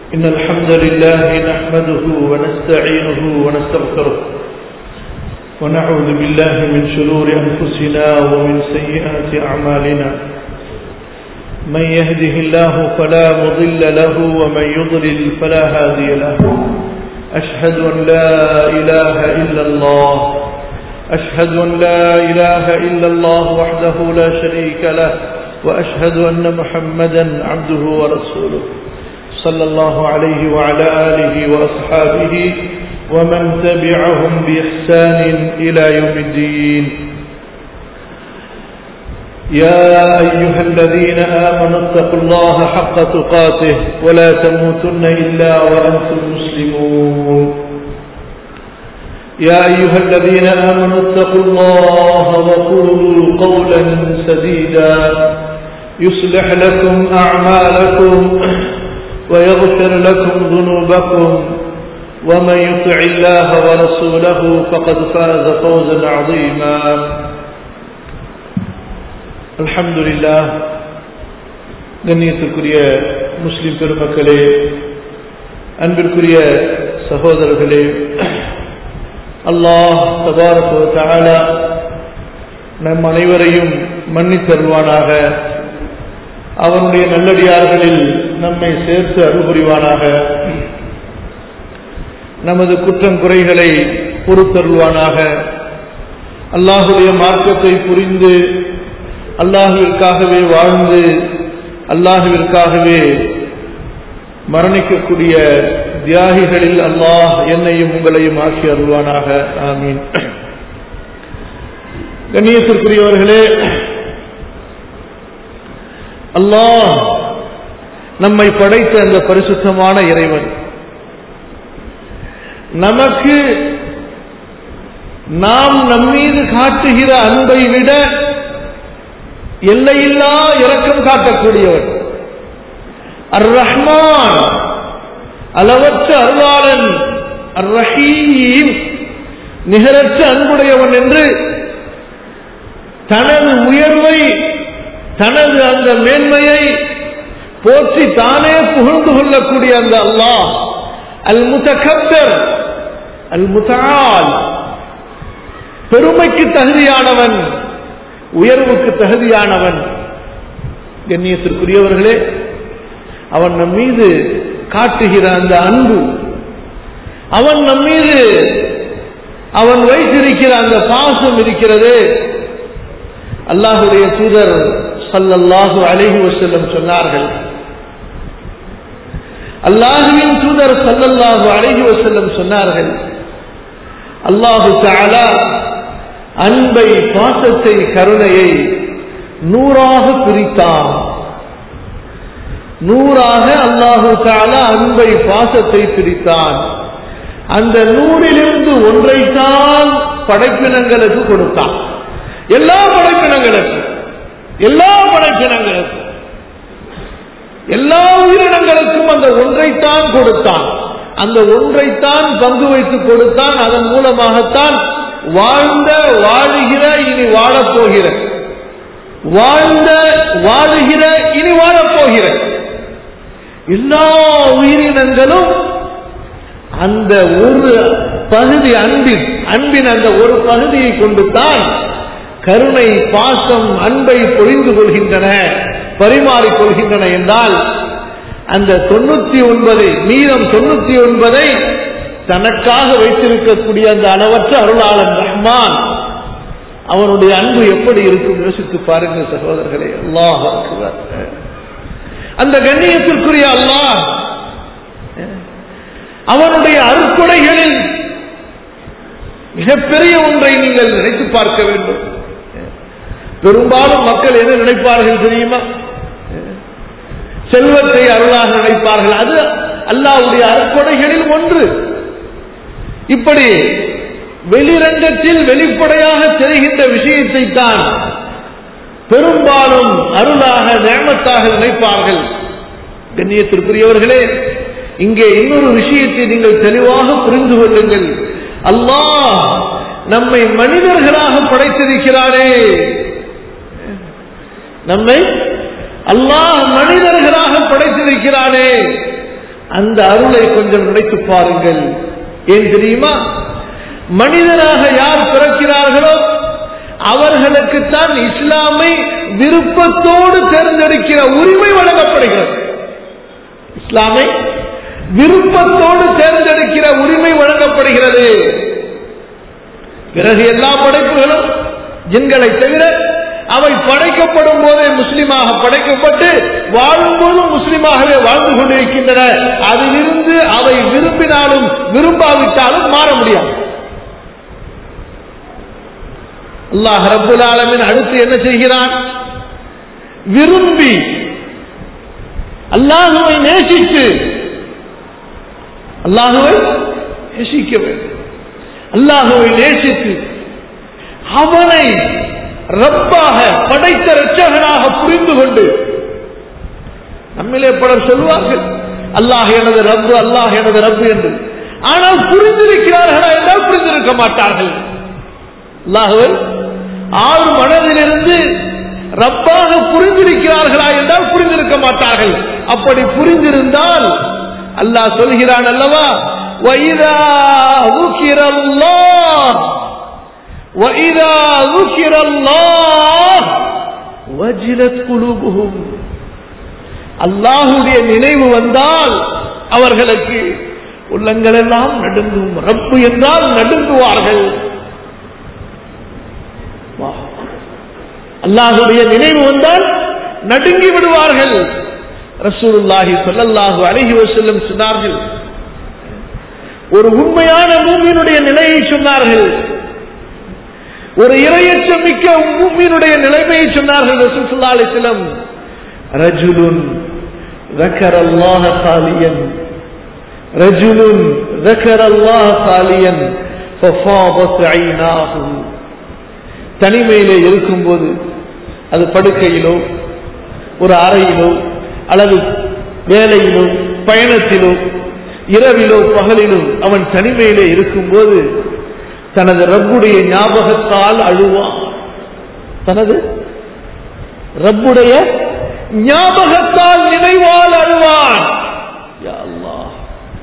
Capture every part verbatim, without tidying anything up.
إن الحمد لله نحمده ونستعينه ونستغفره ونعوذ بالله من شرور أنفسنا ومن سيئات أعمالنا من يهده الله فلا مضل له ومن يضلل فلا هادي له أشهد أن لا إله إلا الله أشهد أن لا إله إلا الله وحده لا شريك له وأشهد أن محمدا عبده ورسوله صلى الله عليه وعلى آله وأصحابه ومن تبعهم بإحسان إلى يوم الدين. يا أيها الذين آمنوا اتقوا الله حق تقاته ولا تموتن إلا وأنتم مسلمون. يا أيها الذين آمنوا اتقوا الله وقولوا قولا سديدا يصلح لكم أعمالكم ويغفر لكم ذنوبكم ومن يطع الله ورسوله فقد فاز فوزا عظيما. الحمد لله. கண்ணியத்திற்குரிய முஸ்லிம் பெருமக்களே, அன்பிற்குரிய சகோதரர்களே, அல்லாஹ் தபாரக வ தஆலா நம் அனைவரையும் மன்னித்தருள்வானாக. அவனுடைய நல்லடியார்களில் நம்மை சேர்த்து அருள் புரிவானாக. நமது குற்றம் குறைகளை பொறுத்தருள்வானாக. அல்லாஹுடைய மார்க்கத்தை புரிந்து அல்லாஹுவிற்காகவே வாழ்ந்து அல்லாஹுவிற்காகவே மரணிக்கக்கூடிய தியாகிகளில் அல்லாஹ் என்னையும் உங்களையும் ஆக்கி அருள்வானாக. ஆமீன். கண்ணியத்திற்குரியவர்களே, அல்லாஹ் நம்மை படைத்த அந்த பரிசுத்தமான இறைவன் நமக்கு நாம் நம்மீது காட்டுகிற அன்பை விட எல்லையில்லா இரக்கம் காட்டக்கூடியவன். அர் ரஹ்மான், அளவற்ற அருளாளன். அர் ரஹீம், நிகரற்ற அன்புடையவன் என்று தனது உயர்வை, தனது அந்த மேன்மையை போற்றி தானே புகழ்ந்து கொள்ளக்கூடிய அந்த அல்லாஹ் அல் முத்தகப்பர், அல் முத்தஆல், பெருமைக்கு தகுதியானவன், உயர்வுக்கு தகுதியானவன். கண்ணியத்திற்குரியவர்களே, அவன் நம் மீது காட்டுகிற அந்த அன்பு, அவன் நம் மீது அவன் வைத்திருக்கிற அந்த பாசம் இருக்கிறது. அல்லாஹுடைய தூதர் ஸல்லல்லாஹு அலைஹி வஸல்லம் சொன்னார்கள், அல்லாஹுவின் தூதர் ஸல்லல்லாஹு அலைஹி வஸல்லம் சொன்னார்கள், அல்லாஹு தஆலா அன்பை, பாசத்தை, கருணையை நூறாக பிரித்தான். நூறாக அல்லாஹு தஆலா அன்பை, பாசத்தை பிரித்தான். அந்த நூறிலிருந்து ஒன்றைத்தான் படைப்பினங்களுக்கு கொடுத்தான். எல்லா படைப்பினங்களுக்கும் எல்லா படைப்பினங்களுக்கும் எல்லா உயிரினங்களுக்கும் அந்த ஒன்றைத்தான் கொடுத்தான். அந்த ஒன்றைத்தான் பங்கு வைத்து கொடுத்தான். அதன் மூலமாகத்தான் வாழ்ந்த, வாழுகிற, இனி வாழப்போகிற, வாழ்ந்த, வாழுகிற, இனி வாழப்போகிற எல்லா உயிரினங்களும் அந்த ஒரு பகுதி அன்பின் அன்பின் அந்த ஒரு பகுதியை கொண்டு தான் கருணை, பாசம், அன்பை பொழிந்து கொள்கின்றன, பரிமாறிக் கொள்கின்றன. என்றால் அந்த தொண்ணூத்தி ஒன்பதை, மீதம் தொண்ணூத்தி ஒன்பதை தனக்காக வைத்திருக்கக்கூடிய அந்த அளவற்ற அருளாளன் ரஹ்மான், அவனுடைய அன்பு எப்படி இருக்கும் யோசித்து பாருங்கள் சகோதரர்களே. அல்லாஹ் அக்பர். அந்த கண்ணியத்திற்குரிய அல்லாஹ் அவனுடைய அருட்கொடைகளில் மிகப்பெரிய ஒன்றை நீங்கள் நினைத்து பார்க்க வேண்டும். பெரும்பாலும் மக்கள் என்ன நினைப்பார்கள் தெரியுமா? செல்வத்தை அருளாக நினைப்பார்கள். அது அல்லாஹ்வுடைய அருட்கொடைகளில் ஒன்று. இப்படி வெளிரங்கத்தில் வெளிப்படையாக தெரிகின்ற விஷயத்தை தான் பெரும்பாலும் அருளாக, நிஅமத்தாக நினைப்பார்கள். கண்ணியத்திற்குரியவர்களே, இங்கே இன்னொரு விஷயத்தை நீங்கள் தெளிவாக புரிந்து கொள்ளுங்கள். அல்லாஹ் நம்மை மனிதர்களாக படைத்திருக்கிறாரே, நம்மை அல்லாஹ் மனிதர்களாக படைத்திருக்கிறானே, அந்த அருளை கொஞ்சம் நினைத்து பாருங்கள். ஏன் தெரியுமா? மனிதனாக யார் பிறக்கிறார்களோ அவர்களுக்குத்தான் இஸ்லாமை விருப்பத்தோடு தேர்ந்தெடுக்கிற உரிமை வழங்கப்படுகிறது. இஸ்லாமை விருப்பத்தோடு தேர்ந்தெடுக்கிற உரிமை வழங்கப்படுகிறது. பிறகு எல்லா படைப்புகளும் ஜின்களை தவிர அவை படைக்கப்படும் போதே முஸ்லிமாக படைக்கப்பட்டு வாழும்போதும் முஸ்லிமாகவே வாழ்ந்து கொண்டிருக்கின்றன. அதிலிருந்து அவை விரும்பினாலும் விரும்பாவிட்டாலும் மாற முடியாது. அல்லாஹ் ரப்பல் ஆலமீன் அடுத்து என்ன செய்கிறான்? விரும்பி அல்லாஹுவை நேசித்து அல்லாஹுவை நேசிக்க வேண்டும். அல்லாஹுவை நேசித்து அவனை ரப்பாக படைத்த இரட்சகனாக புரிந்து கொண்டு, நம்மிலே பலர் சொல்வார்கள் அல்லாஹ் எனது ரப்பு, அல்லாஹ் எனது ரப்பு என்று. ஆனால் புரிந்திருக்கிறார்களா என்றால் புரிந்திருக்க மாட்டார்கள். அல்லாஹுவை ஆறு மனதிலிருந்து ரப்பாக புரிந்திருக்கிறார்களா என்றால் புரிந்திருக்க மாட்டார்கள். அப்படி புரிந்திருந்தால் அல்லாஹ் சொல்கிறான் அல்லவா, وَإِذَا ذُكِرَ اللَّهُ وَإِذَا ذُكِرَ اللَّهُ وَجِلَتْ قُلُوبُهُمْ. அல்லாஹ்வுடைய நினைவு வந்தால் அவர்களுக்கு உள்ளங்கள் எல்லாம் நடுங்கும். ரப்பு என்றால் நடுங்குவார்கள். அல்லாஹ்வுடைய நினைவு வந்தால் நடுங்கி விடுவார்கள். ரசூலுல்லாஹி ஸல்லல்லாஹு அலைஹி வஸல்லம் சொன்னார்கள், ஒரு உண்மையான மூமினுடைய நிலையை சொன்னார்கள், ஒரு இறையச்சம் மிக்க மூமினுடைய நிலைமையை சொன்னார்கள். ரசூல் ஸல்லல்லாஹு அலைஹி வஸல்லம், ரஜுலுன் ذكرல்லாஹ காலியன் ரஜுலுன் ذكرல்லாஹ காலியன் ففاضت عيناه. தனிமையிலே இருக்கும்போது, அது படுக்கையிலோ ஒரு அறையிலோ அல்லது வேலையிலோ பயணத்திலோ இரவிலோ பகலிலோ அவன் தனிமையிலே இருக்கும்போது தனது ரப்புடைய ஞாபகத்தால் அழுவான். தனது ரப்புடைய ஞாபகத்தால் நினைவால் அழுவான். யா அல்லாஹ்,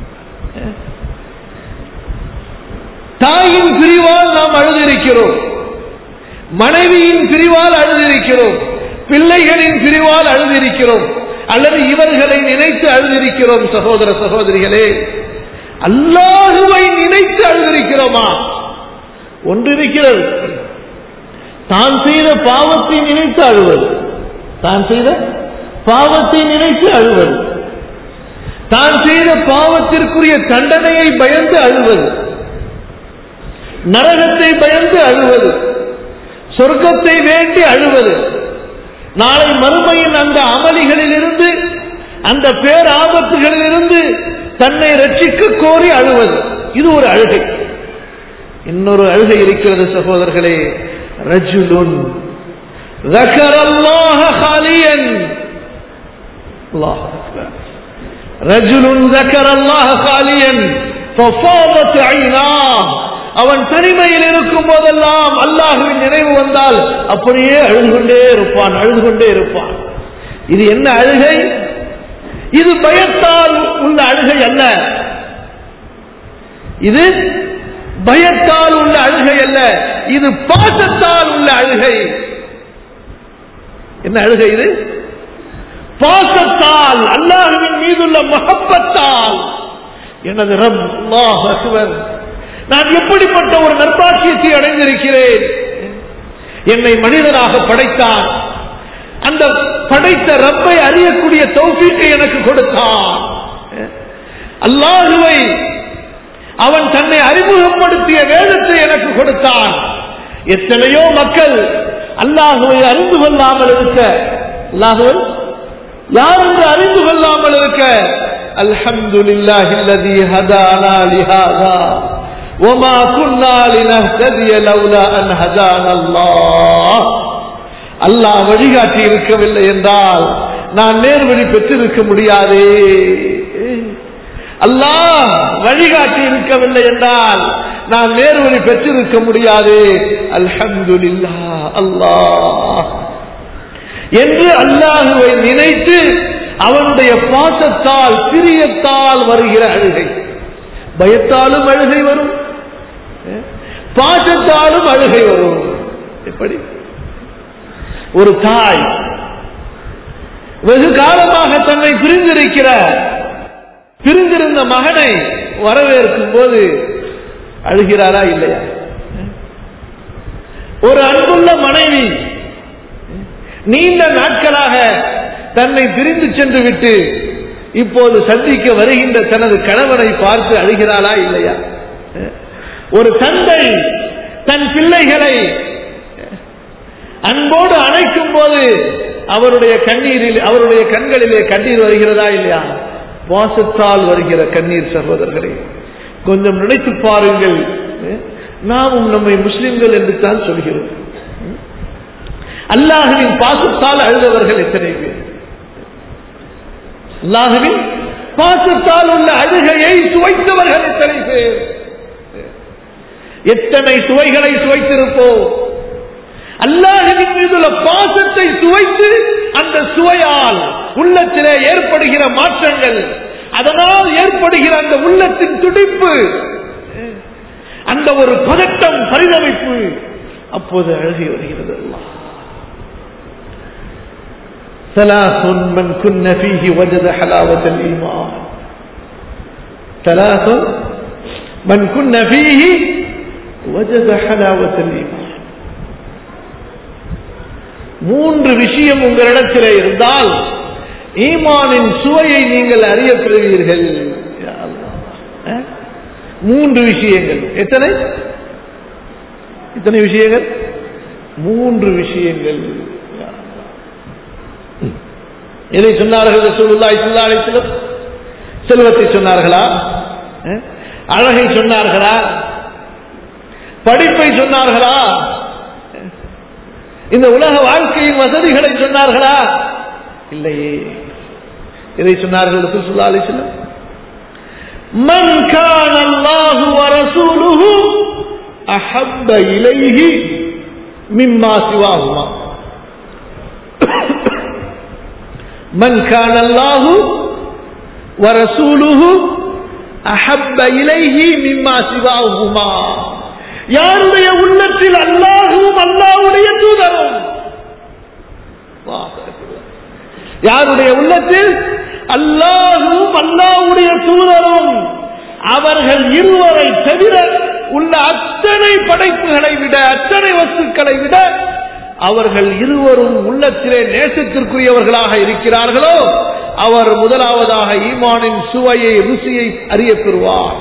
தாயின் பிரிவால் நாம் அழுதிருக்கிறோம், மனைவியின் பிரிவால் அழுதிருக்கிறோம், பிள்ளைகளின் பிரிவால் அழுதிருக்கிறோம், அல்லது இவர்களை நினைத்து அழுதிருக்கிறோம். சகோதர சகோதரிகளே, அல்லாஹுவை நினைத்து அழுதிருக்கிறோமா? ஒன்றிருக்கிறது தான் செய்த பாவத்தை நினைத்து அழுவது, தான் செய்த பாவத்தை நினைத்து அழுவது, தான் செய்த பாவத்திற்குரிய தண்டனையை பயந்து அழுவது, நரகத்தை பயந்து அழுவது, சொர்க்கத்தை வேண்டி அழுவது, நாளை மறுமையின் அந்த அமளிகளில் இருந்து அந்த பேராபத்துகளில் இருந்து தன்னை ரட்சிக்க கோரி அழுவது, இது ஒரு அழுகை. இன்னொரு அழுகை இருக்கிறது சகோதரர்களே, ரஜுலுன் ذكرல்லாஹ காலியன். அல்லாஹ் அக்பர். ரஜுலுன் ذكرல்லாஹ காலியன் ففاضت عيناه. அவன் தனிமையில் இருக்கும் போதெல்லாம் அல்லாஹ்வின் நினைவு வந்தால் அப்படியே அழுது கொண்டே இருப்பான், அழுது கொண்டே இருப்பான். இது என்ன அழுகை? இது பயத்தால் உள்ள அழுகை அல்ல, இது பயத்தால் உள்ள அழுகை அல்ல, இது பாசத்தால் உள்ள அழுகை. என்ன அழுகை இது? பாசத்தால், அல்லாஹ்வின் மீதுள்ள மஹப்பத்தால். எனது ரப் அல்லாஹ் அக்பர், நான் எப்படிப்பட்ட ஒரு நற்பாக்கியத்தை அடைந்திருக்கிறேன். என்னை மனிதனாக படைத்தான், அந்த படைத்த ரப்பை அறியக்கூடிய தௌஃபீக்கை எனக்கு கொடுத்தான். அல்லாஹுவை அவன் தன்னை அறிமுகப்படுத்திய வேதத்தை எனக்கு கொடுத்தான். எத்தனையோ மக்கள் அல்லாஹுவை அறிந்து கொள்ளாமல் இருக்க, அல்லாஹுவை யார் என்று அறிந்து கொள்ளாமல் இருக்க, அல்ஹம்துலில்லாஹி அல்லதி ஹதானா லிஹாதா வமா குன்னா லினஹ்ததிய லௌலா அன் ஹதானா அல்லாஹ். அல்லாஹ் வழிகாட்டி இருக்கவில்லை என்றால் நான் நேர்வழி பெற்றிருக்க முடியாதே. அல்லாஹ் வழிகாட்டி இருக்கவில்லை என்றால் நான் நேர்வழி பெற்றிருக்க முடியாது. அல்ஹம்துலில்லாஹ் அல்லாஹ் என்று அல்லாஹுவை நினைத்து அவனுடைய பாசத்தால் பிரியத்தால் வருகிற அழுகை. பயத்தாலும் அழுகை வரும், பாசத்தாலும் அழுகை வரும். எப்படி ஒரு தாய் வெகு காலமாக தன்னை பிரிந்திருக்கிற பிரிந்திருந்த மகனை வரவேற்கும் போது அழுகிறாரா இல்லையா? ஒரு அன்புள்ள மனைவி நீண்ட நாட்களாக தன்னை பிரிந்து சென்று விட்டு இப்போது சந்திக்க வருகின்ற தனது கணவனை பார்த்து அழுகிறாளா இல்லையா? ஒரு தந்தை தன் பிள்ளைகளை அன்போடு அணைக்கும் போது அவருடைய கண்ணீரில் அவருடைய கண்களிலே கண்ணீர் வருகிறதா இல்லையா? வாசத்தால் வருகிற கண்ணீர். சகோதரர்களே, கொஞ்சம் நினைத்து பாருங்கள். நாமும் நம்மை முஸ்லிம்கள் என்று தான் சொல்கிறோம். அல்லாஹ்வின் பாசத்தால் அழுதவர்கள் எத்தனை பேர்? அல்லாஹ்வின் பாசத்தால் உள்ள அழுகையை சுவைத்தவர்கள் எத்தனை பேர்? எத்தனை சுவைகளை சுவைத்திருப்போம். அல்லாஹ்வின் மீதுள்ள பாசத்தை சுவைத்து அந்த சுவையால் உள்ளத்திலே ஏற்படுகிற மாற்றங்கள், அதனால் ஏற்படுகிற அந்த உள்ளத்தின் துடிப்பு, அந்த ஒரு பதட்டம், பரிதவிப்பு, அப்போது அழுகி வருகிறது. அல்லாஹ் ثلاث من كن فيه وجد حلاوة الإيمان. ثلاث من كن فيه وجد حلاوة الإيمان. மூன்று விஷயம் உங்களிடத்திலே இருந்தால் ஈமானின் சுவையை நீங்கள் அறிய பெறுவீர்கள். மூன்று விஷயங்கள். எத்தனை எத்தனை விஷயங்கள்? மூன்று விஷயங்கள். எதை சொன்னார்கள் ரசூலுல்லாஹி ஸல்லல்லாஹு அலைஹி வஸல்லம்? செல்வத்தை சொன்னார்களா? அழகை சொன்னார்களா? படிப்பை சொன்னார்களா? இந்த உலக வாழ்க்கையின் வசதிகளை சொன்னார்களா? இல்லையே. இதை சொன்னார்கள் ரசூல் ஸல்லல்லாஹு அலைஹி வஸல்லம், மன் கான அல்லாஹு வ ரசூலுஹு அஹப்ப இலைஹி மிம்மா சிவாஹுமா. மன் கான அல்லாஹு வ ரசூலுஹு அஹப்ப இலைஹி மிம்மா சிவாஹுமா. யாருடைய உள்ளத்தில் அல்லாஹும் அல்லாஹ்வுடைய தூதரும், யாருடைய உள்ளத்தில் அல்லாஹும் அல்லாஹ்வுடைய தூதரும், அவர்கள் இருவரை தவிர உள்ள அத்தனை படைப்புகளை விட, அத்தனை வஸ்துக்களை விட அவர்கள் இருவரும் உள்ளத்திலே நேசத்திற்குரியவர்களாக இருக்கிறார்களோ அவர் முதலாவதாக ஈமானின் சுவையை, ருசியை அறிய பெறுவார்.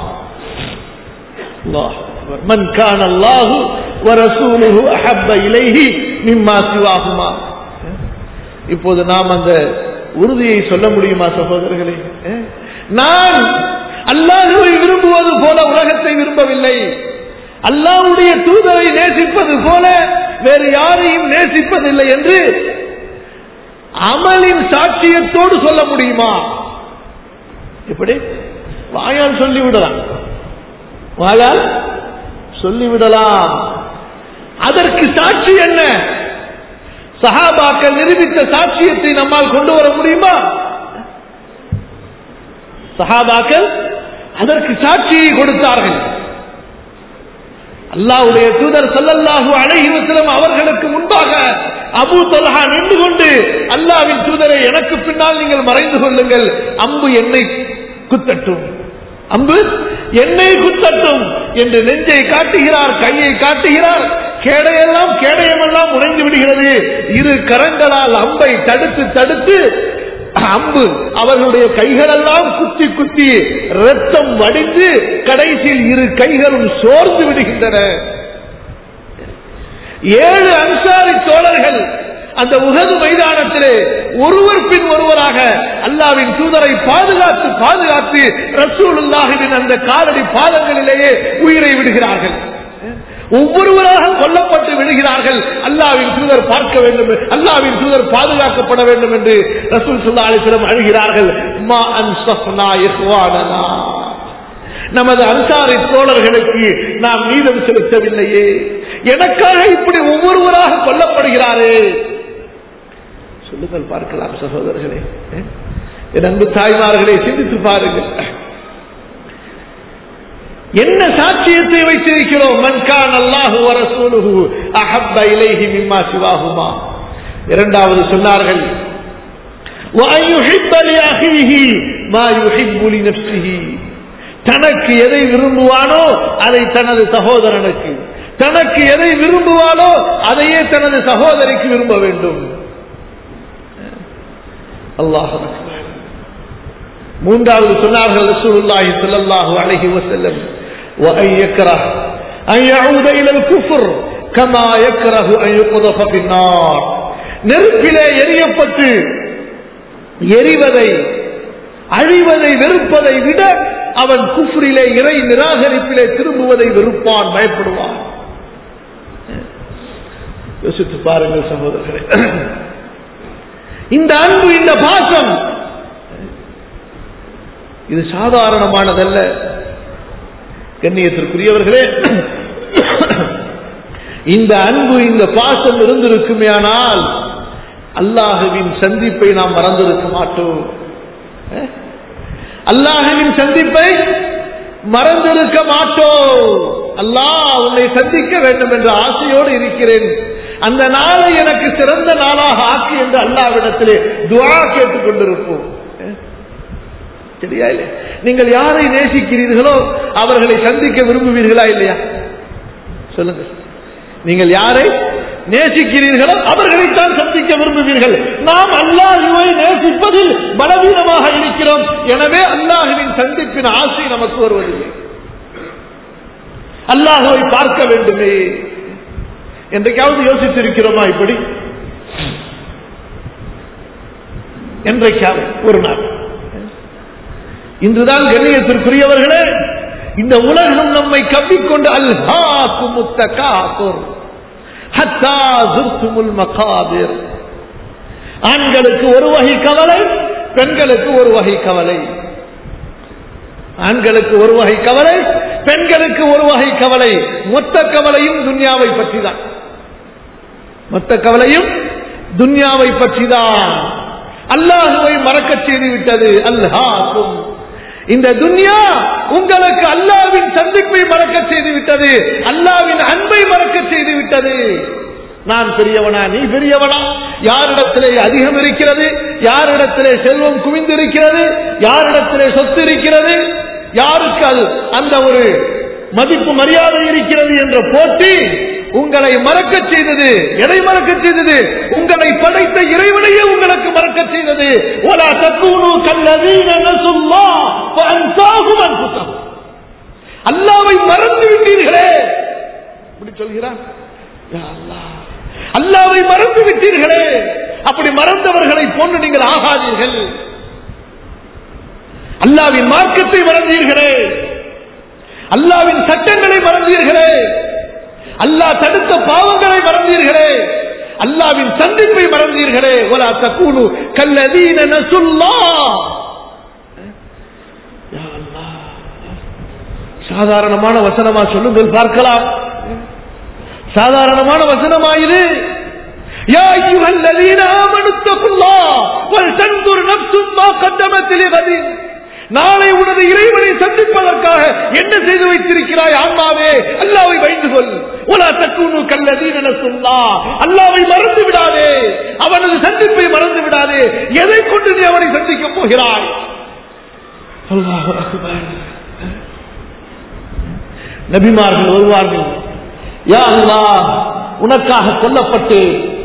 மன் கான அல்லாஹு வ ரசூலுஹு அஹப்ப இலைஹி மிம்மா சிவாஹுமா. இப்போது நாம் அந்த உறுதியை சொல்ல முடியுமா சகோதரர்களே? நான் அல்லாஹ்வை விரும்புவது போல உலகத்தை விரும்பவில்லை, அல்லாஹ்வுடைய தூதரை நேசிப்பது போல வேறு யாரையும் நேசிப்பதில்லை என்று அமலின் சாட்சியத்தோடு சொல்ல முடியுமா? எப்படி? வாயால் சொல்லிவிடலாம், வாயால் சொல்லிவிடலாம். அதற்கு சாட்சி என்ன? சஹாபாக்கள் நிரூபித்த சாட்சியத்தை நம்மால் கொண்டு வர முடியுமா? சஹாபாக்கள் அதற்கு சாட்சியை கொடுத்தார்கள். அல்லாஹ்வுடைய தூதர் ஸல்லல்லாஹு அலைஹி வஸல்லம் அவர்களுக்கு முன்பாக அபூ தல்ஹா நின்று கொண்டு, அல்லாஹ்வின் தூதரை எனக்கு பின்னால் நீங்கள் மறைந்து கொள்ளுங்கள், அம்பு என்னை குத்தட்டும், அம்பு என்னை குத்தட்டும் என்று நெஞ்சை காட்டுகிறார், கையை காட்டுகிறார். கேடையெல்லாம் கேடயமெல்லாம் உடைந்து விடுகிறது. இரு கரங்களால் அம்பை தடுத்து தடுத்து அம்பு அவர்களுடைய கைகளெல்லாம் குத்தி குத்தி ரத்தம் வடிந்து கடைசியில் இரு கைகளும் சோர்ந்து விடுகின்றன. ஏழு அன்சாரி தோழர்கள் அந்த உஹது மைதானத்திலே ஒருவர் பின் ஒருவராக அல்லாஹ்வின் தூதரை பாதுகாத்து பாதுகாத்து ரசூலுல்லாஹின் அந்த காலடி பாதங்களிலேயே உயிரை விடுகிறார்கள். ஒவ்வொருவராக கொல்லப்பட்டு விடுகிறார்கள். அல்லாஹ்வின் தூதர் பார்க்க வேண்டும், அல்லாஹ்வின் தூதர் பாதுகாக்கப்பட வேண்டும் என்று ரசூல் ஸல்லல்லாஹு அலைஹி வஸல்லம் அழுகிறார்கள். மா அன்ஸஃப்னா இஹ்வானனா, நமது அன்சாரி தோழர்களுக்கு நாம் நீதம் செலுத்தவில்லையே, எனக்காக இப்படி ஒவ்வொருவராக கொல்லப்படுகிறாரே. சொல்லுங்கள் பார்க்கலாம் சகோதரர்களே. என் அன்பு தாய்மார்களை சிந்தித்து பாருங்கள். என்ன சாட்சியத்தை வைத்திருக்கிறோம்? மன் கான அல்லாஹு வ ரசூலுஹு அஹப்ப இலைஹி மிம்மா சிவாஹுமா. இரண்டாவது சொன்னார்கள் வ அய்யுஹிப்ப லிஅஹீஹி மா யுஹிப்பு லினஃப்ஸிஹி. தனக்கு எதை விரும்புவானோ அதை தனது சகோதரனுக்கு, தனக்கு எதை விரும்புவானோ அதையே தனது சகோதரிக்கு விரும்ப வேண்டும். அல்லாஹ் அக்பர். மூன்றாவது சொன்னார்கள் ரசூலுல்லாஹி ஸல்லல்லாஹு அலைஹி வஸல்லம் வ அய்யக்ரஹ அன் யஊத இலல் குஃப்ர் கமா யக்ரஹு அன் யுக்தஃப ஃபின்னார். நெருப்பிலே எரியப்பட்டு எரிவதை, அழிவதை வெறுப்பதை விட அவன் குஃப்ரிலே, இறை நிராகரிப்பிலே திரும்புவதை வெறுப்பான், பயப்படுவான். யோசித்து பாருங்கள் சகோதரர்களே, இந்த அன்பு, இந்த பாசம் இது சாதாரணமானதல்ல. கண்ணியத்திற்குரியவர்களே, இந்த அன்பு, இந்த பாசம் இருந்திருக்குமே ஆனால் அல்லாஹுவின் சந்திப்பை நாம் மறந்திருக்க மாட்டோம். அல்லாஹுவின் சந்திப்பை மறந்திருக்க மாட்டோம். அல்லாஹ் உன்னை சந்திக்க வேண்டும் என்ற ஆசையோடு இருக்கிறேன், அந்த நாளை எனக்கு சிறந்த நாளாக ஆக்கி என்று அல்லாஹ்விடத்திலே துஆ கேட்டுக் கொண்டிருப்போம். சரியா இல்லையா? நீங்கள் யாரை நேசிக்கிறீர்களோ அவர்களை சந்திக்க விரும்புவீர்களா இல்லையா? சொல்லுங்க. நீங்கள் யாரை நேசிக்கிறீர்களோ அவர்களைத்தான் சந்திக்க விரும்புவீர்கள். நாம் அல்லாஹ்வை நேசிப்பதில் பலவீனமாக இருக்கிறோம். எனவே அல்லாஹ்வின் சந்திப்பின் ஆசை நமக்கு வருவதில்லை. அல்லாஹ்வை பார்க்க வேண்டுமே என்றைக்காவது யோசித்திருக்கிறோமா? இப்படி என்றைக்காவது ஒரு நாள். இன்றுதான் கண்ணியத்திற்குரியவர்களே, இந்த உலகம் நம்மை கவ்விக்கொண்டு அல்ஹாக்குமுத் தகாசுர் ஹத்தா ஸுர்துமுல் மகாபிர். ஆண்களுக்கு ஒரு வகை கவலை, பெண்களுக்கு ஒரு வகை கவலை. ஆண்களுக்கு ஒரு வகை கவலை, பெண்களுக்கு ஒரு வகை கவலை. மொத்த கவலையும் துன்யாவை பற்றி தான். மொத்த கவலையும் துன்யாவை பற்றி தான். அல்லாஹ்வை மறக்க செய்து விட்டது. அல்ஹாக்கும், இந்த துன்யா உங்களுக்கு அல்லாஹ்வின் சந்திப்பை மறக்க செய்து விட்டது, அல்லாஹ்வின் அன்பை மறக்க செய்து விட்டது. நான் பெரியவனா, நீ பெரியவனா, யாரிடத்திலே அதிகம் இருக்கிறது, யாரிடத்திலே செல்வம் குவிந்திருக்கிறது, யாரிடத்திலே சொத்து இருக்கிறது, யாருக்கு அது அந்த ஒரு மதிப்பு மரியாதை இருக்கிறது என்ற போட்டி உங்களை மறக்க செய்தது. எதை மறக்க செய்தது? உங்களை படைத்த இறைவனையே உங்களுக்கு மறக்க செய்தது. வலா தகூனு கல்லதீன நஸுல்லாஹ் ஃபஅன்சாஹும் அன்ஃபுஸஹும். அல்லாஹ்வை மறந்து விட்டீர்களே. இப்படி சொல்கிறான். யா அல்லாஹ், அல்லாஹ்வை மறந்து விட்டீர்களே. அப்படி மறந்தவர்களை போன்று நீங்கள் ஆகாதீர்கள். அல்லாஹ்வின் மார்க்கத்தை மறந்தீர்களே, அல்லாஹ்வின் சட்டங்களை மறந்தீர்களே, அல்லாஹ் தடுத்த பாவங்களை மறந்தீர்களே, அல்லாஹ்வின் சந்திப்பை மறந்தீர்களே. வலா தகூனு கல்லதீன நஸுல்லாஹ். யா அல்லாஹ், சாதாரணமான வசனமா சொல்லுங்கள் பார்க்கலாம். சாதாரணமான வசனமா இது? யா அய்யுஹல்லதீன ஆமனு தகுல்லாஹ் வல் தன்துர் நஃப்சும் மா கத்தமத் லிகதின். நாளை உனது இறைவனை சந்திப்பதற்காக என்ன செய்து வைத்திருக்கிறாய் ஆன்மாவே? அல்லாஹ்வை பயந்து கொள். வலா தகூனு கல்லதீன நஸுல்லாஹ். அல்லாஹ்வை மறந்து விடாதே, அவனது சந்திப்பை மறந்து விடாதே. எதை கொண்டு நீ அவனை சந்திக்க போகிறாய்? அல்லாஹு அக்பர். நபிமார்கள் வருவார்கள், யா அல்லாஹ் உனக்காக கொல்லப்பட்டு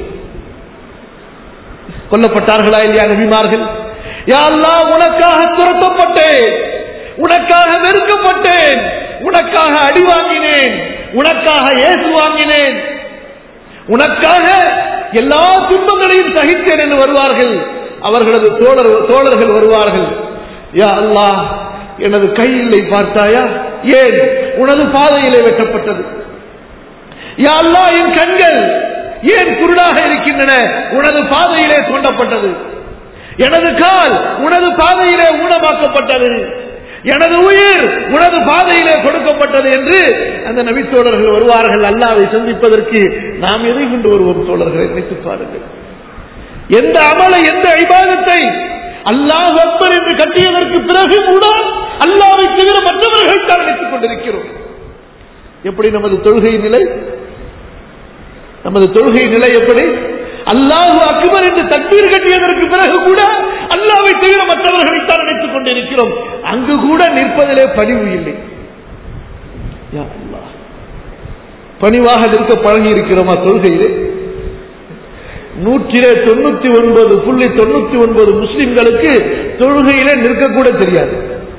கொல்லப்பட்டார்களா இல்லையா நபிமார்கள்? யா அல்லாஹ் உனக்காக துரத்தப்பட்டேன், உனக்காக வெறுக்கப்பட்டேன், உனக்காக அடி வாங்கினேன், உனக்காக ஏசு வாங்கினேன், உனக்காக எல்லா துன்பங்களையும் சகித்தேன் என்று வருவார்கள். அவர்களது தோழர் தோழர்கள் வருவார்கள், யா அல்லாஹ் எனது கை இல்லை பார்த்தாயா? ஏன்? உனது பாதையிலே வெட்டப்பட்டது. யா அல்லாஹ் என் கண்கள் ஏன் குருடாக இருக்கின்றன? உனது பாதையிலே தோண்டப்பட்டது. எனது கால் உனது பாதையிலே ஊனமாக்கப்பட்டது. எனது உயிர் உனது பாதையிலே கொடுக்கப்பட்டது என்று அந்த நபி தோழர்கள் வருவார்கள் அல்லாஹ்வை சந்திப்பதற்கு. நாம் எதை கொண்டு வருவோம் தோழர்களை நினைத்து பாருங்கள். எந்த அமலை, எந்த இபாதத்தை அல்லாஹ் அக்பர் என்று கட்டியதற்கு பிறகு கூட அல்லாஹ்வை தவிர மற்றவர்கள் தான் நினைத்துக் கொண்டிருக்கிறோம். எப்படி நமது தொழுகை நிலை? நமது தொழுகை நிலை எப்படி? அல்லாஹ் அக்பர் என்று தக்பீர் கட்டியதற்கு பிறகு கூட அல்லாஹ்வை தவிர மற்றவர்களை தான் நினைத்துக் கொண்டிருக்கிறோம். அங்கு கூட நிற்பதிலே பணிவு இல்லை. யா அல்லாஹ், பணிவாக நிற்க பழகி இருக்கிறோமா தொழுகையிலே? நூற்றிலே தொண்ணூத்தி ஒன்பது புள்ளி தொண்ணூத்தி ஒன்பது முஸ்லிம்களுக்கு தொழுகையிலே நிற்கக்கூட தெரியாது.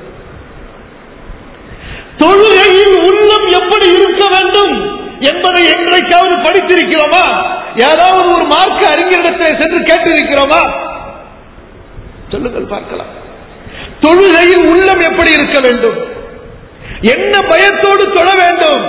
தொழுகையில் உள்ளம் எப்படி இருக்க வேண்டும் என்பதை என்றைக்காவது படித்திருக்கிறோமா? யாராவது ஒரு மார்க்க அறிஞரிடத்தில் சென்று கேட்டிருக்கிறோமா? சொல்லுங்கள் பார்க்கலாம். தொழுகையில் உள்ளம் எப்படி இருக்க வேண்டும்? என்ன பயத்தோடு தொழ வேண்டும்?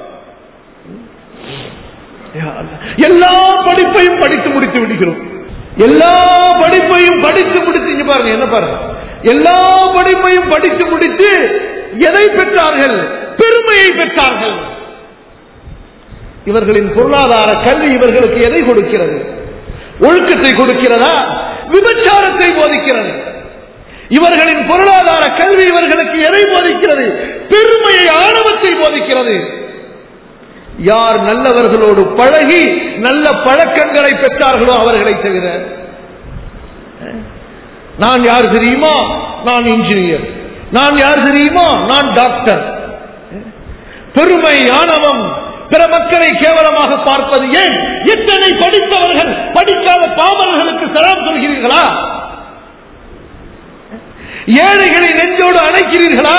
எல்லா படிப்பையும் படித்து முடித்து விடுகிறோம். எல்லா படிப்பையும் படித்து முடித்து பாருங்க, என்ன பாருங்க, எல்லா படிப்பையும் படித்து முடித்து எதை பெற்றார்கள்? பெருமையை பெற்றார்கள். இவர்களின் பொருளாதார கல்வி இவர்களுக்கு எதை கொடுக்கிறது? ஒழுக்கத்தை கொடுக்கிறதா? விபச்சாரத்தை போதிக்கிறது. இவர்களின் பொருளாதார கல்வி இவர்களுக்கு எதை போதிக்கிறது? பெருமையை, ஆணவத்தை போதிக்கிறது. யார் நல்லவர்களோடு பழகி நல்ல பழக்கங்களை பெற்றார்களோ அவர்களை தவிர, நான் யார் தெரியுமா? நான் இன்ஜினியர். நான் யார் தெரியுமா? நான் டாக்டர். பெருமை, ஆணவம், பிற மக்களை கேவலமாக பார்ப்பது ஏன்? எத்தனை படித்தவர்கள் படிக்காத பாமரர்களுக்கு சலாம் சொல்கிறீர்களா? ஏழைகளை நெஞ்சோடு அணைக்கிறீர்களா?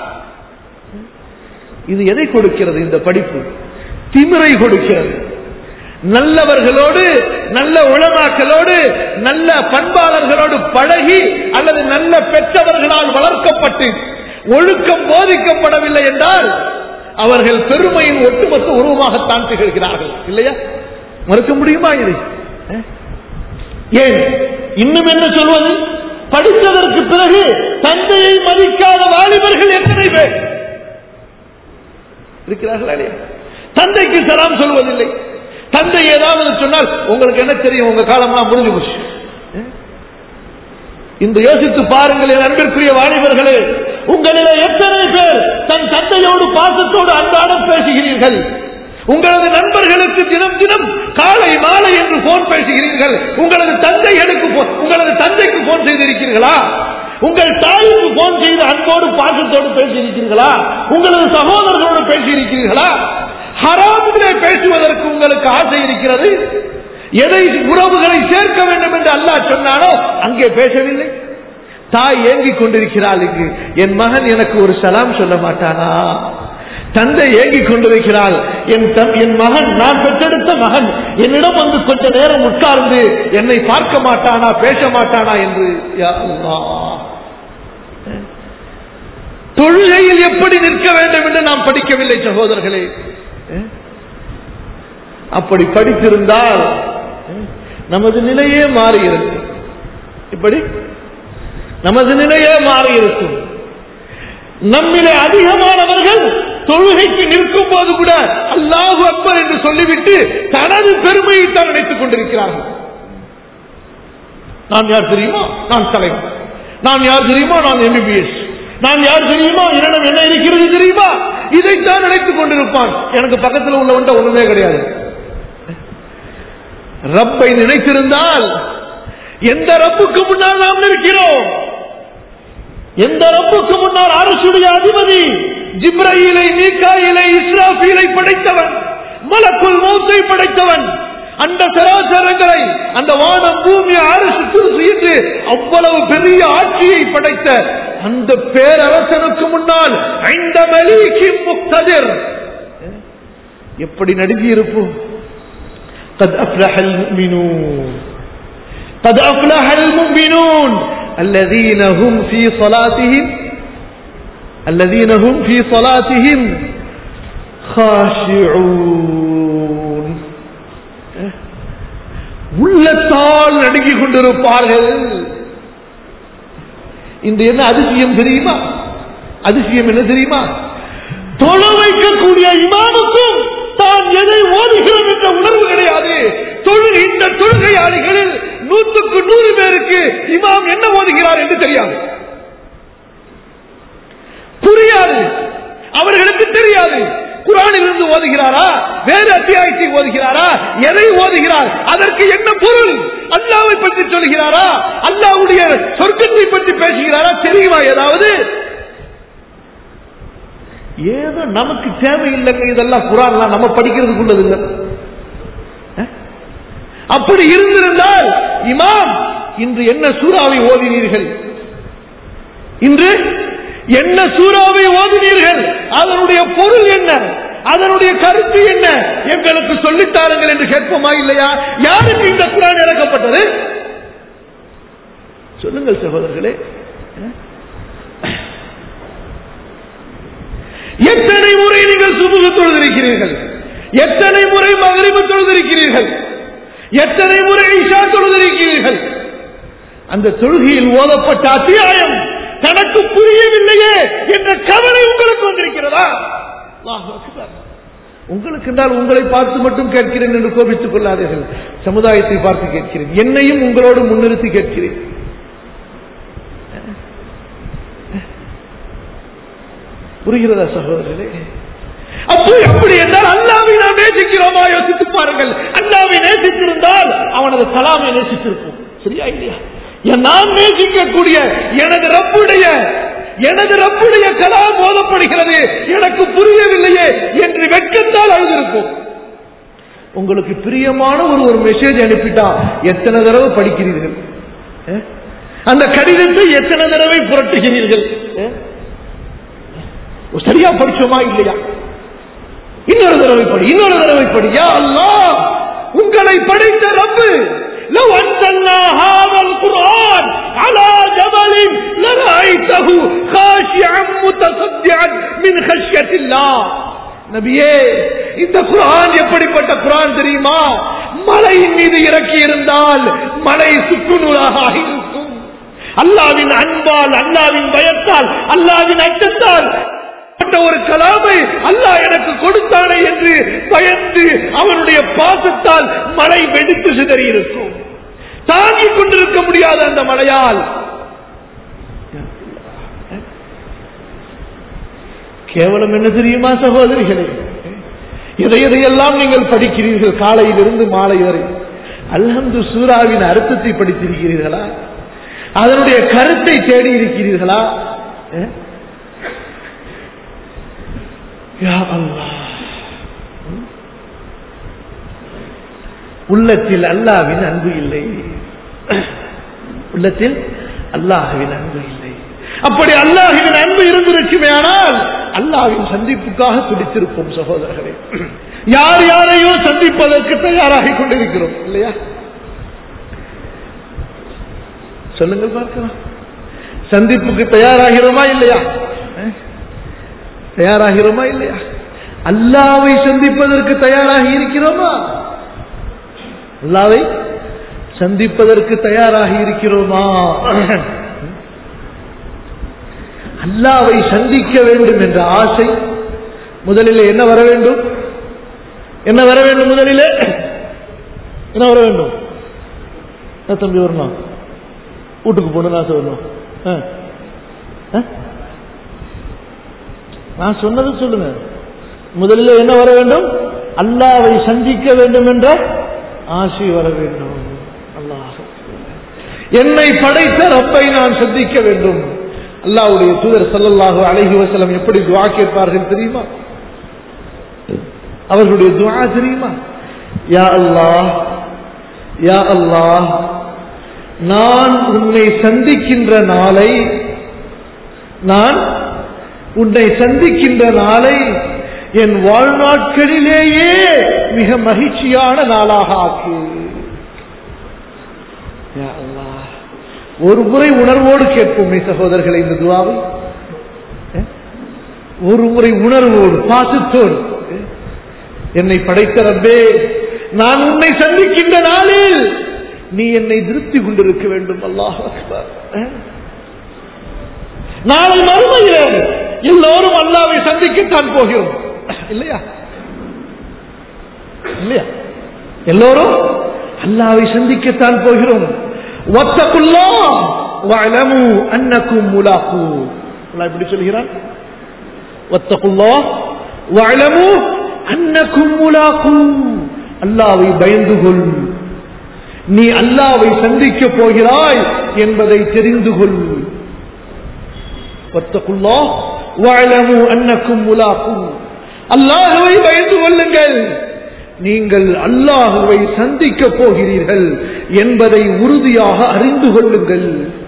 இது எதை கொடுக்கிறது? இந்த படிப்பு திமிரை கொடுக்கிறது. நல்லவர்களோடு, நல்ல உலமாக்களோடு, நல்ல பண்பாளர்களோடு பழகி அல்லது நல்ல பெற்றவர்களால் வளர்க்கப்பட்டு ஒழுக்கம் போதிக்கப்படவில்லை என்றால் அவர்கள் பெருமையின் ஒட்டுமொத்த உருவமாகத்தான் திகழ்கிறார்கள். இல்லையா? மறுக்க முடியுமா இது? ஏன் இன்னும் என்ன சொல்வது? படித்ததற்கு பிறகு தந்தையை மதிக்காத வாலிபர்கள் எத்தனை பேர் இருக்கிறார்களா? தந்தைக்கு சலாம் சொல்வதில்லை. தந்தை ஏதாவது சொன்னால் உங்களுக்கு என்ன தெரியும், உங்க காலம்லாம் முடிஞ்சு போச்சு. இந்த யோசித்து பாருங்கள் என் அன்பிற்குரிய வாலிபர்களே, உங்களில் எத்தனை பேர் தன் தந்தையோடு பாசத்தோடு அன்றாடம் பேசுகிறீர்கள்? உங்களது நண்பர்களுக்கு தினம் தினம் காலை மாலை என்று போன் பேசுகிறீர்கள். உங்களது தந்தைகளுக்கு உங்களது தந்தைக்கு போன் செய்திருக்கிறீர்களா? உங்கள் தாய்க்கு போன் செய்து அன்போடு பாசத்தோடு பேசியிருக்கிறீர்களா? உங்களது சகோதரர்களோடு பேசியிருக்கிறீர்களா? ஹராமிலே பேசுவதற்கு உங்களுக்கு ஆசை இருக்கிறது. எதை உறவுகளை சேர்க்க வேண்டும் என்று அல்லாஹ் சொன்னானோ அங்கே பேசவில்லை. தாய் ஏங்கிக் கொண்டிருக்கிறாள். இங்கு என் மகன் எனக்கு ஒரு சலாம் சொல்ல மாட்டானா? தந்தை ஏங்கிக் கொண்டிருக்கிறாள். என் என் மகன், நான் பெற்றெடுத்த மகன் என்னிடம் வந்து கொஞ்ச நேரம் உட்கார்ந்து என்னை பார்க்க மாட்டானா, பேச மாட்டானா என்று. யா அல்லாஹ், தொழுகையில் எப்படி நிற்க வேண்டும் என்று நாம் படிக்கவில்லை சகோதரர்களே. அப்படி படித்திருந்தால் நமது நிலையே மாறி இருக்கும். இப்படி நமது நிலையே மாறி இருக்கும். நம்மிலே அதிகமானவர்கள் தொழுகைக்கு நிற்கும் போது கூட அல்லாஹு அக்பர் என்று சொல்லிவிட்டு தனது பெருமையை தான் நினைத்துக் கொண்டிருக்கிறார்கள். நான் யார் தெரியுமா? நான் தலைவர். நான் யார் தெரியுமா? நான் எம்பிபிஎஸ். நான் யார் தெரியுமா? என்னிடம் என்ன இருக்கிறது தெரியுமா? இதைத்தான் நினைத்துக் கொண்டிருப்பான். எனக்கு பக்கத்தில் உள்ளவன் ஒண்ணுமே கிடையாது. ரப்பை நினைத்திருந்தால் எந்த ரப்புக்கு முன்னால் நாம் இருக்கிறோம்? எந்த ரப்புக்கு முன்னால்? அரசுடைய அதிபதி ஜிப்ரீலை, மீகாயிலை, இஸ்ராஃபீலை படைத்தவன், மலக்குல் மௌத்தை படைத்தவன், அந்த சராசரங்களை, அந்த வானம், பூமி, அரசு, குர்சி என்று அவ்வளவு பெரிய ஆட்சியை படைத்த அந்த பேரரசனுக்கு முன்னால் ஐந்த மலீகி முக்ததிர் எப்படி நடுங்கி இருப்போம்? قد أفلح المؤمنون قد أفلح المؤمنون الذين هم في صلاتهم الذين هم في صلاتهم خاشعون. உள்ளத்தால் நடுங்கிக் கொண்டிருப்பார்கள். இந்த என்ன அதிசயம் தெரியுமா? அதிசயம் என்ன தெரியுமா? தொழ வைக்கக்கூடிய இமாமுக்கும் தான் எதை ஓதுகிறோம் என்ற உணர்வு கிடையாது. தொழுகை இந்த தொழுகையாளிகளில் நூற்றுக்கு நூறு பேருக்கு இமாம் என்ன ஓதுகிறார் என்று தெரியாது, புரியாது, அவர்களுக்கு தெரியாது. குர்ஆனில் இருந்து ஓதுகிறாரா, வேறு அத்தியாயத்தை ஓதுகிறாரா, எதை ஓதுகிறார், அதற்கு என்ன பொருள், அல்லாஹ்வை பற்றி சொல்கிறாரா, அல்லாஹ்வுடைய சொர்க்கத்தை பற்றி பேசுகிறாரா, தெரியுமா ஏதாவது? ஏதோ நமக்கு தேவையில்லைங்க, இதெல்லாம் குர்ஆன்லாம் நம்ம படிக்கிறதுக்கு உள்ளது இல்லை. அப்படி இருந்திருந்தால் இமாம் இன்று என்ன சூறாவை ஓதினீர்கள், இன்று என்ன சூறாவை ஓதினீர்கள், அதனுடைய பொருள் என்ன, அதனுடைய கருத்து என்ன, எங்களுக்கு சொல்லித்தாருங்கள் என்று கேட்போமா இல்லையா? யாருக்கு இந்த குர்ஆன் இறக்கப்பட்டது சொல்லுங்கள் சகோதரர்களே. எத்தனை முறை நீங்கள் சுபுஹ் தொழுதிருக்கிறீர்கள், எத்தனை முறை மக்ரிப் தொழுதிருக்கிறீர்கள், எத்தனை முறை இஷா தொழுதிருக்கிறீர்கள்? அந்த தொழுகையில் ஓதப்பட்ட அத்தியாயம் தனக்கு புரியவில்லையே என்ற கவலை உங்களுக்கு வந்திருக்கிறதா? உங்களுக்கு என்றால் உங்களை பார்த்து மட்டும் கேட்கிறேன் என்று கோபித்துக் கொள்ளாதீர்கள், சமுதாயத்தை பார்த்து கேட்கிறேன், என்னையும் உங்களோடு முன்னிறுத்தி கேட்கிறேன். புரிகிறதா சகோதரர்களே? அப்போ எப்படி என்றால் அல்லாஹ்வை நாம் நேசிக்கிறோமா யோசித்து பாருங்கள். அல்லாஹ்வை நேசித்திருந்தால் அவனது கலாமை நேசித்திருப்போம், சரியா இல்லையா? நாம் நேசிக்கக்கூடிய எனது ரப்புடைய எனது ரப்புடைய கலாம் ஓதப்படுகிறது, எனக்கு புரியவில்லையே என்று வெட்கத்தால் அழுதிருப்போம். உங்களுக்கு பிரியமான ஒரு ஒரு மெசேஜ் அனுப்பிட்டா எத்தனை தடவை படிக்கிறீர்கள், அந்த கடிதத்தை எத்தனை தடவை புரட்டுகிறீர்கள், சரியா படிச்சோமா இல்லையா, இன்னொரு தடவை படி, இன்னொரு தடவை படி. யா அல்லாஹ், உங்களை படைத்த ரப்பு لو أنزلنا هذا القرآن على جبل لرأيته خاشعا متصدعا من خشية الله. நபியே, இந்த குர்ஆன் எப்படிப்பட்ட குர்ஆன் தெரியுமா? மலையின் மீது இறக்கி இருந்தால் மலை சுக்குநூறாக இருக்கும். அல்லாஹ்வின் அன்பால், அல்லாஹ்வின் பயத்தால், அல்லாஹ்வின் அச்சத்தால் ஒரு கலாமை அல்லாஹ் எனக்கு கொடுத்தானே என்று பயந்து அவனுடைய பாசத்தால் மழை வெடித்து சிதறி இருக்கும். தாங்கிக் கொண்டிருக்க முடியாத அந்த மழையால் கேவலம் என்ன தெரியுமா சகோதரிகளே? எதை எதையெல்லாம் நீங்கள் படிக்கிறீர்கள் காலையிலிருந்து மாலை வரை? அல்ஹம்து சூராவின் அர்த்தத்தை படித்திருக்கிறீர்களா? அதனுடைய கருத்தை தேடி இருக்கிறீர்களா? யா அல்லாஹ், உள்ளத்தில் அல்லாஹ்வின் அன்பு இல்லை, உள்ளத்தில் அல்லாஹ்வின் அன்பு இல்லை. அப்படி அல்லாஹ்வின் அன்பு இருந்திருக்குமே ஆனால் அல்லாஹ்வின் சந்திப்புக்காக துடித்திருப்போம் சகோதரர்களே. யார் யாரையோ சந்திப்பதற்கு தயாராகி கொண்டிருக்கிறோம் இல்லையா? சொல்லுங்கள் பார்க்கலாம், சந்திப்புக்கு தயாராகிறோமா இல்லையா? தயாராகிறோமா இல்லையா? அல்லாஹ்வை சந்திப்பதற்கு தயாராகி இருக்கிறோமா? அல்லாஹ்வை சந்திப்பதற்கு தயாராகி இருக்கிறோமா? அல்லாஹ்வை சந்திக்க வேண்டும் என்ற ஆசை முதலில் என்ன வர வேண்டும்? என்ன வர வேண்டும்? முதலில் என்ன வர வேண்டும்? தம்பி வரணும், வீட்டுக்கு போகணும், ஆசை வரணும். நான் சொன்னது சொல்லுங்க. முதலில் என்ன வர வேண்டும்? அல்லாஹ்வை சந்திக்க வேண்டும் என்ற ஆசை வர வேண்டும். அல்லாஹ், என்னை படைத்த ரப்பை நான் சந்திக்க வேண்டும். அல்லாஹ்வுடைய தூதர் ஸல்லல்லாஹு அலைஹி வஸல்லம் எப்படி துஆ கேட்பார்கள் தெரியுமா? அவர்களுடைய துஆ தெரியுமா? யா அல்லாஹ், யா அல்லாஹ், நான் உன்னை சந்திக்கின்ற நாளை நான் உன்னை சந்திக்கின்ற நாளை என் வாழ்நாட்களிலேயே மிக மகிழ்ச்சியான நாளாக ஆக்கு. யா அல்லாஹ், ஒரு முறை உணர்வோடு கேட்போமே சகோதரர்களை இந்த துஆவை, ஒரு முறை உணர்வோடு பாசத்தோடு, என்னை படைத்த ரப்பே, நான் உன்னை சந்திக்கின்ற நாளில் நீ என்னை திருப்தி கொண்டிருக்க வேண்டும். அல்லாஹ் அக்பர். நாளை மறுமையில் எல்லோரும் அல்லாஹ்வை சந்திக்கத்தான் போகிறோம் இல்லையா? இல்லையா? எல்லோரும் அல்லாஹ்வை சந்திக்கத்தான் போகிறோம். வத்தகுல்லாஹ் வஅலமு அன்னகும் முலாகு. அல்லாஹ் இப்படி சொல்கிறான், வத்தகுல்லாஹ் வஅலமு அன்னகும் முலாகு. அல்லாஹ்வை பயந்து கொள், நீ அல்லாஹ்வை சந்திக்க போகிறாய் என்பதை தெரிந்து கொள். வத்தகுல்லாஹ் வஅலமு அன்னகும் முலாகு. அல்லாஹ்வை பயந்து கொள்ளுங்கள், நீங்கள் அல்லாஹ்வை சந்திக்க போகிறீர்கள் என்பதை உறுதியாக அறிந்து கொள்ளுங்கள்.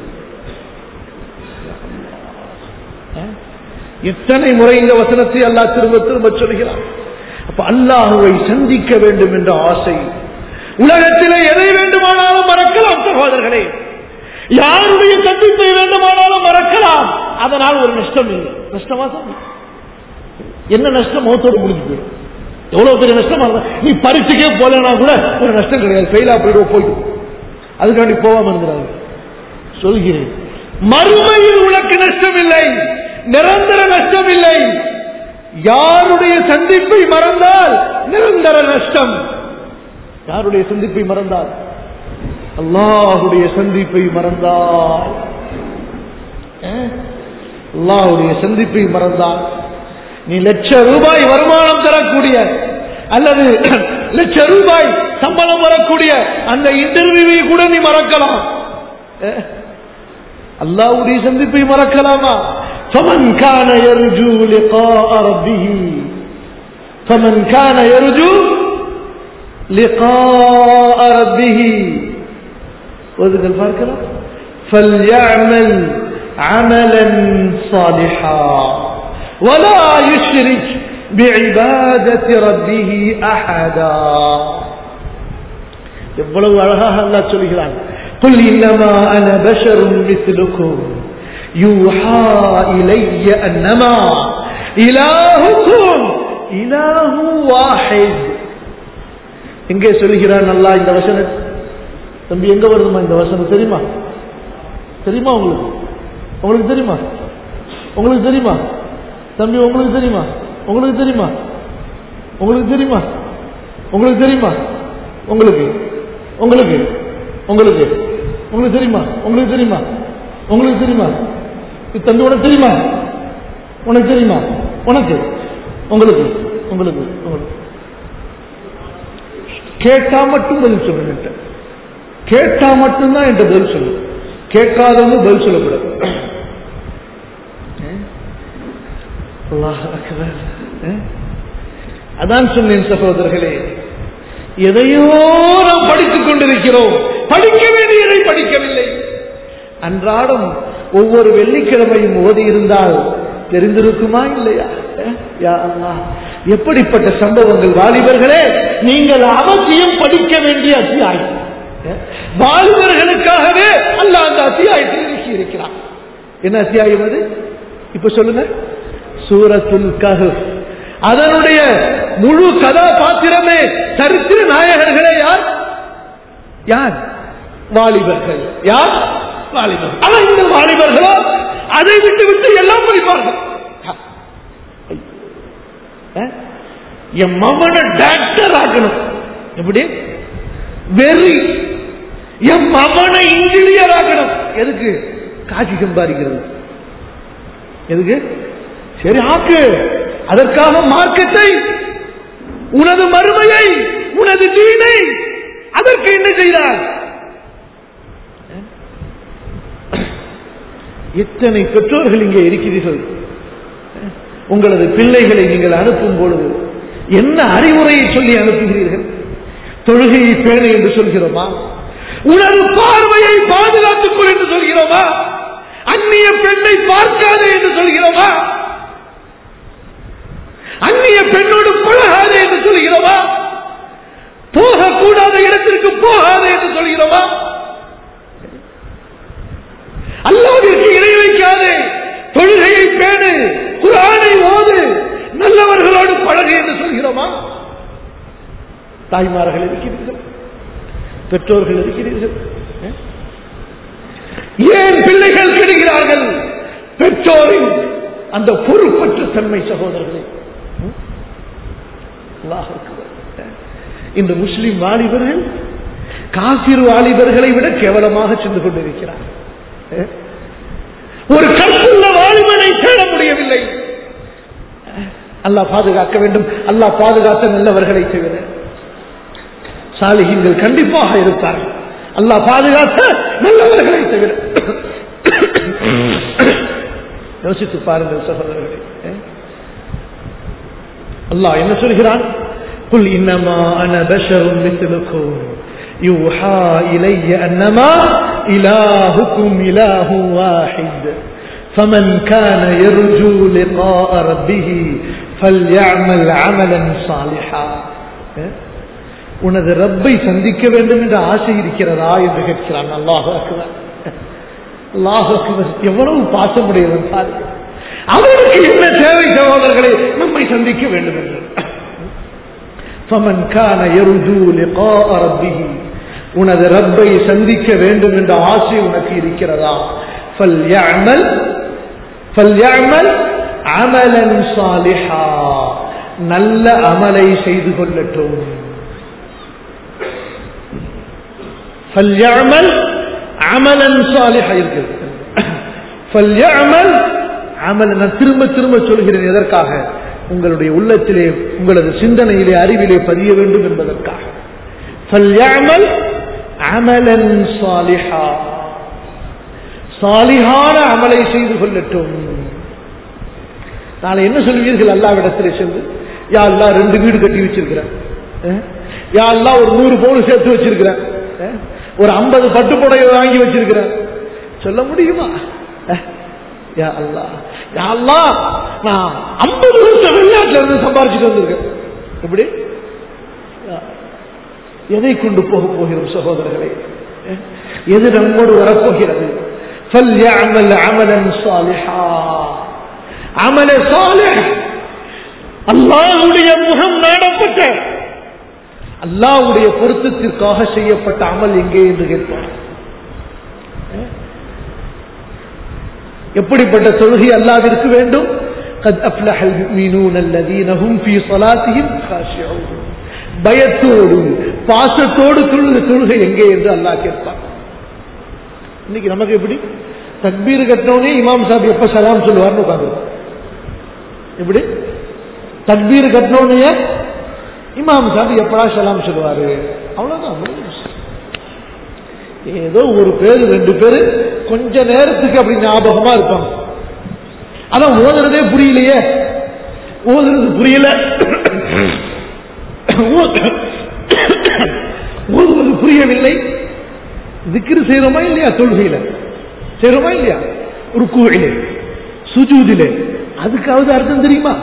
எத்தனை முறை இந்த வசனத்தை அல்லாஹ் திரும்ப திரும்ப சொல்கிறார். அப்ப அல்லாஹ்வை சந்திக்க வேண்டும் என்ற ஆசை. உலகத்திலே எதை வேண்டுமானாலும் மறக்கலாம் சகோதரர்களே, யாருடைய சந்திப்பை வேண்டுமானாலும் மறக்கலாம். அதனால் ஒரு நஷ்டம் இல்லை. நஷ்டமா சார்? என்ன நஷ்டம்? மௌத்தோடு முடிஞ்சு போயிடும். எவ்வளவு பெரிய நஷ்டமா இருந்தா, நீ பரீட்சைக்கே போலனா கூட ஒரு நஷ்டம் கிடையாது, ஃபெயிலா போயிடுவோம், போயிடும். அதுக்காண்டி போகாம இருக்கிறாங்க. சொல்கிறேன், மறுமையில் உனக்கு நஷ்டம் இல்லை, நிரந்தர நஷ்டம் இல்லை. யாருடைய சந்திப்பை மறந்தால் நிரந்தர நஷ்டம். யாருடைய சந்திப்பை மறந்தால்? அல்லாஹ்வுடைய சந்திப்பை மறந்தால், அல்லாஹ்வுடைய சந்திப்பை மறந்தால் நீ லட்ச ரூபாய் வருமானம் தரக்கூடிய அல்லது லட்ச ரூபாய் சம்பளம் வரக்கூடிய அந்த இன்டர்வியூவை கூட நீ மறக்கலாம். அல்லாஹ்வுடைய சந்திப்பை மறக்கலாமா? فمن كان يرجو لقاء ربه فمن كان يرجو لقاء ربه وذكر الفارقة فليعمل عملا صالحا ولا يشرك بعبادة ربه أحدا. எவ்வளவு அழகாக அல்லாஹ் சொல்கிறான். قل إنما أنا بشر مثلكم يوحى إلي أنما إلهكم إله واحد. எங்கே சொல்கிறான் அல்லாஹ் இந்த வசனம்? தம்பி எங்க வருதுமா இந்த வசனம்? தெரியுமா? தெரியுமா உங்களுக்கு? உங்களுக்கு தெரியுமா? உங்களுக்கு தெரியுமா தம்பி? உங்களுக்கு தெரியுமா? உங்களுக்கு தெரியுமா? உங்களுக்கு தெரியுமா? உங்களுக்கு தெரியுமா? உங்களுக்கு உங்களுக்கு உங்களுக்கு உங்களுக்கு தெரியுமா? உங்களுக்கு தெரியுமா? உங்களுக்கு தெரியுமா? தம்பி உனக்கு தெரியுமா? உனக்கு தெரியுமா? உனக்கு உங்களுக்கு உங்களுக்கு உங்களுக்கு கேட்டா மட்டும் பதில் சொல்லுங்க. கேட்டா மட்டும்தான் என்ற பதில் சொல்லு. கேட்காதவங்க பதில் சொல்லக்கூடாது. அதான் சொன்னேன் சகோதரர்களே, எதையோ நாம் படித்துக் கொண்டிருக்கிறோம், படிக்க வேண்டியதை படிக்கவில்லை. அன்றாடம் ஒவ்வொரு வெள்ளிக்கிழமையும் ஓதி இருந்தால் தெரிந்திருக்குமா இல்லையா? யா அல்லாஹ், எப்படிப்பட்ட சம்பவங்கள்! வாலிபர்களே, நீங்கள் அவசியம் படிக்க வேண்டிய அத்தியாயம். வாலிபர்களுக்காகவே அல்லாஹ் அந்த அத்தியாயத்தை இறக்கி இருக்கிறார். என்ன அத்தியாயம் அது? இப்ப சொல்லுங்க. சூரத்துல் கஹ்ஃப். அதனுடைய முழு கதாபாத்திரமே சரித்திர நாயகர்களே யார்? யார்? வாலிபர்கள். யார்? வாலிபர்கள். ஆனால் இந்த வாலிபர்களோ அதை விட்டு விட்டு எல்லாம் படிப்பார்கள். என் மகனை டாக்டர் ஆக்கணும், எப்படி வெறி. என் மகனை இன்ஜினியர் ஆக்கணும். எதுக்கு? காட்சி சம்பாதிக்கிறது. எதுக்கு? சரி ஆக்கு. அதற்காக மார்க்கத்தை, உனது மறுமையை, உனது தீனை, அதற்கு என்ன செய்தார்? எத்தனை பெற்றோர்கள் இங்கே இருக்கிறீர்கள். உங்களது பிள்ளைகளை நீங்கள் அனுப்பும் பொழுது என்ன அறிவுரையை சொல்லி அனுப்புகிறீர்கள்? தொழுகையை பேணு என்று சொல்கிறோமா? உனது பார்வையை பாதுகாத்துக் கொள் என்று சொல்கிறோமா? அந்நிய பெண்ணை பார்க்காதே என்று சொல்கிறோமா? அந்நிய பெண்ணோடு பழகாதே என்று சொல்கிறோமா? போகக்கூடாத இடத்திற்கு போகாதே என்று சொல்கிறோமா? அல்லாஹ்விற்கு இணை வைக்காதே, தொழுகையை பேணு, குர்ஆனை ஓது, நல்லவர்களோடு பழகு என்று சொல்கிறோமா? தாய்மார்கள் இருக்கிறீர்கள், பெற்றோர்கள் இருக்கிறீர்கள். ஏன் பிள்ளைகள் கெடுகிறார்கள்? பெற்றோரின் அந்த பொறுப்பற்ற தன்மை. சகோதரர்களே, இந்த முஸ்லிம் வாலிபர்கள் காபிர் வாலிபர்களை விட கேவலமாக சென்று கொண்டிருக்கிறார். ஒரு கற்புள்ள வாலிபனை தேட முடியவில்லை. அல்லாஹ் பாதுகாக்க வேண்டும். அல்லாஹ் பாதுகாத்த நல்லவர்களை தவிர சாலிஹீன்கள் கண்டிப்பாக இருப்பார்கள். அல்லாஹ் பாதுகாத்த நல்லவர்களை தவிர. யோசித்து பாருங்கள் சகோதரர்களே, அல்லாஹ் என்ன சொல்கிறான்? குல் இன்னமா அன பஷருன் மிஸ்லுக்கும் யூஹா இலைய அன்னமா இலாஹுக்கும் இலாஹு வாஹித் ஃபமன் கான யர்ஜூ லிகாஅ ரப்பிஹி ஃபல்யஅமல் அமலன் ஸாலிஹா. உனது ரப்பை சந்திக்க வேண்டும் என்ற ஆசை இருக்கிறதா என்று கேட்கிறான். அல்லாஹு அக்பர், அல்லாஹு அக்பர். எவ்வளவு பாசமுடையவன் பாருங்கள். அவருக்கு என்ன தேவை சகோதரர்களே? நம்மை சந்திக்க வேண்டும் என்று. فمن كان يرجو لقاء ربه, உனது ரப்பை சந்திக்க வேண்டும் என்ற ஆசை உனக்கு இருக்கிறதா? فليعمل فليعمل عملا صالحا, நல்ல அமலை செய்து கொள்ளட்டும். فليعمل عملا صالحا இருக்கிறது. فليعمل عملا, நான் திரும்ப திரும்ப சொல்கிறேன். எதற்காக? உங்களுடைய உள்ளத்திலே, உங்களது சிந்தனையிலே, அறிவிலே பதிய வேண்டும் என்பதற்காக. فليعمل عملا صالحا, சாலிஹான அமலை செய்து கொள்ளட்டும். நாளை என்ன சொல்வீர்கள்? அல்லாஹ்விடத்திலே சென்று, யா அல்லாஹ் ரெண்டு வீடு கட்டி வச்சிருக்கிறேன், யா அல்லாஹ் ஒரு நூறு பவுன் சேர்த்து வச்சிருக்கிறேன், ஒரு ஐம்பது பட்டு புடவை வாங்கி வச்சிருக்கிறேன், சொல்ல முடியுமா? யா அல்லாஹ், யா அல்லாஹ் நான் ஐம்பது வருஷம் வெளிநாட்டில இருந்து சம்பாதிச்சுட்டு வந்திருக்கேன். எப்படி? எதை கொண்டு போக போகிறோம் சகோதரர்களே? எது நம்மோடு வரப்போகிறது? فليعمل عملا صالحا, அமல சாலிஹ், அல்லாஹ்வுடைய முகம் நாடப்பட்ட, அல்லாஹ்வுடைய பொருத்தத்திற்காக செய்யப்பட்ட அமல் எங்கே என்று கேட்பார். எப்படிப்பட்ட தொழுகை அல்லாஹ்விற்கு வேண்டும்? قد أفلح المؤمنون الذين هم في صلاتهم خاشعون, பயத்தோடு பாசத்தோடு தொழுகை தொழுகை எங்கே என்று அல்லாஹ் கேட்பார். இன்னைக்கு நமக்கு எப்படி? தக்பீர் கட்டினோடனே இமாம் சாஹிப் எப்ப சலாம் சொல்லுவார்னு உட்காந்து. எப்படி? தக்பீர் கட்டினோடனே இமாம் சாஹிப் எப்படா சலாம் சொல்லுவாரு? அவ்வளவுதான். ஏதோ ஒரு பேரு ரெண்டு பேரு கொஞ்ச நேரத்துக்கு அப்படி ஞாபகமா இருப்பாங்க. அதான் ஓதுறதே புரியலையே, ஓதுறது புரியல, ஓதுவது புரியவில்லை. திக்ர் செய்யறோமா இல்லையா? தொழுகையில செய்யறோமா இல்லையா? ருக்குவிலே, சுஜூதிலே, அதுக்காவது அர்த்தம் தெரியுமா?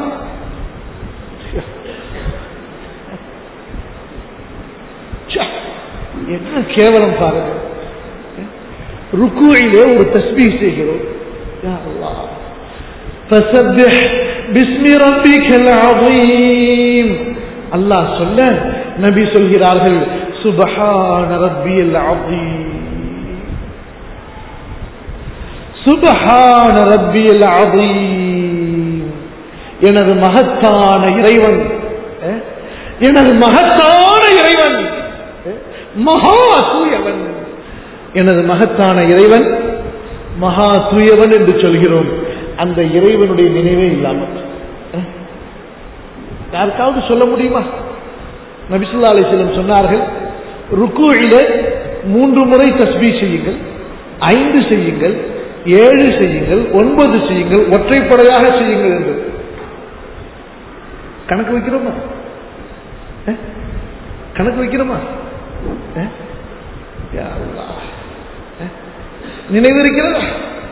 என்ன கேவலம் பாருங்க. ருக்குவிலே ஒரு தஸ்பீஹ் செய்கிறோம், யா அல்லாஹ் ஃபஸப்பிஹ் பிஸ்மி ரப்பிக்கல் அஸீம். அல்லாஹ் சொல்ல நபி சொல்கிறார்கள் சுப்ஹான ரப்பியல் அஸீம், சுப்ஹான ரப்பியல் அஸீம். எனது மகத்தான இறைவன், எனது மகத்தான இறைவன், மகா தூயவன், எனது மகத்தான இறைவன் மகா தூயவன் என்று சொல்கிறோம். அந்த இறைவனுடைய நினைவே இல்லாமல் யாருக்காவது சொல்ல முடியுமா? நபி ஸல்லல்லாஹு அலைஹி வஸல்லம் சொன்னார்கள், ருக்குஇலே மூன்று முறை தஸ்பீஹ் செய்யுங்கள், ஐந்து செய்யுங்கள், ஏழு செய்யுங்கள், ஒன்பது செய்யுங்கள், ஒற்றைப்படையாக செய்யுங்கள் என்று. கணக்கு வைக்கிறோமா? கணக்கு வைக்கிறோமா? நினைவு இருக்கிறதா?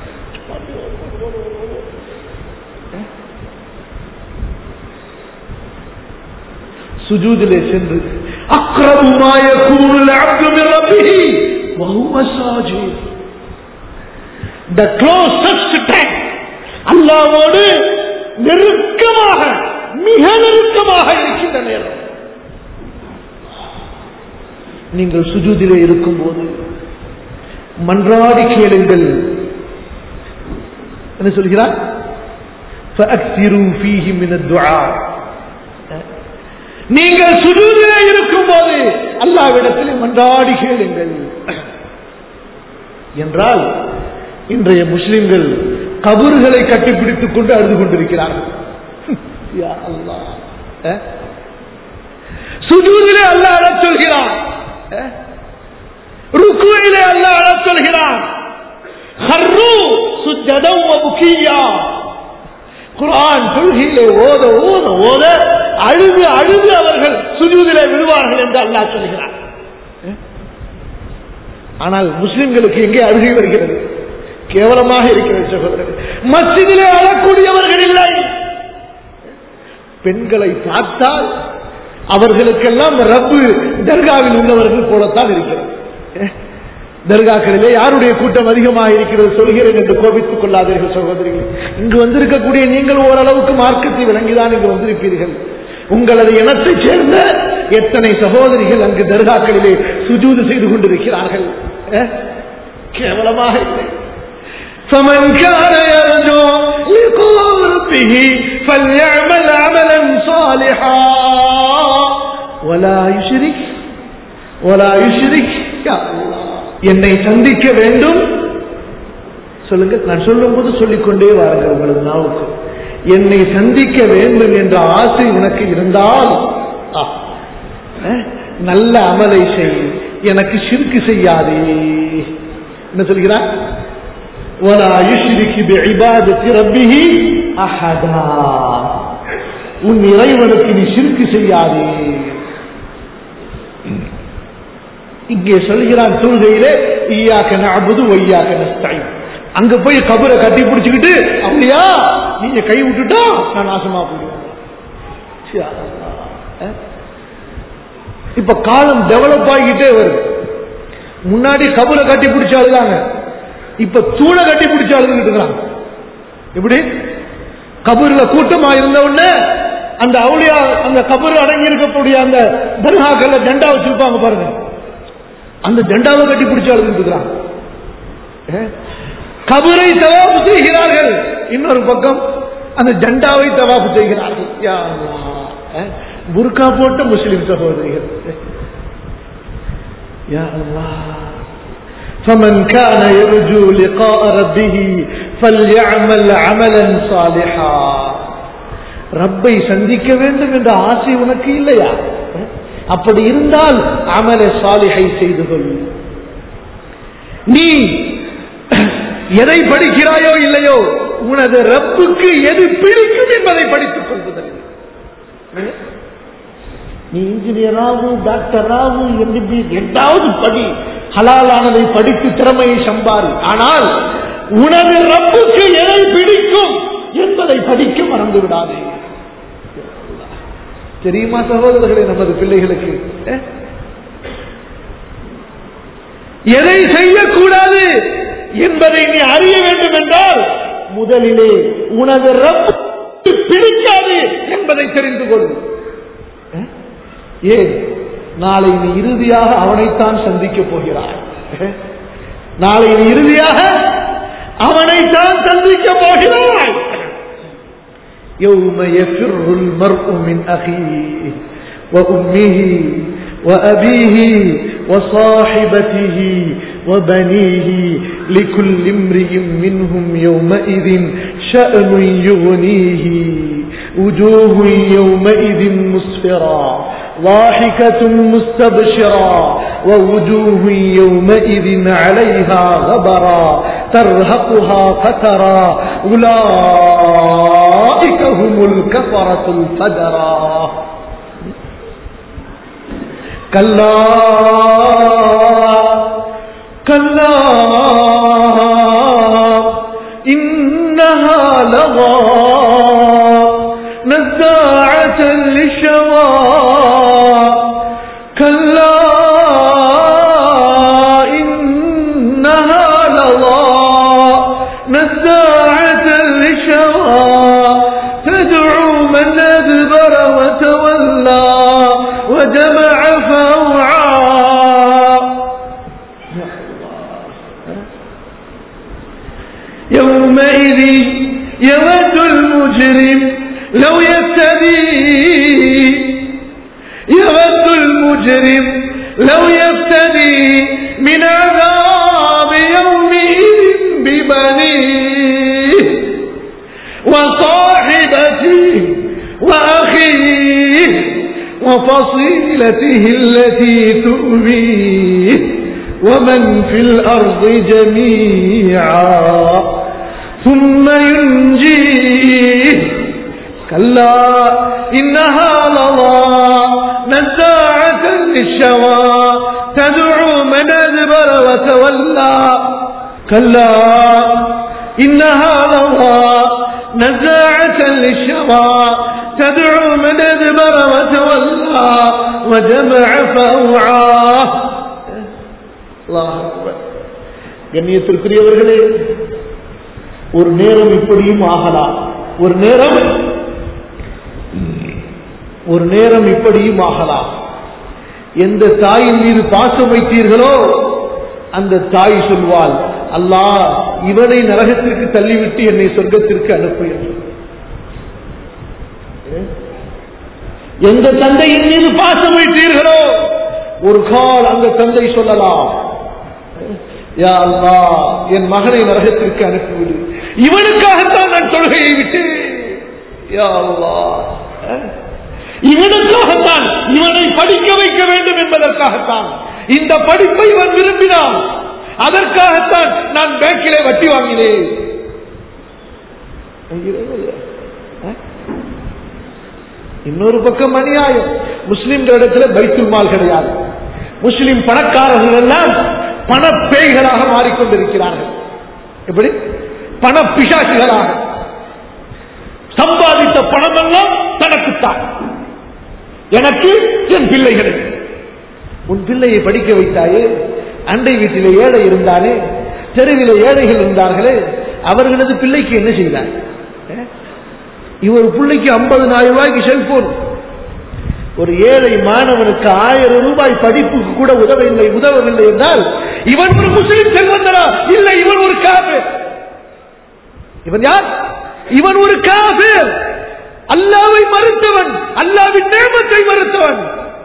சுஜூதிலே சென்று அக்ரபு மா யகூனுல் அப்து மின் ரப்பிஹி வ ஹுவ சாஜித், the closest time அல்லாஹ்வோடு நெருக்கமாக, மிக நெருக்கமாக இருக்கின்ற நேரம். நீங்கள் சுஜூதிலே இருக்கும் போது மன்றாடி கேளுங்கள். என்ன சொல்கிறார்? فأكثروا فيه من الدعاء, நீங்கள் சுஜூதிலே இருக்கும் போது அல்லாஹ்விடத்தில் மன்றாடி கேளுங்கள் என்றால், இன்றைய முஸ்லிம்கள் கபறுகளை கட்டிப்பிடித்துக் கொண்டு அழுது கொண்டிருக்கிறார்கள். யா அல்லாஹ், சுஜூதிலே அல்லாஹ் அழச் சொல்கிறான், ருக்குவிலே அல்லாஹ் அழச் சொல்கிறான். ஹர்ரு சுஜ்ஜதன் வ புகியா. குர்ஆன் தொழுகையிலே ஓத ஓத ஓத அழுது அழுது அவர்கள் சுஜூதிலே விழுவார்கள் என்று அல்லாஹ் சொல்கிறார். ஆனால் முஸ்லிம்களுக்கு எங்கே அழுகை வருகிறது? கேவலமாக இருக்கிறது சகோதரர்கள். மஸ்ஜிதிலே அழக்கூடியவர்கள் இல்லை. பெண்களை பார்த்தால் அவர்களுக்கெல்லாம் ரப்பு தர்காவில் உள்ளவர்கள் போலத்தான் இருக்கிறது. தர்காக்களிலே யாருடைய கூட்டம் அதிகமாக இருக்கிறது சொல்கிறேன் என்று கோபித்துக் கொள்ளாதீர்கள் சகோதரிகள். இங்கு வந்திருக்கக்கூடிய நீங்கள் ஓரளவுக்கு மார்க்கத்தை விளங்கிதான் இங்கு வந்திருப்பீர்கள். உங்களது இனத்தை சேர்ந்த எத்தனை சகோதரிகள் அங்கு தர்காக்களிலே சுஜூது செய்து கொண்டிருக்கிறார்கள். கேவலமாக இல்லை. فمن كان يرجو لقاء ربه فليعمل عملا صالحا ولا يشرك ولا يشرك يا الله. என்னை சந்திக்க வேண்டும் சொல்லுங்க. நான் சொல்லும் போது சொல்லிக்கொண்டே வாருங்கள் உங்களது நாவுக்கு. என்னை சந்திக்க வேண்டும் என்ற ஆசை உனக்கு இருந்தால் நல்ல அமலை செய், எனக்கு ஷிர்க் செய்யாதே. என்ன சொல்கிறார்? ولا يشرك بعبادة ربه أحدا. உன் இறைவனுக்கு நீ ஷிர்க் செய்யாதே. இங்கே சொல்கிறான் தொழுகையிலே இய்யாக நஅபுது வ இய்யாக நஸ்தஈன். அங்க போய் கபரை கட்டி பிடிச்சுக்கிட்டு அப்படியா நீங்க கை விட்டுட்டா நான் நாசமா போயிடுவேன். இப்ப காலம் டெவலப் ஆகிட்டே வருது. முன்னாடி கபரை கட்டி பிடிச்சாலுதாங்க, இப்ப தூளை கட்டி பிடிச்சாலுங்க. எப்படி கபூர்ல கூட்டமா இருந்த உடனே அந்த அவுளியா அந்த கபூர் அடங்கி இருக்கக்கூடிய அந்த தர்காக்கள்ல ஜெண்டா வச்சிருப்பாங்க பாருங்க, அந்த ஜெண்டாவை கட்டி பிடிச்சாலுங்க. கபரை தவாஃப் செய்கிறார்கள், இன்னொரு பக்கம் அந்த ஜெண்டாவை தவாஃப் செய்கிறார்கள். யா அல்லாஹ், புர்கா போட்ட முஸ்லிம் சகோதரிகள். யா அல்லாஹ். فمن كان يرجو لقاء ربه فليعمل عملا صالحا. ரப்பை சந்திக்க வேண்டும் என்ற ஆசை உனக்கு இல்லையா? அப்படி இருந்தால் அமல சாலிஹை செய்து கொள். நீ எதை படிக்கிறாயோ இல்லையோ உனது ரப்புக்கு எது பிடிக்கும் என்பதை படித்துக் கொள்வதில்லை. நீ இன்ஜினியராகவும் டாக்டராகவும் எம்பிபிஎஸ் எட்டாவது படி, ஹலாலானதை படித்து திறமையை சம்பாதி. ஆனால் உனது ரப்புக்கு எதை பிடிக்கும் என்பதை படிக்க மறந்து விடாதே. தெரியுமா சகோதரர்களே, நமது பிள்ளைகளுக்கு எதை செய்யக்கூடாது என்பதை நீ அறிய வேண்டும் என்றால் முதலிலே உனது ரப்பு பிடிக்காது என்பதை தெரிந்து கொள். ஏன்? நாளை நீ இறுதியாக அவனைத்தான் சந்திக்க போகிறாய். நாளை நீ இறுதியாக அவனைத்தான் சந்திக்க போகிறாய். يوم يفر المرء من أخيه وأمه وأبيه وصاحبته وبنيه لكل امرئ منهم يومئذ شأن يغنيه وجوه يومئذ مسفرة ضاحكة مستبشرة ووجوه يومئذ عليها غبرة ترهقها قترا أولئك هم الكفرة الفجرة. كلا كلا إنها لظى نزاعة للشوى كلا إنها لظى نزاعة للشوى تدعو من أدبر وتولى وجمع فأوعى. يومئذ يود المجرم لو يفتدي المجرم لو يفتدي من عذاب يومئذ ببنيه وصاحبته وأخيه وفصيلته التي تؤويه ومن في الأرض جميعا ثم ينجيه كلا إنها لظى نزاعة للشوى تدعو من أدبر وتولى كلا إنها لظى نزاعة للشوى تدعو من أدبر وتولى وجمع فأوعى. الله أكبر. கண்ணியத்திற்குரியவர்களே, ஒரு நேரம் இப்படியும் ஆகலாம், ஒரு நேரம் ஒரு நேரம் இப்படியும் ஆகலாம். எந்த தாயின் மீது பாசம் வைத்தீர்களோ அந்த தாய் சொல்வாள், அல்லாஹ் இவனை நரகத்திற்கு தள்ளிவிட்டு என்னை சொர்க்கத்திற்கு அனுப்பு என்று. எந்த தந்தையின் மீது பாசம் வைத்தீர்களோ ஒரு கால் அந்த தந்தை சொல்லலாம், யா அல்லாஹ் என் மகனை நரகத்திற்கு அனுப்பிவிடு, இவனுக்காகத்தான் நான் தொழுகையை விட்டு, யா அல்லாஹ் இவனுக்காகத்தான், இவனை படிக்க வைக்க வேண்டும் என்பதற்காகத்தான், இந்த படிப்பை இவன் விரும்பினான், அதற்காகத்தான் நான் பேங்கிலே வட்டி வாங்கினேன். இன்னொரு பக்கம் அநியாயம், முஸ்லிம்களிடத்துல பைத்துல் மால் கிடையாது. முஸ்லிம் பணக்காரர்கள் எல்லாம் பண பேய்களாக மாறிக்கொண்டிருக்கிறார்கள். எப்படி? பண பிசாசுகளாக. சம்பாதித்த பணம் எல்லாம் தனக்குத்தான், எனக்கு என் பிள்ளைகளை. உன் பிள்ளையை படிக்க வைத்தாயே, அண்டை வீட்டிலே ஏழை இருந்தானே, தெருவிலே ஏழைகள் இருந்தார்களே, அவர்களது பிள்ளைக்கு என்ன செய்தார்? இவர் பிள்ளைக்கு ஐம்பதனாயிரம் ரூபாய்க்கு செல்போன். ஒரு ஏழை மாணவனுக்கு ஆயிரம் ரூபாய் படிப்புக்கு கூட உதவவில்லை உதவவில்லை என்றால் இவன் ஒரு முஸ்லிம் செல்வந்தரா? இல்லை, இவன் ஒரு காஃபிர். இவன் யார்? இவன் ஒரு காஃபிர். அல்லாஹ்வை மறுத்தவன், அல்லாஹ்வின் நியமத்தை மறுத்தவன்.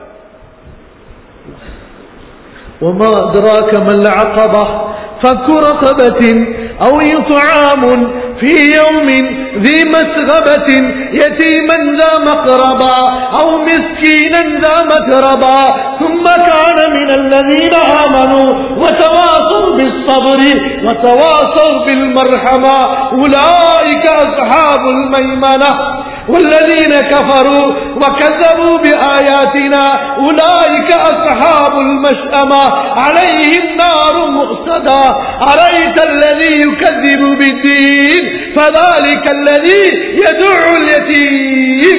وما أدراك ما العقبة فك رقبة أو إطعام في يوم ذي مسغبة يتيما ذا مقربا أو مسكينا ذا متربا ثم كان من الذين آمنوا وتواصوا بالصبر وتواصوا بالمرحمة أولئك أصحاب الميمنة والذين كفروا وكذبوا بآياتنا أولئك أصحاب المشأمة عليهم نار مؤصدة أرأيت الذي يكذب بالدين فذلك الذي يدعو اليتيم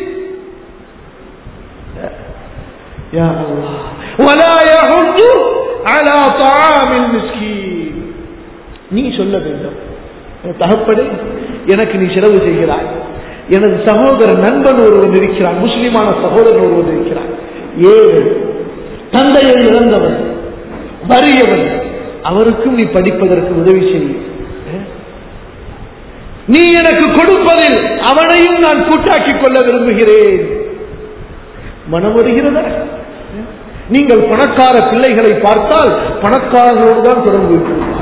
يا الله ولا يحض على طعام المسكين. நீ சொல்ல வேண்டும், தகப்பனே எனக்கு நீ செலவு செய்கிறாய், எனது சகோதரன் நண்பன் ஒருவன் இருக்கிறான், முஸ்லிமான சகோதரன் ஒருவன் இருக்கிறான், ஏழு தந்தையை இழந்தவன், வறியவன், அவருக்கும் நீ படிப்பதற்கு உதவி செய்ய, நீ எனக்கு கொடுப்பதில் அவனையும் நான் கூட்டாக்கிக் கொள்ள விரும்புகிறேன். மனம் வருகிறதா? நீங்கள் பணக்கார பிள்ளைகளை பார்த்தால் பணக்காரர்களோடு தான் தொடர்பு வைத்திருப்பார்,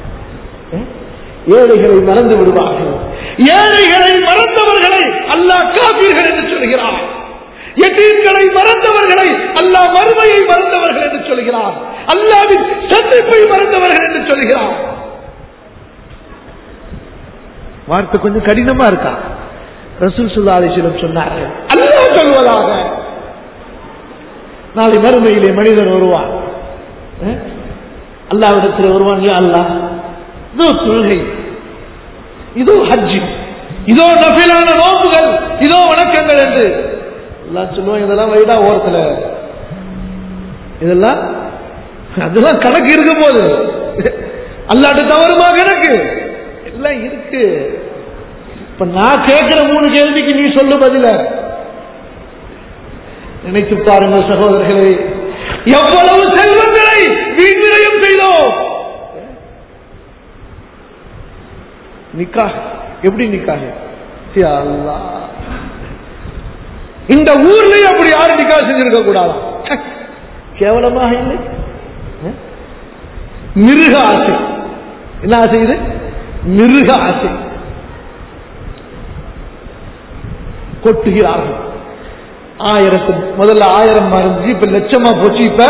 ஏழைகளை மறந்து விடுவார்கள். ஏழைகளை மறந்தவர்களை அல்லாஹ் காபீர்கள் என்று சொல்கிறார். யதீம்களை மறந்தவர்களை அல்லாஹ் மறுமையை மறந்தவர்கள் என்று சொல்கிறார். அல்லாஹ்வின் சந்திப்பை மறந்தவர்கள் என்று சொல்கிறார். வார்த்தை கொஞ்சம் கடினமா இருக்கா? ரசூல் ஸல்லல்லாஹு அலைஹி வஸல்லம் சொன்னார்கள், அல்லாஹ் சொல்வதாக, நாளை மறுமையிலே மனிதன் வருவான், அல்லாஹ்விடத்தில் வருவான், யா அல்லாஹ் இதோ தொழுகை, இதோ ஹஜ், இதோ நஃபிலான நோன்புகள், இதோ வணக்கங்கள் என்று எல்லாம் சொல்லுவாங்க. இதெல்லாம் வைடா ஓரத்துல, இதெல்லாம் அதெல்லாம் கணக்கு இருக்கும் போது அல்லாஹ்ட்ட தவறுமா கணக்கு எல்லாம் இருக்கு. இப்ப நான் கேட்கிற மூணு கேள்விக்கு நீ சொல்லு பதில. நினைத்து பாருங்க சகோதரர்களே, எவ்வளவு செல்வங்களை வீண்விரயம் செய்தோம். நிக்காஹ் எப்படி நிக்காஹ்? இந்த ஊர்லயே அப்படி யாரும் நிக்காஹ் செஞ்சிருக்க கூடாது. கேவலமாக இல்லை. மிருக ஆசை. என்ன ஆசை இது? மிருக ஆசை. கொட்டுகிறார்கள். ஆயிரத்து முதல்ல ஆயிரம் மறைஞ்சு இப்ப லட்சமா போச்சு. இப்ப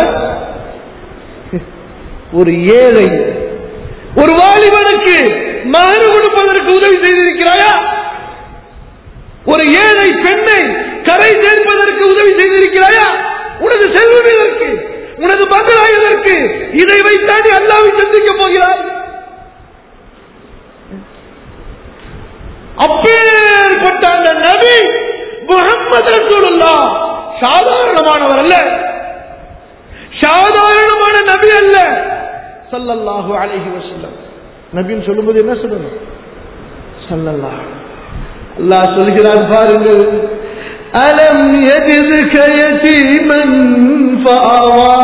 ஒரு ஏழை ஒரு வாலிபனுக்கு மகரு கொடுப்பதற்கு உதவி செய்திருக்கிறாயா? ஒரு ஏழை பெண்ணை கரை சேர்ப்பதற்கு உதவி செய்திருக்கிறாயா? உனது செல்வம் எதற்கு? உனது மகளா எதற்கு? இதை வைத்தாடி அல்லாஹ்வை சந்திக்க போகிறார். அப்பேற்பட்ட அந்த நபி முஹம்மது ரசூலுல்லாஹ் சாதாரணமானவர் அல்ல, சாதாரணமான நபி அல்ல. ஸல்லல்லாஹு அலைஹி வஸல்லம் நபின்னு சொல்லும்போது என்ன சொல்லணும்? ஸல்லல்லாஹு. அல்லாஹ் சொல்கிறான் பாருங்கள், அலம் யஜிதுக யதீமன் ஃபஆவா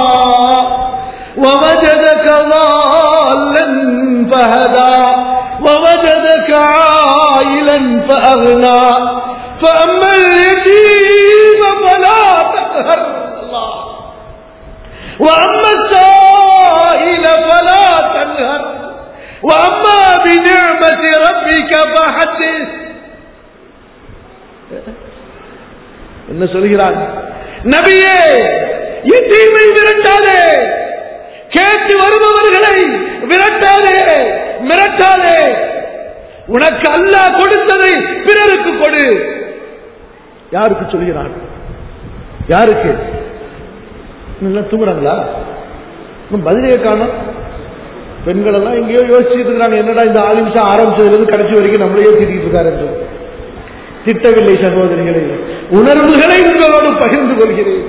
வவஜதக ضالًا فهدى ووجدك عائلا فأغنى فأما اليتيم فلا تقهر الله وأما السائل فلا تنهر وأما بنعمة ربك فحدث. என்ன சொல்கிறார்? நபியே, யதீமை விரட்டாதே, கேட்டு வருபவர்களை விரட்டாதே, மிரட்டாதே. உனக்கு அல்லாஹ் கொடுத்ததை பிறருக்கு கொடு. யாருக்கு சொல்கிறார்? யாருக்கு? தூங்குறாங்களா? பதிலே காணும். பெண்கள் எல்லாம் எங்கேயோ யோசிச்சுட்டு இருக்காங்க, என்னடா இந்த ஆறு நிமிஷம் ஆரம்பிச்சதுல இருந்து கடைசி வரைக்கும் நம்மளையே திட்டிட்டு இருக்காரு என்று. திட்டவில்லை சகோதரிகளை, உணர்வுகளை உங்களோடு பகிர்ந்து கொள்கிறேன்.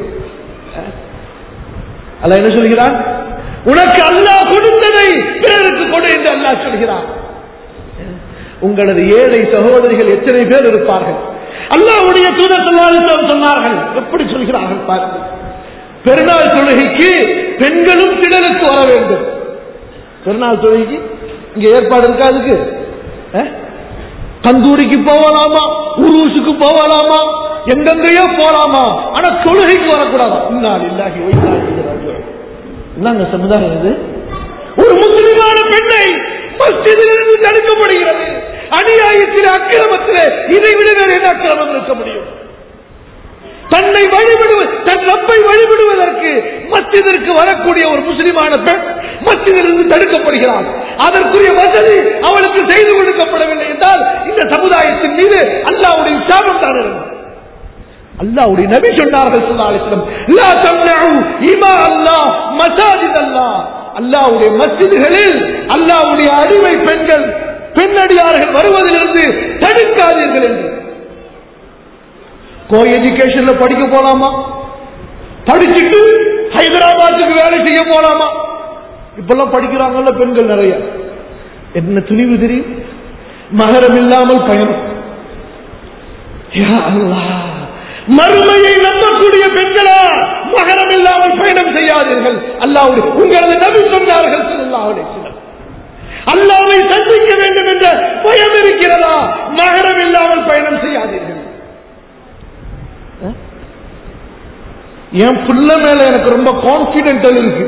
அல்லாஹ் என்ன சொல்கிறான்? உனக்கு அல்லாஹ் கொடுத்ததை பிறருக்கு கொடு என்று அல்லாஹ் சொல்கிறான். உங்களது ஏழை சகோதரிகள் எத்தனை பேர் இருப்பார்கள்? அல்லாஹ்வுடைய தூதர் ஸல்லல்லாஹு அலைஹி வஸல்லம் சொன்னார்கள், எப்படி சொல்கிறார்கள் பாருங்கள். பெருநாள் தொழுகைக்கு பெண்களும் திடலுக்கு வர வேண்டும். பெருநாள் தொழுகைக்கு இங்க ஏற்பாடு இருக்கா? அதுக்கு தந்தூரிக்கு போகலாமா, உருசுக்கு போகலாமா, எங்கெங்கயோ போலாமா, ஆனா தொழுகைக்கு வரக்கூடாது. இன்னால் இல்லாஹி வ இன்னா இலைஹி ராஜிஊன். என்னங்க சமுதாயம் இது? ஒரு முஸ்லிமான பெண்ணை மஸ்ஜிதிலிருந்து தடுக்கப்படுகிறது. அநியாயத்தில், அக்கிரமத்தில் இதை விட வேறு என்ன அக்கிரமம் இருக்க முடியும்? தன்னை வழிபடுவது, தன் ரப்பை வழிபடுவதற்கு மஸ்ஜிதிற்கு வரக்கூடிய ஒரு முஸ்லிமான பெண் மஸ்ஜிதிலிருந்து தடுக்கப்படுகிறார். அதற்குரிய வசதி அவளுக்கு செய்து கொடுக்கப்படவில்லை என்றால் இந்த சமுதாயத்தின் மீது அல்லாஹ்வுடைய சாபம் தான் இருக்கும். அல்லாஹ்வுடைய நபி சொன்னார்கள் ஸல்லல்லாஹு அலைஹி வஸல்லம், லா தம்னஉ இமா அல்லாஹ் மசாஜித் அல்லாஹ். அல்லாஹ்வுடைய மஸ்ஜிதுகளில் அல்லாஹ்வுடைய அடிமை பெண்கள், பெண்ணடியார்கள் வருவதிலிருந்து தடுக்காதீர்கள் என்று. கோ எஜுகேஷன்ல படிக்க போலாமா? படிச்சுட்டு ஹைதராபாத்துக்கு வேலை செய்ய போலாமா? இப்பெல்லாம் படிக்கிறாங்கல்ல பெண்கள் நிறைய. என்ன துணிவு தெரியும்? மகரம் இல்லாமல் பயணம். யா அல்லாஹ், மறுமையை நம்பக்கூடிய பெண்களா மகரம் இல்லாமல் பயணம் செய்யாதீர்கள். அல்லாஹ் உங்களது நபி சொன்னார்கள் ஸல்லல்லாஹு அலைஹி வஸல்லம், அல்லாஹ்வை சந்திக்க வேண்டும் என்ற பயம் இருக்கிறதா? மகரம் இல்லாமல் பயணம் செய்யாதீர்கள். என் புள்ள மேல எனக்கு ரொம்ப கான்பிடென்ட் இருக்கு.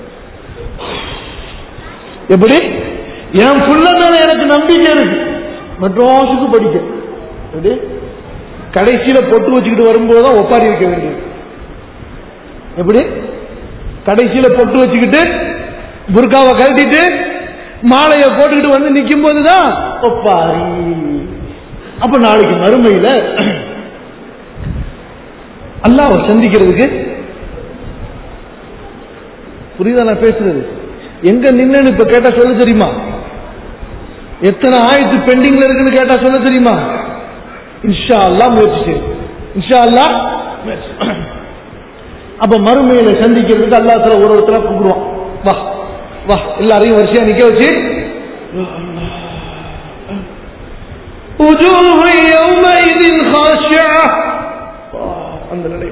எப்படி? என் புள்ள மேல எனக்கு நம்பிக்கை இருக்கு. மெட்ராஸுக்கு படிக்க எப்படி? கடைசியில பொட்டு வச்சுக்கிட்டு வரும்போதுதான் ஒப்பாரி வைக்க வேண்டியது. எப்படி? கடைசியில பொட்டு வச்சுக்கிட்டு புர்காவை கழட்டிட்டு மாலையை போட்டுக்கிட்டு வந்து நிற்கும் போதுதான் ஒப்பாரி. அப்ப நாளைக்கு மறுமையில அல்லாஹ்வை சந்திக்கிறதுக்கு, புரியுதா நான் பேசுறது? எங்க நின்னு இப்ப கேட்டா சொல்ல தெரியுமா? எத்தனை ஆயிரத்து பெண்டிங்ல இருக்குன்னு கேட்டா சொல்ல தெரியுமா? இன்ஷா அல்லாஹ் முயற்சி செய்யும். இன்ஷா அல்லாஹ். அப்ப மறுமையில சந்திக்கிறதுக்கு அல்லாஹ் தஆலா ஒரு ஒருத்தரா கூப்பிடுவான். வா வா, எல்லாரையும் வரிசையா நிக்க வச்சு, உஜூஹு யௌமைதின் காஷிஆ, அந்த நிலை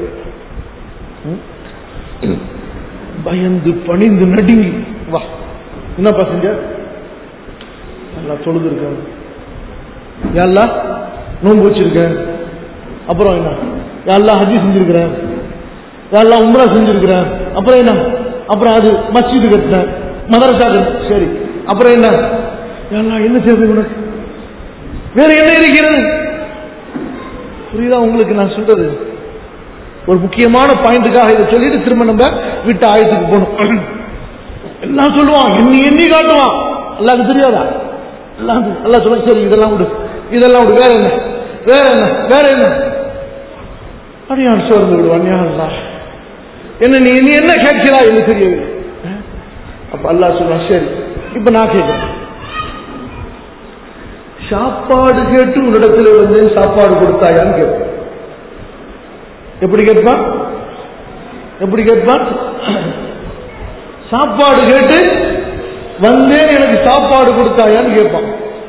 பயந்து பணிந்து நடுங்கி, வா என்னப்பா செஞ்ச? நல்லா தொழுது இருக்காங்க, யாரெல்லாம் நோன்பு வச்சிருக்கேன், அப்புறம் என்ன யாரெல்லாம் ஹஜ்ஜி செஞ்சிருக்கிறேன், யாரெல்லாம் உம்ரா செஞ்சிருக்கிறேன், அப்புறம் என்ன? அப்புறம் அது மஸ்ஜிது கட்டின, மதரசா கட்டின, சரி. அப்புறம் என்ன? என்ன தேவை உனக்கு? வேற என்ன இருக்கிறது? புரியுதா உங்களுக்கு நான் சொல்றது? ஒரு முக்கியமான பாயிண்ட்டுக்காக இதை சொல்லிட்டு திரும்ப நம்ம விட்டு ஆயத்துக்கு போகணும். எல்லாம் சொல்லுவான், எண்ணி எண்ணி காட்டுவான். அல்லாஹ்வுக்கு தெரியாதா? எல்லாம் அல்லாஹ் சொல்லுவான், சரி இதெல்லாம் விடு, இதெல்லாம் விடு, வேற என்ன, வேற என்ன, வேற என்ன? அடியான் சோர்ந்து விடுவான். யா அல்லாஹ், என்ன நீ நீ என்ன கேட்கிறாய் என்று தெரியவில்லை. அப்ப அல்லாஹ் சொல்லுவான், சரி இப்ப நான் கேட்கிறேன். சாப்பாடு கேட்டு உன்னிடத்துல வந்து சாப்பாடு கொடுத்தாயான்னு கேட்பான். எப்படி கேட்பான்? எப்படி கேட்பான்? சாப்பாடு கேட்டு வந்தேன், எனக்கு சாப்பாடு கொடுத்தாயான்னு கேட்பான்.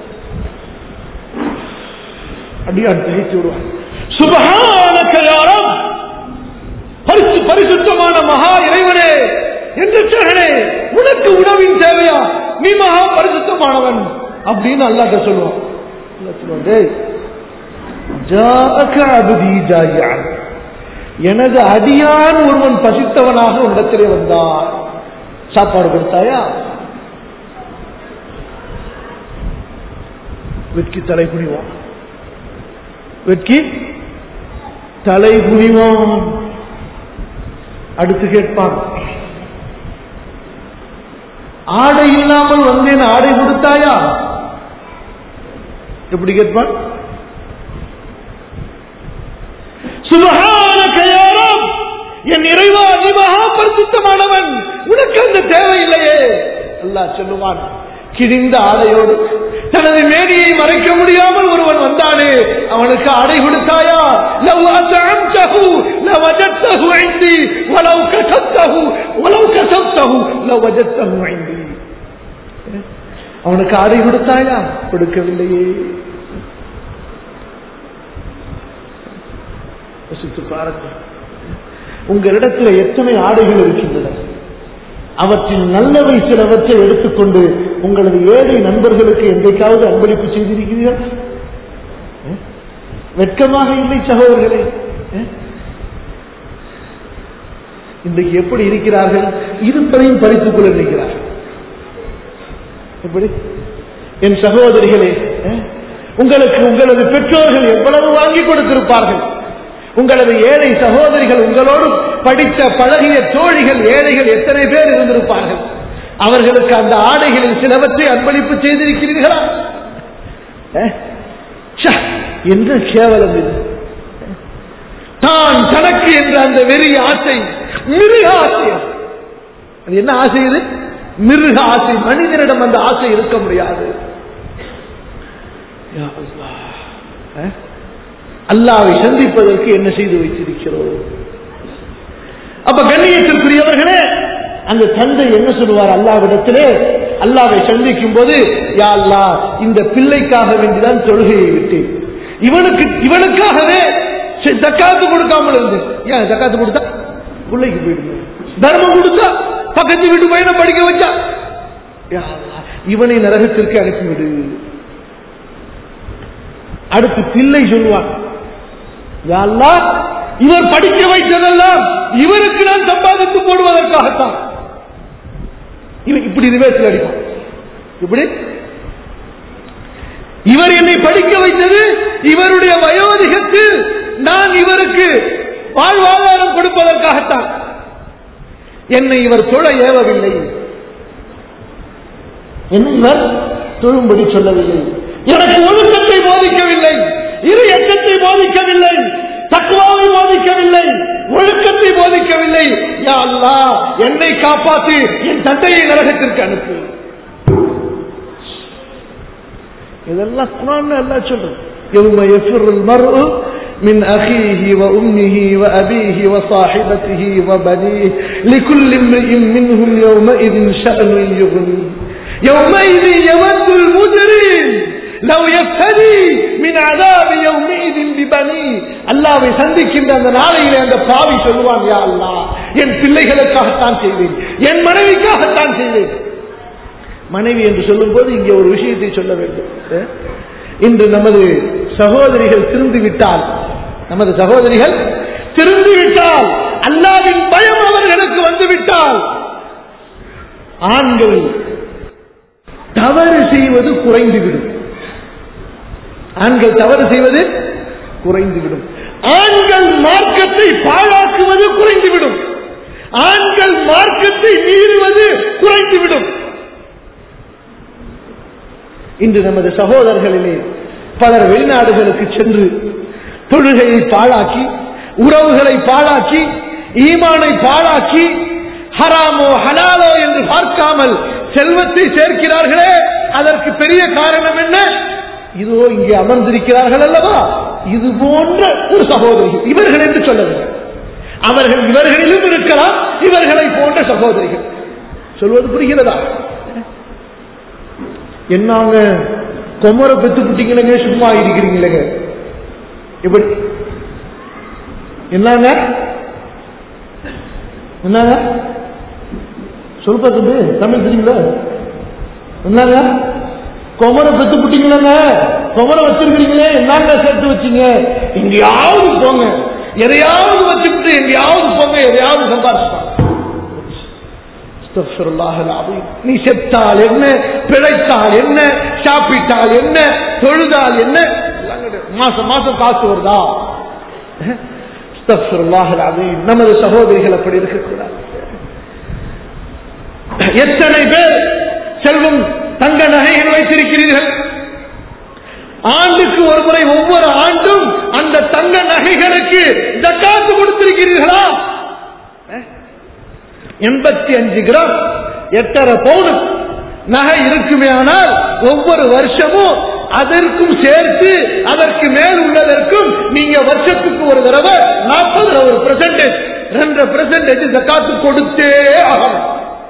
அடியான் திகைத்து விடுவான். சுப்ஹானக யா ரப், பரிசு பரிசுத்தமான மகா இறைவனே, என்று சொன்னே உனக்கு உணவின் தேவையா? நீ மகா பரிசுத்தமானவன் அப்படின்னு அல்லாஹ் சொல்லுவான். அல்லாஹ் சொல்லுவான், டேய் ஜாஅக அப்தி ஜாயிஅன், எனது அடியான் ஒருவன் பசித்தவனாக உன்னிடத்திலே வந்தான், சாப்பாடு கொடுத்தாயா? வெட்கி தலை குனிவான், வெட்கி தலை குனிவான். அடுத்து கேட்பான், ஆடை இல்லாமல் வந்தேன், ஆடை கொடுத்தாயா? எப்படி கேட்பான்? சுப்ஹானக யா ரப், என் இறைவா நீ மகா பரிசுத்தமானவன், உனக்கு அந்த தேவையில்லையே. அல்லாஹ் சொல்லுவான், கிழிந்த ஆடையோடு தனது மேனியை மறைக்க முடியாமல் ஒருவன் வந்தானே, அவனுக்கு ஆடை கொடுத்தாயா? லவ் அத்அம்தஹு லவஜதஹு இன்தி வலவ் கஸப்தஹு வலவ் கஸப்தஹு லவஜதஹு இன்தி. அவனுக்கு ஆடை கொடுத்தாயா? கொடுக்கவில்லையே. பாருங்கள், உங்களிடத்தில் எத்தனை ஆடைகள் இருக்கின்றன. அவற்றின் நல்லவை சிலவற்றை எடுத்துக்கொண்டு உங்களது ஏழை நண்பர்களுக்கு என்றைக்காவது அன்பளிப்பு செய்திருக்கிறீர்கள்? வெட்கமாக இல்லை சகோதரர்களே. இன்றைக்கு எப்படி இருக்கிறார்கள்? இருப்பதையும் பறித்துக் கொள்ள நினைக்கிறார்கள். எப்படி? என் சகோதரிகளே, உங்களுக்கு உங்களது பெற்றோர்கள் எவ்வளவு வாங்கி கொடுத்திருப்பார்கள். உங்களது ஏழை சகோதரிகள், உங்களோடு படித்த பழகிய தோழிகள் ஏழைகள் எத்தனை பேர் இருந்திருப்பார்கள். அவர்களுக்கு அந்த ஆடைகளில் சிலவற்றை அர்ப்பணிப்பு செய்திருக்கிறீர்களா? என்ன கேவலம் இது! தான் தனக்கு என்ற அந்த வெறிய ஆசை, மிருக ஆசை. அது என்ன ஆசை? இது மிருக ஆசை. மனிதனிடம் அந்த ஆசை இருக்க முடியாது. அல்லாஹ்வை சந்திப்பதற்கு என்ன செய்து வைத்திருக்கிறோம்? அப்ப கண்ணியத்திற்குரியவர்களே, அந்த தந்தை என்ன சொல்லுவார் அல்லாஹ்விடத்திலே? அல்லாஹ்வை சந்திக்கும் போது, யா அல்லாஹ், இந்த பிள்ளைக்காக வேண்டிதான் தொழுகையை விட்டேன், இவனுக்கு இவனுக்காகவே ஜக்காத்து கொடுக்காமல் இருந்து. ஏன் ஜக்காத்து கொடுத்தா பிள்ளைக்கு போயிடுங்க, தர்மம் கொடுத்தா பக்கத்து வீட்டு பையனை படிக்க வச்சா, யா அல்லாஹ், இவனை நரகத்திற்கு அனுப்பிவிடு. அடுத்து பிள்ளை சொல்லுவான், யா அல்லாஹ், இவர் படிக்க வைத்ததெல்லாம் இவருக்கு நான் சம்பாதித்து போடுவதற்காகத்தான். இவன் இப்படி ரிவேர்ஸ் அடிப்பான். இப்படி இவர் என்னை படிக்க வைத்தது இவருடைய வயோதிகத்தில் நான் இவருக்கு வாழ்வாதாரம் கொடுப்பதற்காகத்தான். என்னை இவர் தொழ ஏவவில்லை, என்னை இவர் தொழும்படி சொல்லவில்லை, எனக்கு ஒழுக்கத்தை போதிக்கவில்லை, இரு எச்சத்தை போதிக்கவில்லை, தக்வாவை போதிக்கவில்லை, ஒழுக்கத்தை போதிக்கவில்லை. யா அல்லாஹ், என்னை காப்பாற்று, என் தந்தையை நரகத்திற்கு அனுப்பு. இதெல்லாம் குர்ஆன்ல அல்லாஹ் சொல்றான். யௌம யஃபிருல் மர்உ மின் அஹீஹி வ உம்மிஹி வ அபீஹி வ ஸாஹிபத்திஹி வ பனீஹி லிகுல்லி இம்ரிஇன் மின்ஹும் யௌமஇதின் ஷஅனுன் யுக்னி யௌமஇதின் யவத்துல் முஜ்ரிம் லவ் யஃப்ததி மின் அஸாபி யௌமஇதின் பிபனி. அல்லாஹ்வை சந்திக்கின்ற அந்த நாளையிலே அந்த பாவி சொல்லுவான், யா அல்லாஹ், என் பிள்ளைகளுக்காகத்தான் செய்வேன், என் மனைவிக்காகத்தான் செய்வேன். மனைவி என்று சொல்லும் போது இங்கே ஒரு விஷயத்தை சொல்ல வேண்டும். இன்று நமது சகோதரிகள் திருந்திவிட்டால், நமது சகோதரிகள் திருந்திவிட்டால் அல்லாஹ்வின் பயம் அவர்களுக்கு வந்துவிட்டால் ஆண்கள் தவறு செய்வது குறைந்துவிடும். ஆண்கள் தவறு செய்வது குறைந்துவிடும். ஆண்கள் மார்க்கத்தை பாழாக்குவது குறைந்துவிடும். ஆண்கள் மார்க்கத்தை மீறுவது குறைந்துவிடும். இன்று நமது சகோதரர்களிலே பலர் வெளிநாடுகளுக்கு சென்று தொழுகையை பாழாக்கி, உறவுகளை பாழாக்கி, ஈமானை பாழாக்கி, ஹராமோ ஹலாலோ என்று பார்க்காமல் செல்வத்தை சேர்க்கிறார்களே, அதற்கு பெரிய காரணம் என்ன? இதோ இங்கே அமர்ந்திருக்கிறார்கள் அல்லவா, இது போன்ற ஒரு சகோதரி, இவர்கள் என்று சொல்லவில்லை, அவர்கள் இவர்களிலும் இருக்கலாம், இவர்களை போன்ற சகோதரிகள். சொல்வது புரிகிறதா? என்னாங்க கொமர பெத்து புட்டிங்களே, சும்மா இருக்கிறீங்களே, இப்படி என்னங்க என்னங்க சொல்பா தம்பி, தமிழ் தெரியுங்களா? என்னங்க கொமர பெத்து புட்டிங்களங்க, கொமர வச்சிருக்கிறீங்களே, என்னங்க சேர்த்து வச்சீங்க? எங்கேயாவது போங்க, எதையாவது வச்சுக்கிட்டு எங்கேயாவது போங்க, எதையாவது சம்பாதிச்சுப்பாங்க. நீ செத்தால் என்ன, பிழைத்தால் என்ன, சாப்பிட்டால் என்ன, தொழுதால் என்ன, மாசம் மாசம் காசு வருதா? நமது சகோதரிகள் அப்படி இருக்கக்கூடாது. எத்தனை பேர் செல்வம் தங்க நகைகள் வைத்திருக்கிறீர்கள்? ஆண்டுக்கு ஒரு முறை ஒவ்வொரு ஆண்டும் அந்த தங்க நகைகளுக்கு ஜக்காத்து கொடுத்திருக்கிறீர்களா? எண்பத்தி அஞ்சு கிராம் எட்டரை பவுன் நகை இருக்குமே, ஆனால் ஒவ்வொரு வருஷமும் அதற்கும் சேர்த்து அதற்கு மேல் உள்ளதற்கும் நீங்க வருஷத்துக்கு ஒரு தடவை நாற்பது ஒரு பெர்சன்டேஜ் ரெண்டு பெர்சன்டேஜ் ஜக்காத்து கொடுத்தே ஆகணும்.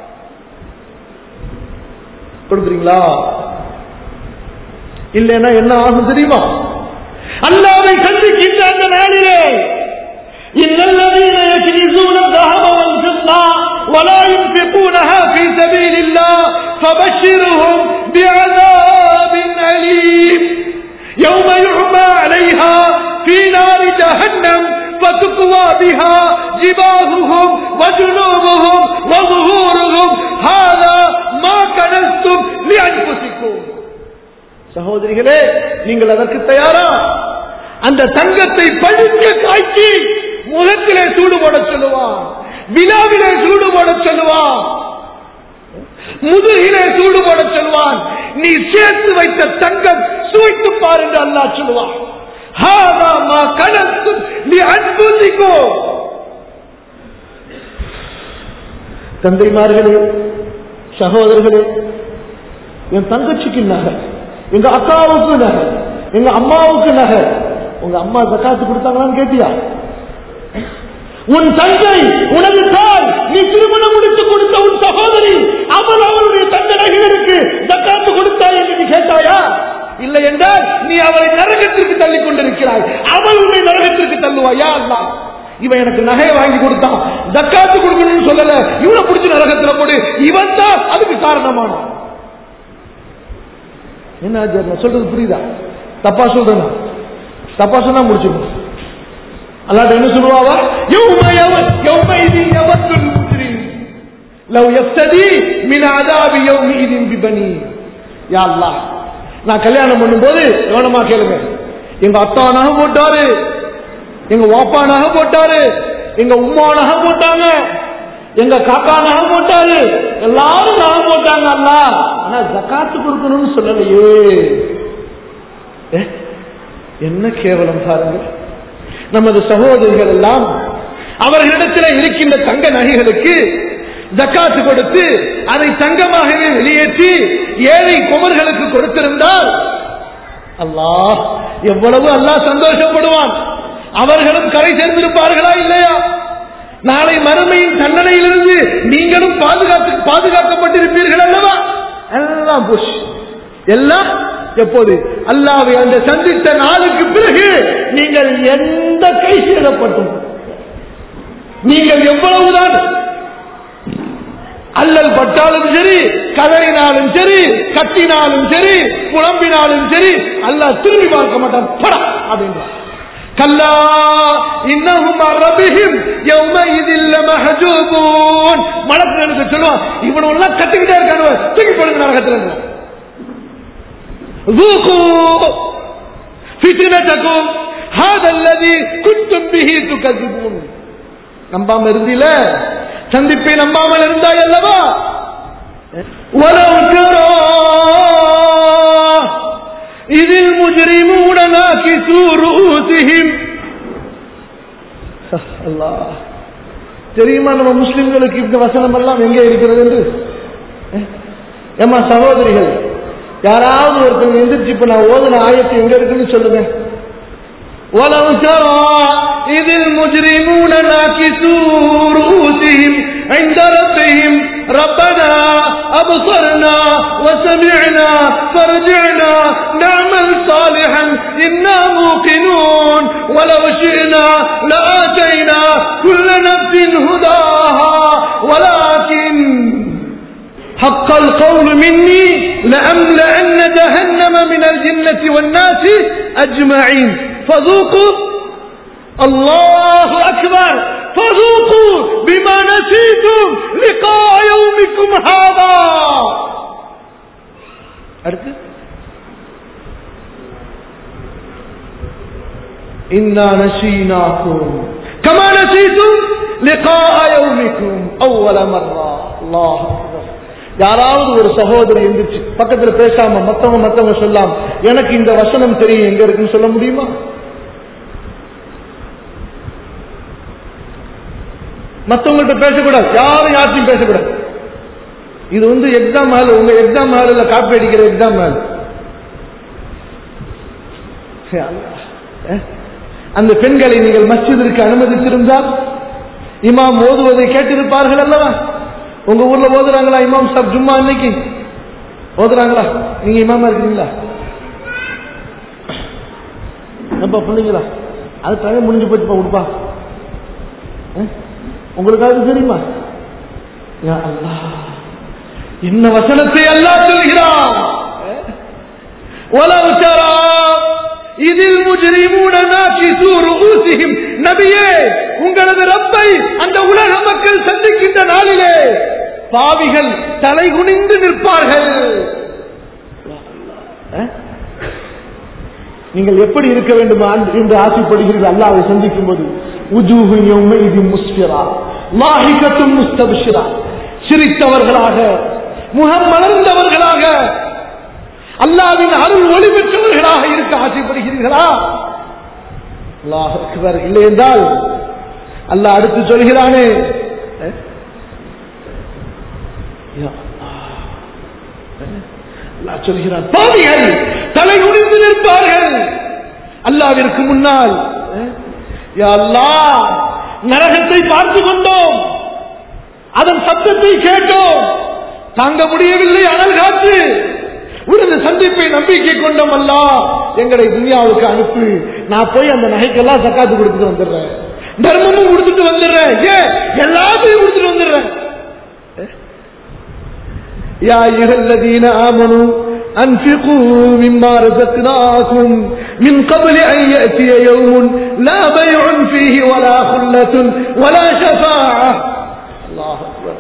கொடுக்குறீங்களா? இல்லைன்னா என்ன ஆகும் தெரியுமா? அல்லாஹ்வை சந்திக்கின்ற அந்த நாளிலே இன்னல்லதீன யக்னிஸூன الذهب والفضة ولا ينفقونها في سبيل الله فبشرهم بعذاب أليم يوم يحمى عليها في نار جهنم فتقوى بها جباههم وجنوبهم وظهورهم هذا ما كنزتم لأنفسكم. சகோதரிகளே, நீங்கள் அதற்கு தயாரா? அந்த தங்கத்தை பழுக்க காய்ச்சி முகத்திலே சூடு போட சொல்லுவான், விழாவிலே சூடு போட சொல்லுவான், முதுகிலே சூடு போட சொல்லுவான். நீ சேர்த்து வைத்த தங்கம் சுவைத்து பார் என்று அல்லாஹ் சொல்லுவான். தந்தைமார்களே, சகோதரர்களே, என் தங்கச்சிக்கு நகை, எங்க அக்காவுக்கு நகை, எங்க அம்மாவுக்கு நகை. உங்க அம்மா ஜக்காத்து கொடுத்தாங்களான்னு கேட்டியா? உன் தங்கை, உனது தாய், நீ திருமணம் முடித்து கொடுத்த உன் சகோதரி, அவள் அவளுடைய தங்க நகைகளுக்கு ஜக்காத்து கொடுத்தாய் என்று நீ கேட்டாயா? இல்லை என்றால் நீ அவளை நரகத்திற்கு தள்ளி கொண்டிருக்கிறாய். அவள் உன்னை நரகத்திற்கு தள்ளுவாயா? அல்ல, இவன் எனக்கு நகையை வாங்கி கொடுத்தான், ஜக்காத்து கொடுக்கணும்னு சொல்லல, இவனை பிடிச்சி நரகத்தில் போடு, இவன் தான் அதுக்கு காரணமான. என்ன சொல்றது புரியுதா? தப்பா சொல்றேன், தப்பா சொன்னா முடிச்சிடும். அல்லாஹ் என்ன சொல்லுவாவா? யௌம யவத் யௌமைதி யவத்துல் முஜ்ரிம் லவ் யஃப்ததி மின் அஸாபி யௌமிதின் பிபனி. யா அல்லாஹ், நான் கல்யாணம் பண்ணும்போது கவனமா கேளுங்க, எங்க அத்தா நகை போட்டாரு, எங்க வாப்பா நகை போட்டாரு, எங்க உம்மா நகை போட்டாங்க, எங்க காக்கா நகை போட்டாரு, எல்லாரும் நகை போட்டாங்க. அல்லாஹ், ஆனா ஜக்காத்து கொடுக்கணும்னு சொல்லலையே. என்ன கேவலம் பாருங்க. நமது சகோதரிகள் எல்லாம் அவர்களிடத்தில் இருக்கின்ற தங்க நகைகளுக்கு ஜக்காத்து கொடுத்து அதை தங்கமாகவே வெளியேற்றி ஏழை குமர்களுக்கு கொடுத்திருந்தால் அல்லாஹ் எவ்வளவு அல்லாஹ் சந்தோஷப்படுவான். அவர்களும் கரை சேர்ந்திருப்பார்களா இல்லையா? நாளை மறுமையின் தண்டனையிலிருந்து நீங்களும் பாதுகாத்து பாதுகாக்கப்பட்டிருப்பீர்கள் அல்லவா? எல்லாம் புஷ், எல்லாம் எப்போது? அல்லாஹ்வை அந்த சந்தித்த நாளுக்கு பிறகு நீங்கள் எந்த கை சேதப்பட்டும், நீங்கள் எவ்வளவுதான் அல்லல் பட்டாலும் சரி, கதறினாலும் சரி, கட்டினாலும் சரி, புலம்பினாலும் சரி, அல்லாஹ் திரும்பி பார்க்க மாட்டான். படா அப்படின்றான். கல்லா இன்னஹும் அன் ரப்பிஹிம் யௌமைஇதில் லமஹஜூபூன். மலக்குகளுக்கு சொல்லுவான், இவன் எல்லாம் கட்டிக்கிட்டே இருக்கானோ தூக்கி போடுங்க நரகத்துல. ذوقوا فتنتكم هذا الذي كنتم به تكذبون. நம்பாம இருந்தீல, சந்திப்பை நம்பாமல் இருந்தாய் அல்லவா. ولو ترى إذ المجرمون ناكسوا رؤوسهم. அல்லாஹ், தெரியுமா நம்ம முஸ்லிம்களுக்கு இந்த வசனம் எல்லாம் எங்கே இருக்கிறது என்று? ஏமா சகோதரிகள், யாராவது ஒருத்தர் எந்திரிச்சு இப்ப நான் ஓதுன ஆயத்து எங்க இருக்குன்னு சொல்லுங்க. وَلَوْ تَرَى إِذِ الْمُجْرِمُونَ نَاكِسُو رُءُوسِهِمْ عِنْدَ رَبِّهِمْ رَبَّنَا أَبْصَرْنَا وَسَمِعْنَا فَارْجِعْنَا نَعْمَلْ صَالِحًا إِنَّا مُوقِنُونَ وَلَوْ شِئْنَا لَآتَيْنَا كُلَّ نَفْسٍ هُدَاهَا وَلَكِنْ حق القول مني لأملأن جهنم من الجنة والناس أجمعين فذوقوا الله أكبر فذوقوا بما نسيتم لقاء يومكم هذا. அடுத்து إنا نسيناكم كما نسيتم لقاء يومكم أول مرة. الله أكبر. யாராவது ஒரு சகோதரி எந்திரிச்சு பக்கத்துல பேசாம மத்தவங்க மத்தவங்க சொல்லாம், எனக்கு இந்த வசனம் தெரியும் எங்க இருக்குன்னு சொல்ல முடியுமா? மத்தவங்கள்ட்ட பேசக்கூடாது, யாரும் யார்த்தையும் பேசக்கூடாது. இது வந்து எக்ஸாம் ஹால், உங்க எக்ஸாம் ஹாலில் காப்பி அடிக்கிற எக்ஸாம் ஹால். அந்த பெண்களை நீங்கள் மஸ்ஜிதிற்கு அனுமதித்திருந்தால் இமாம் ஓதுவதை கேட்டிருப்பார்கள் அல்லவா? உங்க ஊர்ல ஓதுறாங்களா இமாம் சாப்? ஜும்மா அன்னைக்கு ஓதுறாங்களா? நீங்க இமாமா இருக்கீங்களா? நம்ம பிள்ளைங்களா? அது தவிர முடிஞ்சு போச்சுப்பா உடுப்பா. உங்களுக்காவது தெரியுமா? என்ன வசனத்தை அல்லாஹ் சொல்கிறான். وَلَوْ تَرَى إِذِ الْمُجْرِمُونَ نَاكِسُو رُءُوسِهِمْ. நபியே, உங்களது ரப்பை அந்த உலக மக்கள் சந்திக்கின்ற நாளிலே பாவிகள் தலை குனிந்து நிற்பார்கள். நீங்கள் எப்படி இருக்க வேண்டுமா என்று ஆசைப்படுகிறீர்கள் அல்லாஹ்வை சந்திக்கும் போது? உஜூஹு யௌமைதின் முஸ்ஃபிரா லாஹிகத்துன் முஸ்தப்ஷிரா. சிரித்தவர்களாக, முகம் மலர்ந்தவர்களாக, அல்லாஹ்வின் அருள் ஒளி பெற்றவர்களாக இருக்க ஆசைப்படுகிறீர்களா? அல்லாஹ் அக்பர். இல்லை என்றால் அல்லாஹ் அடுத்து சொல்கிறானே, அல்லாஹ் சொல்கிறான், பாவிகள் தலை குனிந்து நிற்பார்கள் அல்லாஹ்விற்கு முன்னால். யா அல்லாஹ், நரகத்தை பார்த்து கொண்டோம், அதன் சத்தத்தை கேட்டோம், தாங்க முடியவில்லை அனல் காற்று. உனது சந்திப்பை நம்பிக்கை கொண்டோம் அல்லாஹ், எங்களை துனியாவுக்கு அனுப்பு. நான் போய் அந்த நகைக்கெல்லாம் ஜக்காத்து கொடுத்துட்டு வந்துடுறேன், தர்மமும் கொடுத்துட்டு வந்துடுறேன், ஏன் எல்லாத்தையும் கொடுத்துட்டு வந்துடுறேன். யா அய்யுஹல்லதீன ஆமனூ அன்ஃபிகூ மிம்மா ரஸக்னாகும் மின் قبل أن يأتي يوم لا بيع فيه ولا خلة ولا شفاعة. الله أكبر.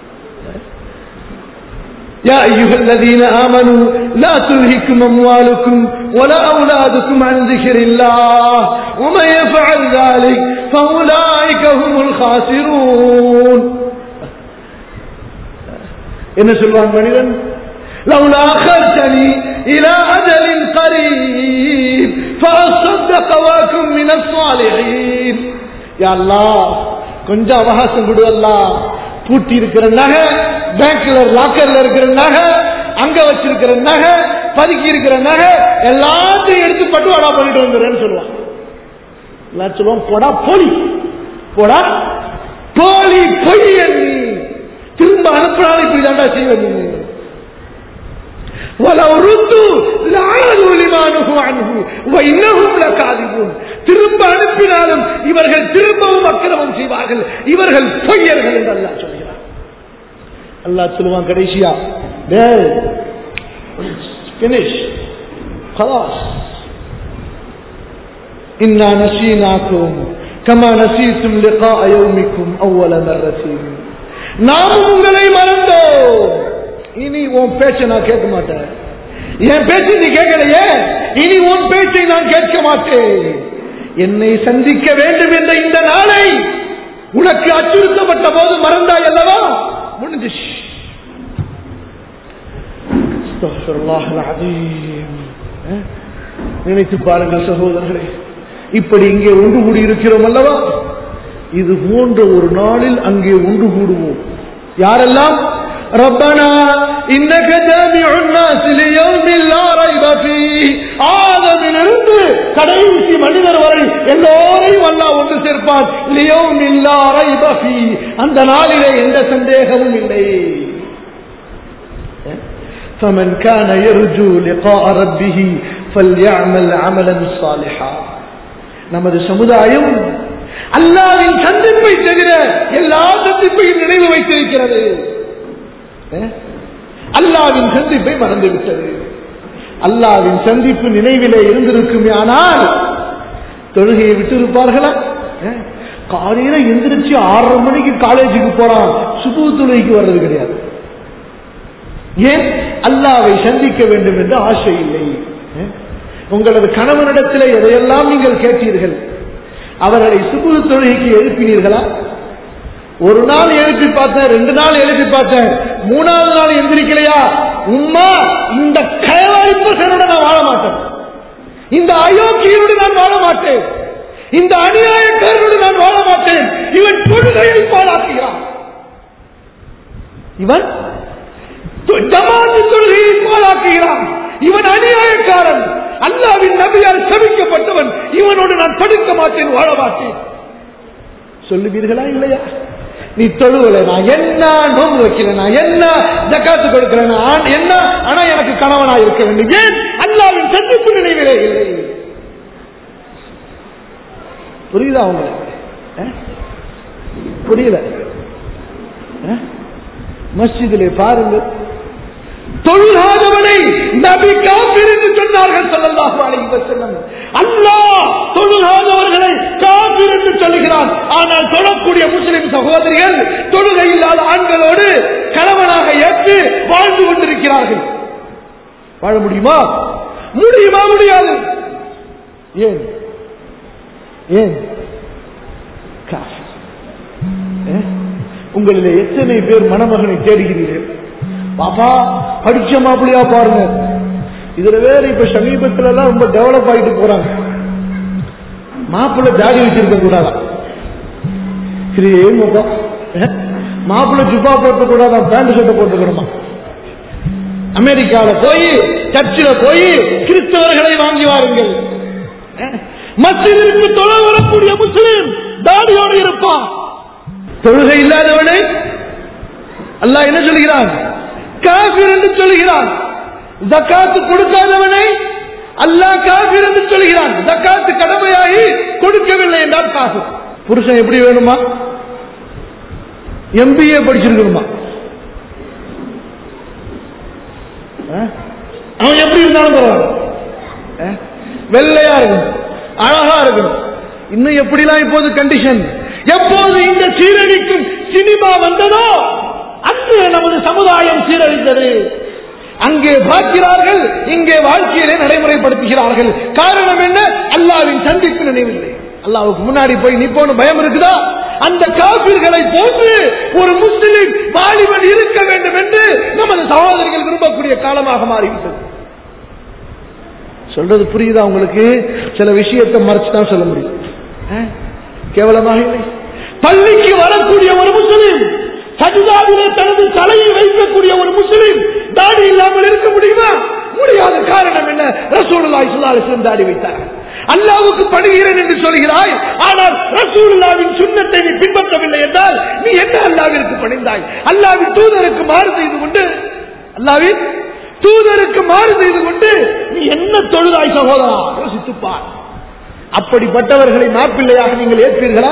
يا أيها الذين آمنوا لا تلهكم أموالكم ولا أولادكم عن ذكر الله ومن يفعل ذلك فأولئك هم الخاسرون. إن سلمان منيرا لولا أخرتني إلى أجل قريب فأصدق وأكن من الصالحين. يا الله கொஞ்ச அவகாசம் கொடு அல்லாஹ். பூட்டி இருக்கிற நகை, பேங்க்ல லாக்கர்ல இருக்கிற நகை, அங்க வச்சிருக்கிற நகை, பதுக்கி இருக்கிற நகை எல்லாத்தையும் எடுத்து பட்டுவாடா பண்ணிட்டு வந்துடுறேன்னு சொல்லுவான். எல்லாம் சொல்லுவான், போடா போலி, போடா போலி, பொய்யன், நீ திரும்ப அனுப்பினாலும் இப்படி தாண்டா செய்வீங்க. திரும்ப அனுப்பினாலும் இவர்கள் திரும்பவும் அக்கிரமம் செய்வார்கள், இவர்கள் பொய்யர்கள் என்று அல்லாஹ் சொல்கிறார். அல்லாஹ் சொல்லுவான் கடைசியா, இன்னா நஸீனாக்கும் கமா நஸீதும் லிகாஅ யௌமிக்கும் அவ்வல மர்ரத்தின். நாம் உங்களை மறந்தோம், இனி உன் பேச்சை நான் கேட்க மாட்டேன். என் பேச்சை நீ கேட்கலையே, இனி உன் பேச்சை நான் கேட்க மாட்டேன். என்னை சந்திக்க வேண்டும் என்ற இந்த நாளை உனக்கு அச்சுறுத்தப்பட்ட போது மறந்தாய் அல்லவா? முடிஞ்சிச்சு. நினைத்து பாருங்கள் சகோதரர்களே, இப்படி இங்கே ஒன்று கூடி இருக்கிறோம் அல்லவா? இது போன்ற ஒரு நாளில் அங்கே ஒன்று கூடுவோம். யாரெல்லாம்? ரப்பனா இன்னக ஜாமிஉன் நாஸ் லியௌமின் லா ரைப ஃபீஹ். ஆதமிலிருந்து கடைசி மனிதர் வரை எல்லோரையும் அல்லாஹ் ஒன்று சேர்ப்பான். லியௌமின் லா ரைப ஃபீஹ். அந்த நாளிலே எந்த சந்தேகமும் இல்லை. فمن كان يرجو لقاء ربه فليعمل عملا صالحا. நமது சமுதாயம் அல்லாஹ்வின் சந்திப்பை தவிர எல்லா சந்திப்பையும் நினைவு வைத்திருக்கிறது. அல்லாஹ்வின் சந்திப்பை மறந்துவிட்டது. அல்லாஹ்வின் சந்திப்பு நினைவிலே இருந்திருக்குமே ஆனால் தொழுகையை விட்டு இருப்பார்களா? காலையில எந்திரிச்சு ஆறரை மணிக்கு காலேஜுக்கு போறான், சுபு தொழுகைக்கு வர்றது கிடையாது. ஏன்? அல்லாஹ்வை சந்திக்க வேண்டும் என்ற ஆசை இல்லை. உங்களது கணவனிடத்தில் எதையெல்லாம் நீங்கள் கேட்டீர்கள், அவர்களை சுபு தொழுகைக்கு எழுப்பினீர்களா? ஒரு நாள் எழுப்பி பார்த்தேன், ரெண்டு நாள் எழுப்பி பார்த்தேன், மூணாவது நாள் எந்திரிக்கலையா? உம்மா, இந்த கைவாய்ப்பசனோட நான் வாழ மாட்டேன், இந்த அயோக்கியோடு நான் வாழ மாட்டேன், இந்த அநியாயக்காரனோடு நான் வாழ மாட்டேன். இவன் தொழுகையை பாழாக்குகிறான், இவன் ஜமாத்து தொழுகையை பாழாக்குகிறான், இவன் அநியாயக்காரன், அல்லாஹ்வின் நபியால் சபிக்கப்பட்டவன், இவனோடு நான் படுக்க மாட்டேன், வாழ மாட்டேன் சொல்லுவீர்களா இல்லையா? நீ தொழுவல, நான் என்ன நோம்பு வைக்கல, நான் என்ன ஜக்காத்து கொடுக்கிறேன், நான் என்ன, ஆனா எனக்கு கணவனா இருக்க வேண்டும். ஏன்? அல்லாஹ்வின் சந்திப்பு நினைவிலே இல்லை. புரியுதா உங்களுக்கு? புரியல? மஸ்ஜிதிலே பாருங்கள், தொழுகாதவனை நபி காஃபிர் என்று சொன்னார்கள் ஸல்லல்லாஹு அலைஹி வஸல்லம். அல்லாஹ் தொழுகாதவர்களை காஃபிர் என்று சொல்கிறான். ஆனால் தொழக்கூடிய முஸ்லிம் சகோதரிகள் தொழுகை இல்லாத ஆண்களோடு கணவனாக ஏற்று வாழ்ந்து கொண்டிருக்கிறார்கள். வாழ முடியுமா? முடியுமா? முடியாது. ஏன்? ஏன்? உங்களிலே எத்தனை பேர் மணமகனை தேடுகிறீர்கள்? பாப்பா படிச்ச மாப்பிள்ளையா பாருங்க. இதுல வேற இப்ப சமீபத்துல எல்லாம் ரொம்ப டெவலப் ஆகிட்டு போறாங்க. மாப்பிள்ளை தாடி வச்சிருக்க கூடாதா? மாப்பிள்ளை ஜுப்பா போட்டு கூடாதா? பேண்ட் ஷர்ட்டை போட்டுக்கணுமா? அமெரிக்கால போய் சர்ச்சில் போய் கிறிஸ்தவர்களை வாங்கி வாருங்கள். மஸ்ஜிதிற்கு தொழ வரக்கூடிய முஸ்லிம் தாடியோடு இருப்பான். தொழுகை இல்லாதவனை அல்லாஹ் என்ன சொல்கிறான்? காஃபிர் என்று சொல்கிறான். ஜக்காத்து கொடுக்காதவனை அல்லாஹ் காஃபிர் என்று சொல்கிறான். ஜக்காத்து கடமையாகி கொடுக்கவில்லை என்றால் காஃபிர். புருஷன் எப்படி வேணுமா? எம்பிஏ படிச்சிருக்கணுமா? அவன் எப்படி இருந்தாலும் பரவாயில்ல, வெள்ளையா இருக்கணும், அழகா இருக்கணும். இன்னும் எப்படிலாம் இப்போது கண்டிஷன். எப்போது இந்த சீரழிக்கும் சினிமா வந்ததோ அன்று நமது சமுதாயம் சீரழித்தது. அங்கே பார்க்கிறார்கள், இங்கே வாழ்க்கையிலே நடைமுறைப்படுத்துகிறார்கள். காரணம் என்ன? அல்லாஹ்வின் சந்திப்பு நினைவில்லை. அல்லாஹ்வுக்கு முன்னாடி போய் நிப்போன்னு பயம் இருக்குதா? அந்த காபிர்களை போன்று ஒரு முஸ்லிம் வாலிபன் இருக்க வேண்டும் என்று நமது சகோதரிகள் விரும்பக்கூடிய காலமாக மாறிவிட்டது. சொல்றது புரியுதா உங்களுக்கு? சில விஷயத்தை மறைச்சுதான் சொல்ல முடியும், கேவலமாக இல்லை. பள்ளிக்கு வரக்கூடிய ஒரு முஸ்லிம், சஜிதாவிலே தனது தலையை வைக்கக்கூடிய ஒரு முஸ்லிம் தாடி இல்லாமல் இருக்க முடியுமா? முடியாத. காரணம் என்ன? ரசூலுல்லாஹி ஸல்லல்லாஹு அலைஹி வஸல்லம் தாடி வைத்தார். அல்லாஹ்வுக்கு பணிகிறேன் என்று சொல்கிறாய், ஆனால் ரசூலுல்லாஹ்வின் சுன்னத்தை நீ பின்பற்றவில்லை என்றால் நீ என்ன அல்லாஹ்விற்கு பணிந்தாய்? அல்லாஹ்வின் தூதருக்கு மாறு செய்து கொண்டு அல்லாஹ்வின் தூதருக்கு மாறு செய்து கொண்டு நீ என்ன தொழுதாய் சகோதரா? யோசித்துப்பார். அப்படிப்பட்டவர்களை மாப்பிள்ளையாக நீங்கள் ஏற்பீர்களா?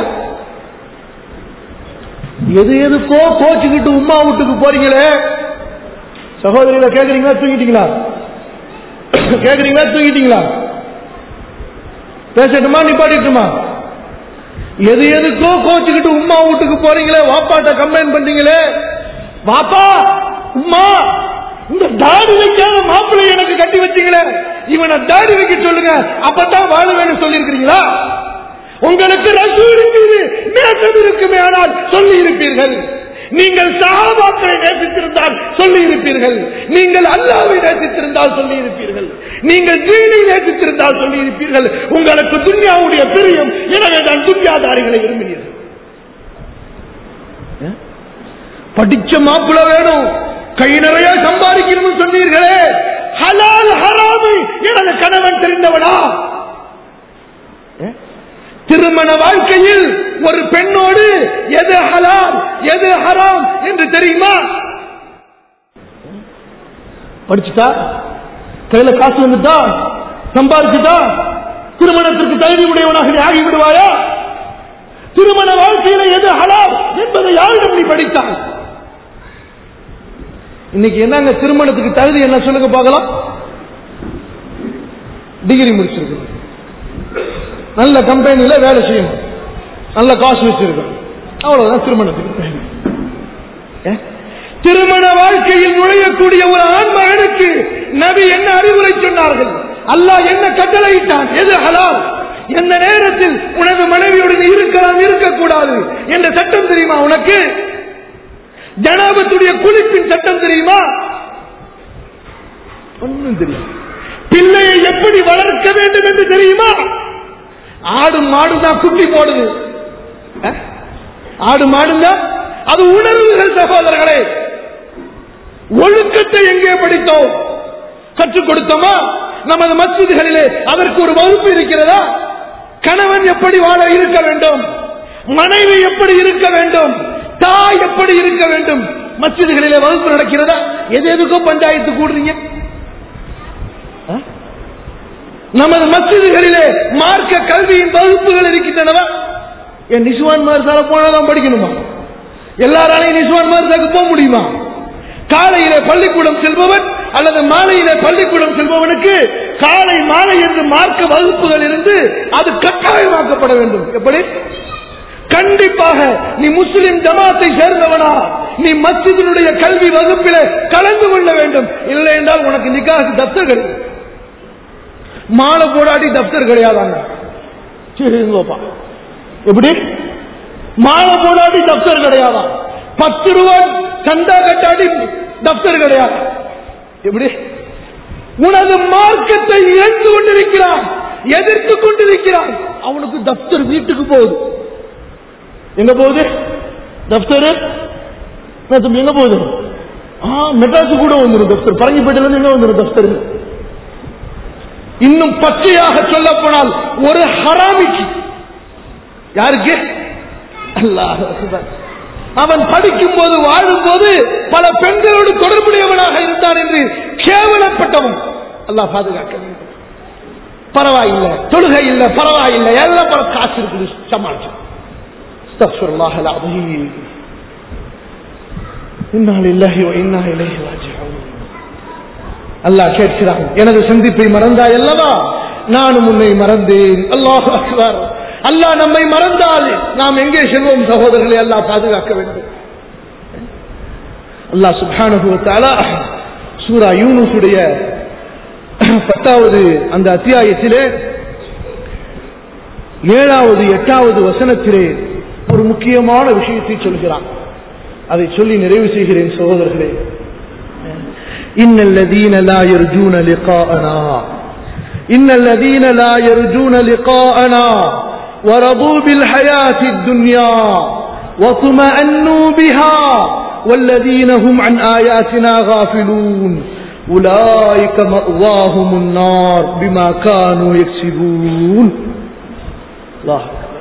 எது எதுக்கோ கோச்சுக்கிட்டு உம்மா வீட்டுக்கு போறீங்களே சகோதரிகளை, கேக்குறீங்களா? தூங்கிட்டீங்களா? கேக்குறீங்களா? தூங்கிட்டீங்களா? பேசட்டுமா நிப்பாட்டிட்டுமா? எது எதுக்கோ கோச்சுக்கிட்டு உமா வீட்டுக்கு போறீங்களே, வாப்பாட்ட கம்ப்ளைண்ட் பண்றீங்களே, வாப்பா உமா இந்த தாடி வைக்காத மாப்பிள்ளை எனக்கு கட்டி வச்சீங்களே, இவனை தாடி வைக்க சொல்லுங்க, அப்பதான் வாழுவேன்னு சொல்லி இருக்கிறீங்களா? உங்களுக்கு ரசூலின் மீது நேசம் இருக்குமே ஆனால் சொல்லி இருப்பீர்கள். நீங்கள் சஹாபாக்களை நேசித்திருந்தால் சொல்லி இருப்பீர்கள். நீங்கள் அல்லாஹ்வை நேசித்திருந்தால் சொல்லி இருப்பீர்கள். நீங்கள் தீனை நேசித்திருந்தால் சொல்லி இருப்பீர்கள். உங்களுக்கு துன்யாவுடைய பிரியம், எனவே நான் துன்யாதாரிகளை விரும்பினீர்கள். படிச்ச மாப்பிள்ள வேணும், கை நிறைய சம்பாதிக்கணும்னு சொன்னீர்களே, ஹலால் ஹராமை எனது கணவன் தெரிந்தவனா? திருமண வாழ்க்கையில் ஒரு பெண்ணோடு எது ஹலால் எது ஹராம் என்று தெரியுமா? படிச்சுட்டா, கையில காசு வந்துட்டா, சம்பாதிச்சுட்டா திருமணத்திற்கு தகுதி உடையவனாக நீ ஆகிவிடுவாயா? திருமண வாழ்க்கையில எது ஹலால் என்பதை யாரிடம் நீ படித்தாய்? இன்னைக்கு என்னங்க திருமணத்துக்கு தகுதி என்ன சொல்லுங்க பார்க்கலாம்? டிகிரி முடிச்சிருக்கு, நல்ல கம்பெனியில வேலை செய்யணும், நல்ல காசு வச்சிருக்கணும், அவ்வளவுதான் திருமணத்துக்கு தகுதி. திருமண வாழ்க்கையில் நுழையக்கூடிய ஒரு ஆண் மகனுக்கு நபி என்ன அறிவுரை சொன்னார்கள்? அல்லாஹ் என்ன கட்டளையிட்டான்? எது ஹலால், எந்த நேரத்தில் உனது மனைவியுடன் இருக்கலாம் இருக்கக்கூடாது என்ற சட்டம் தெரியுமா உனக்கு? ஜனாபத்துடைய குளிப்பின் சட்டம் தெரியுமா? ஒன்னும் தெரியும். பிள்ளையை எப்படி வளர்க்க வேண்டும் என்று தெரியுமா? ஆடு மாடுதான் குட்டி போடுது, ஆடு மாடுதான் அது உணர்வுகள். சகோதரர்களே, ஒழுக்கத்தை எங்கே படித்தோம்? கற்றுக் கொடுத்தோமா? நமது மஸ்ஜிதுகளிலே அதற்கு ஒரு வகுப்பு இருக்கிறதா? கணவன் எப்படி வாழ இருக்க வேண்டும், மனைவி எப்படி இருக்க வேண்டும், தாய் எப்படி இருக்க வேண்டும், மஸ்ஜிதுகளிலே வகுப்பு நடக்கிறதா? எது எதுக்கோ பஞ்சாயத்து கூடுறீங்க. நமது மஸ்ஜிதுகளிலே மார்க்க கல்வியின் வகுப்புகள் இருக்கின்றனவா? என் நிசுவான் மதரசால போனாதான் படிக்கணுமா? எல்லாராலையும் நிசுவான் மதரசாக்கு போக முடியுமா? காலையிலே பள்ளிக்கூடம் செல்பவன் அல்லது மாலையிலே பள்ளிக்கூடம் செல்பவனுக்கு காலை மாலை என்று மார்க்க வகுப்புகள் இருந்து அது கட்டாயமாக்கப்பட வேண்டும். எப்படி? கண்டிப்பாக நீ முஸ்லிம் ஜமாத்தை சேர்ந்தவனா, நீ மஸ்ஜிதினுடைய கல்வி வகுப்பிலே கலந்து கொள்ள வேண்டும். இல்லை என்றால் உனக்கு நிக்காஹ் தப்தர் கிடையாது. மாலை போடாடி தப்தர் கிடையாதாங்க. எப்படி? மாலை போடாடி தப்தர் கிடையாதா? பத்து ரூபாய் சந்தா கட்டாடி தப்தர் கிடையாது. எப்படி? உனது மார்க்கத்தை இழந்து கொண்டிருக்கிறான், எதிர்த்து கொண்டிருக்கிறான், அவனுக்கு தப்தர் வீட்டுக்கு போகுது. எங்க போகுது தப்தர்? எங்க போகுது? மெட்ராஸு கூட வந்துடும் தப்தர், பரங்கிப்பேட்டையில இருந்து எங்க வந்துடும் தப்தர். இன்னும் பச்சையாக சொல்ல போனால் ஒரு ஹராமிக்கு, யாருக்கு? அல்லாஹ். அவன் படிக்கும் போது வாழும் போது பல பெண்களோடு தொடர்புடையவனாக இருந்தான் என்று கேவலப்பட்டவன். அல்லாஹ் பாதுகாக்க வேண்டும். பரவாயில்லை, தொழுகை இல்லை, பரவாயில்லை, எல்லாம் பல காசு இருக்குது, சமாளிச்சு. அஸ்தக்ஃபிருல்லாஹ் அல்-அஸீம். இன்னா லில்லாஹி வ இன்னா இலைஹி ராஜிஊன். அல்லாஹ் கேட்கிறான், எனது சந்திப்பை மறந்தாய் அல்லவா, நானும் உன்னை மறந்தேன். அல்லாஹ் அக்பர். அல்லாஹ் நம்மை மறந்தால் நாம் எங்கே செல்வோம் சகோதரர்களை? அல்லாஹ் பாதுகாக்க வேண்டும். அல்லாஹ் சுப்ஹானஹு வ தஆலா சூரா யூனுஸுடைய பத்தாவது அந்த அத்தியாயத்திலே ஏழாவது எட்டாவது வசனத்திலே ஒரு முக்கியமான விஷயத்தை சொல்கிறான். அதை சொல்லி நிறைவு செய்கிறேன் சகோதரர்களே. இன்னல்லதீன லா யர்ஜூன லிகாஅனா இன்னல்லதீன லா யர்ஜூன லிகாஅனா ورضوا بالحياة الدنيا وطمأنوا بها والذين هم عن آياتنا غافلون أولئك مأواهم النار بما كانوا يكسبون. الله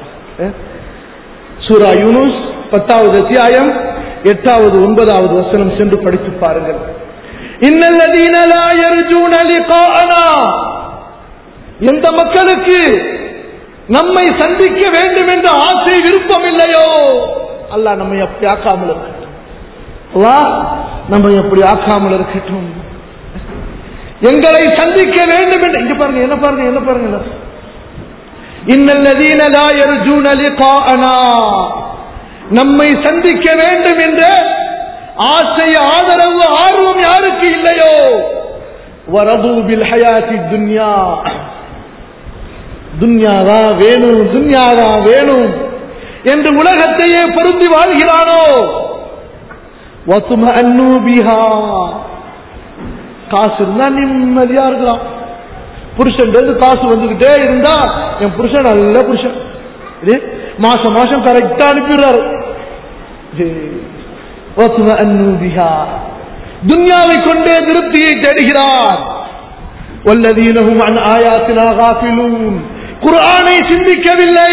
சூரா யூனுஸ் பத்தாவது அத்தியாயம் எட்டாவது ஒன்பதாவது வசனம் சென்று படித்து பாருங்கள். இன்னல்லதீன லா யர்ஜூன லிகாஅனா, எந்த மக்களுக்கு நம்மை சந்திக்க வேண்டும் என்ற ஆசை விருப்பம் இல்லையோ, அல்லாஹ் நம்மை அப்படி ஆக்காமல் இருக்கட்டும். அல்லாஹ் நம்மை அப்படி ஆக்காமல் இருக்கட்டும். எங்களை சந்திக்க வேண்டும் என்று இங்க பாருங்க, என்ன பாருங்க, என்ன பாருங்க, இன்னல்லதீன லா யர்ஜூன லிகாஅனா, நம்மை சந்திக்க வேண்டும் என்ற ஆசை, ஆதரவு, ஆர்வம் யாருக்கு இல்லையோ, வரது பில் ஹயாத்தி துன்யா, துன்யாவா வேணும் துன்யாவா வேணும் என்று உலகத்தையே பொருந்தி வாழ்கிறானோ, வதுமஅன்னு பிஹா, காசு இருந்தா நிம்மதியா இருக்கலாம். புருஷன் காசு வந்துகிட்டே இருந்தா என் புருஷன் நல்ல புருஷன், மாசம் மாசம் கரெக்டா அனுப்பிடுறாரு. துன்யாவை கொண்டே திருப்தியை தேடுகிறார். வல்லதீன ஹும் அன் ஆயாத்தினா காஃபிலூன், குர்ஆனை சிந்திக்கவில்லை.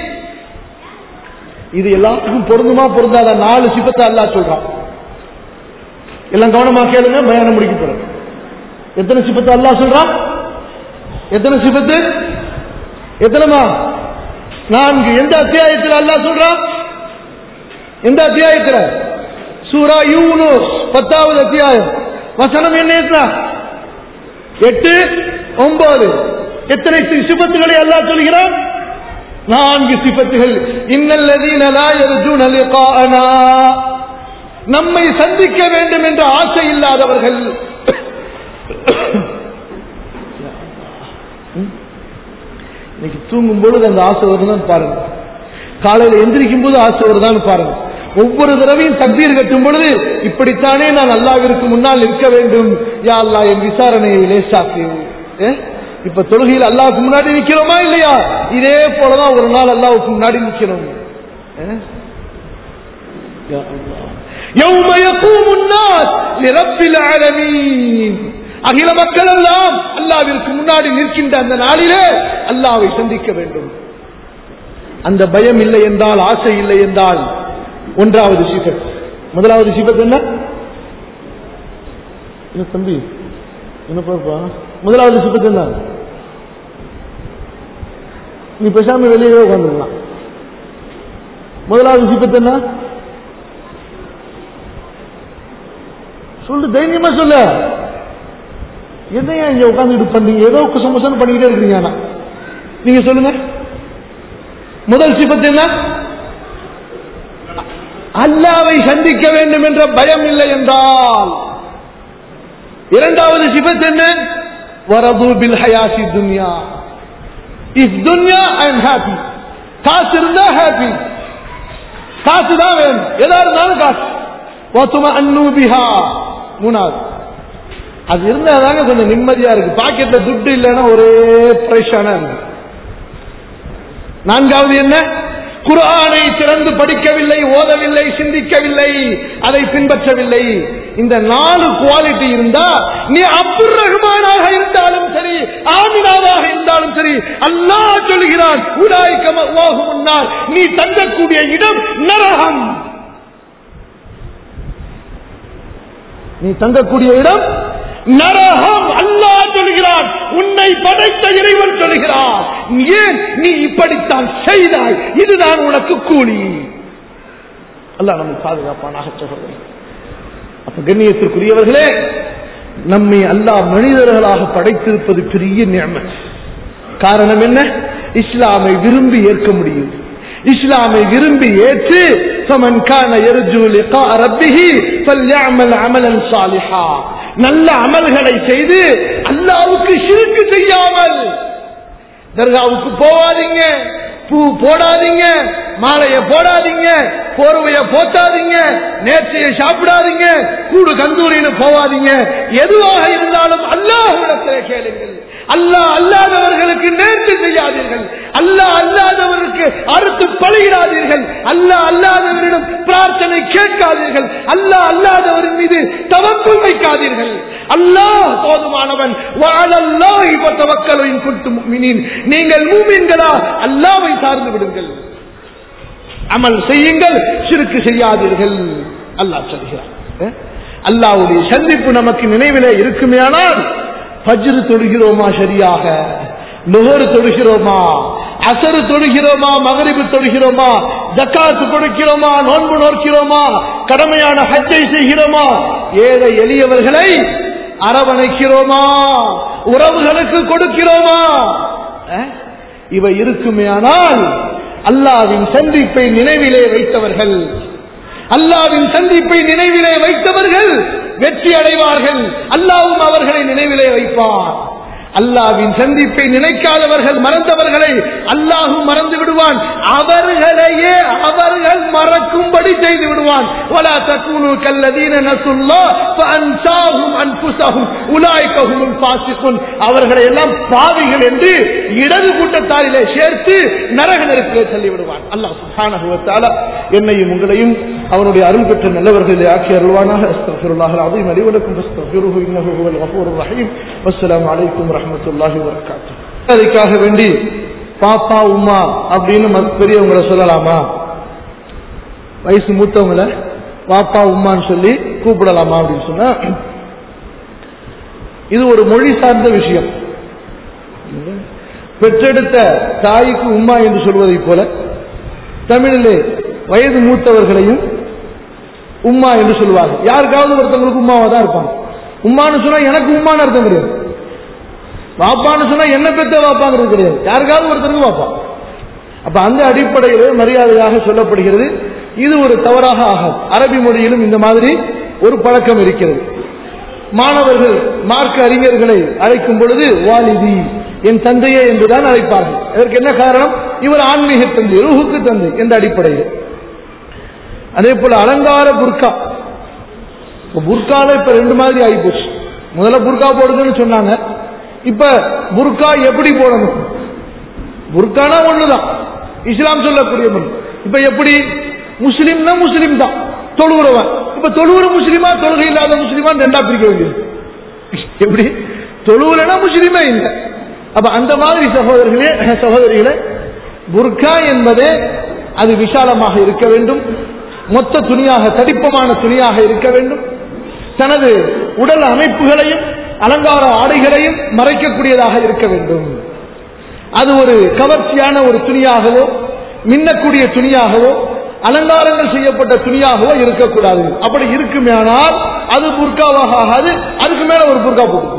இது எல்லாத்துக்கும் பொருந்துமா பொருந்தாத நாலு சிபத்தை அல்லாஹ் சொல்றான். எல்லாம் கவனமா கேளுங்க, பயானம் முடிக்க போறேன். எத்தனை சிபத்தை அல்லாஹ் சொல்றான்? எத்தனை சிபத்து? எத்தனைமா? நான்கு. எந்த அத்தியாயத்தில் அல்லாஹ் சொல்றான்? எந்த அத்தியாயத்தில்? சூரா யூனுஸ் பத்தாவது அத்தியாயம், வசனம் என்ன? எட்டு ஒன்பது. எத்தனை சிபத்துகளை அல்லாஹ் சொல்கிறான்? நான்கு சிபத்துகள். இன்னல்லதீன லா யர்ஜூன லிகாஅனா, நம்மை சந்திக்க வேண்டும் என்ற ஆசை இல்லாதவர்கள். இன்னைக்கு தூங்கும் பொழுது அந்த ஆசை வருதான் பாருங்க, காலையில் எந்திரிக்கும் போது ஆசை வருதான் பாருங்க. ஒவ்வொரு தடவையும் தக்பீர் கட்டும் பொழுது இப்படித்தானே நான் அல்லாஹ்விற்கு முன்னால் நிற்க வேண்டும், யா அல்லாஹ் என் விசாரணையை லேசாக்கு. இப்ப தொழுகையில் அல்லாஹ்வுக்கு முன்னாடி நிக்கிறோமா இல்லையா? இதே போலதான் ஒரு நாள் அல்லாஹ்வுக்கு முன்னாடி நிக்கிறோம். யௌம யகூமுன் நாஸ் லிரப்பில் ஆலமீன், அகில மக்கள் எல்லாம் அல்லாஹ்விற்கு முன்னாடி நிற்கின்ற அந்த நாளிலே அல்லாஹ்வை சந்திக்க வேண்டும். அந்த பயம் இல்லை என்றால், ஆசை இல்லை என்றால், ஒன்றாவது சிபத். முதலாவது சிபத் என்ன? என்ன தம்பி என்ன பாப்பா? முதலாவது சிபத் என்ன? நீ பேசாம வெளியே உட்காந்துக்கலாம். முதலாவது சிபத் என்ன சொல்லு, தைரியமா சொல்ல. என்னையா இங்க உட்கார்ந்து பண்ணீங்க? ஏதோ குசமுசம் பண்ணிக்கிட்டே இருக்கீங்க. நீங்க சொல்லுங்க. முதல் சிபத்து என்ன? அல்லாஹ்வை சந்திக்க வேண்டும் என்ற பயம் இல்லை என்றால். இரண்டாவது சிபத்து என்ன? வரது பில் ஹயாத்தி துன்யா, இஸ் துன்யா ஐ அம் ஹாப்பி. காசு இருந்தா ஹாப்பி, காசு தான் வேணும், எதா இருந்தாலும் காசு. வதுமஅன்னு பிஹா, மூணாவது. அது இருந்தாதாங்க கொஞ்சம் நிம்மதியா இருக்கு. பாக்கெட்ல துட்டு இல்லைன்னா ஒரே பிரஷானா இருக்கு. நான்காவது என்ன? குர்ஆனை திறந்து படிக்கவில்லை, ஓதவில்லை, சிந்திக்கவில்லை, அதை பின்பற்றவில்லை. இந்த நாலு குவாலிட்டி இருந்தா நீ அப்துர் ரஹ்மானாக இருந்தாலும் சரி, ஆமினாவாக இருந்தாலும் சரி, அல்லாஹ் சொல்கிறான் உலாயிக மஅவாஹுமுன் நார், நீ தங்கக்கூடிய இடம் நரகம். நீ தங்கக்கூடிய இடம் நரகம். அல்லாஹ் சொல்கிறான், உன்னை படைத்த இறைவன் சொல்கிறான், ஏன் நீ இப்படித்தான் செய்தாய், இதுதான் உனக்கு கூலி. அல்லாஹ் நம்மை பாதுகாப்பானாக சொல்கிறேன். அப்ப கண்ணியத்திற்குரியவர்களே, நம்மை அல்லாஹ் மனிதர்களாக படைத்திருப்பது பெரிய நிஅமத். காரணம் என்ன? இஸ்லாமை விரும்பி ஏற்க முடியும். இஸ்லாமை விரும்பி ஏற்று ஃபமன் கான யர்ஜூ லிகா ரப்பிஹி ஃபல்யஅமல் அமலன் ஸாலிஹா, நல்ல அமல்களை செய்து அல்லாஹ்வுக்கு ஷிர்க் செய்யாமல். தர்காவுக்கு போவாதீங்க, பூ போடாதீங்க, மாலைய போடாதீங்க, போர்வைய போட்டாதீங்க, நேர்ச்சியை சாப்பிடாதீங்க, கூடு கந்தூரின்னு போவாதீங்க. எதுவாக இருந்தாலும் அல்லாஹ்விடத்திலே கேளுங்கள். அல்லாஹ் அல்லாதவர்களுக்கு நேர்ச்சி செய்யாதீர்கள். அல்லாஹ் அல்லாதவருக்கு அறுத்து பலியிடாதீர்கள். அல்லாஹ் அல்லாதவரிடம் பிரார்த்தனை கேட்காதீர்கள். அல்லாஹ் அல்லாதவரின் மீது தவக்குல் வைக்காதீர்கள். அல்லாஹ் போதுமானவன். வஅலல்லாஹி ஃபதவக்கலு இன் குன்தும் முஃமினீன், நீங்கள் மூமின்களா அல்லாஹ்வை சார்ந்து விடுங்கள், அமல் செய்யுங்கள், ஷிர்க் செய்யாதீர்கள். அல்லாஹ் சொல்கிறார். அல்லாஹ்வுடைய சந்திப்பு நமக்கு நினைவிலே இருக்குமேயானால் ஃபஜ்ர் தொழுகிறோமா சரியாக, லுஹர் தொழுகிறோமா, அஸர் தொழுகிறோமா, மக்ரிப் தொழுகிறோமா, ஜகாத் கொடுக்கிறோமா, நோன்பு நோக்கிறோமா, கடமையான ஹஜ்ஜை செய்கிறோமா, ஏழை எளியவர்களை அரவணைக்கிறோமா, உறவுகளுக்கு கொடுக்கிறோமா, இவை இருக்குமே ஆனால் அல்லாஹ்வின் சந்திப்பை நினைவிலே வைத்தவர்கள் அல்லாஹ்வின் சந்திப்பை நினைவிலே வைத்தவர்கள் வெற்றி அடைவார்கள். அல்லாஹ்வும் அவர்களை நினைவிலே வைப்பார். அல்லாஹ்வின் சந்திப்பை நினைக்காதவர்கள், மறந்தவர்களை அல்லாஹ் மறந்து விடுவான். அவர்களையே அவர்கள் மறக்கும்படி செய்து விடுவான். வலா தகூனு கல்லதீன நஸுல்லாஹ் ஃபஅன்சாஹும் அன்ஃபுஸஹும் உலாயிக ஹுமுல் ஃபாஸிகூன். அவர்களை எல்லாம் பாவிகள் என்று இடது கூட்டத்தாரிலே சேர்த்து நரக நெருப்பிலே தள்ளி விடுவான். அல்லாஹ் சுப்ஹானஹு வ தஆலா என்னையும் உங்களையும் அவனுடைய அருள் பெற்ற நல்லவர்களை ஆக்கி அருள்வானாக. அஸ்தக்ஃபிருல்லாஹல் அஸீம் லி வ லக்கும் ஃபஸ்தக்ஃபிருஹு இன்னஹு ஹுவல் கஃபூருர் ரஹீம். வஸ்ஸலாமு அலைக்கும் வரஹ்மத்துல்லாஹி வ பரகாத்துஹு. அதுக்காக வேண்டி பாப்பா உம்மா அப்படின்னு பெரியவங்களை சொல்லலாமா? வயசு மூத்தவங்களை பாப்பா உம்மான்னு சொல்லி கூப்பிடலாமா அப்படின்னு சொன்னா இது ஒரு மொழி சார்ந்த விஷயம். பெற்றெடுத்த தாய்க்கு உம்மா என்று சொல்வதை போல தமிழிலே வயது மூத்தவர்களையும் உம்மா என்று சொல்வார்கள். யாருக்காவது ஒருத்தவங்களுக்கு உம்மாவா தான் இருப்பாங்க. உம்மான்னு சொன்னா எனக்கு உம்மான்னு அர்த்தம் கிடையாது. வாப்பான்னு சொன்னா என்ன பெற்ற வாப்பாங்கிறது கிடையாது. யாருக்காவது ஒருத்தருக்கு வாப்பா. அப்ப அந்த அடிப்படையில் மரியாதையாக சொல்லப்படுகிறது. இது ஒரு தவறாக ஆகும். அரபி மொழியிலும் இந்த மாதிரி ஒரு பழக்கம் இருக்கிறது. மாணவர்கள் மார்க்க அறிஞர்களை அழைக்கும் பொழுது வாலிதி, என் தந்தையே என்றுதான் அழைப்பார்கள். இதற்கு என்ன காரணம்? இவர் ஆன்மீக தந்தை, ரூஹுக்கு தந்தை என்ற அடிப்படையில். அதே போல அலங்கார புர்கா, புர்கால இப்ப ரெண்டு மாதிரி ஆகி போச்சு. முதல்ல புர்கா போடுதுன்னு சொன்னாங்க. இப்ப புர்கா எப்படி போடணும்? புர்கானா ஒண்ணுதான், இஸ்லாம் சொல்லக்கூடிய மொழி. இப்ப எப்படி முஸ்லிம்னா முஸ்லிம் தான், தொழுகிறவன். இப்ப தொழுகிற முஸ்லிமா தொழுகை இல்லாத முஸ்லிமா ரெண்டா பிரிக்க வேண்டியது. எப்படி தொழுவுலனா முஸ்லிமே இல்லை. அப்ப அந்த மாதிரி சகோதரர்களே சகோதரிகளே, புர்கா என்பதே அது விசாலமாக இருக்க வேண்டும், மொத்த துணியாக தடிப்பமான துணியாக இருக்க வேண்டும், தனது உடல் அமைப்புகளையும் அலங்கார ஆடைகளையும் மறைக்கக்கூடியதாக இருக்க வேண்டும். அது ஒரு கவர்ச்சியான ஒரு துணியாகவோ மின்னக்கூடிய துணியாகவோ அலங்காரங்கள் செய்யப்பட்ட துணியாகவோ இருக்கக்கூடாது. அப்படி இருக்குமேனால் அது புர்காவாக ஆகாது. அதுக்கு மேல ஒரு புர்கா போட்டு.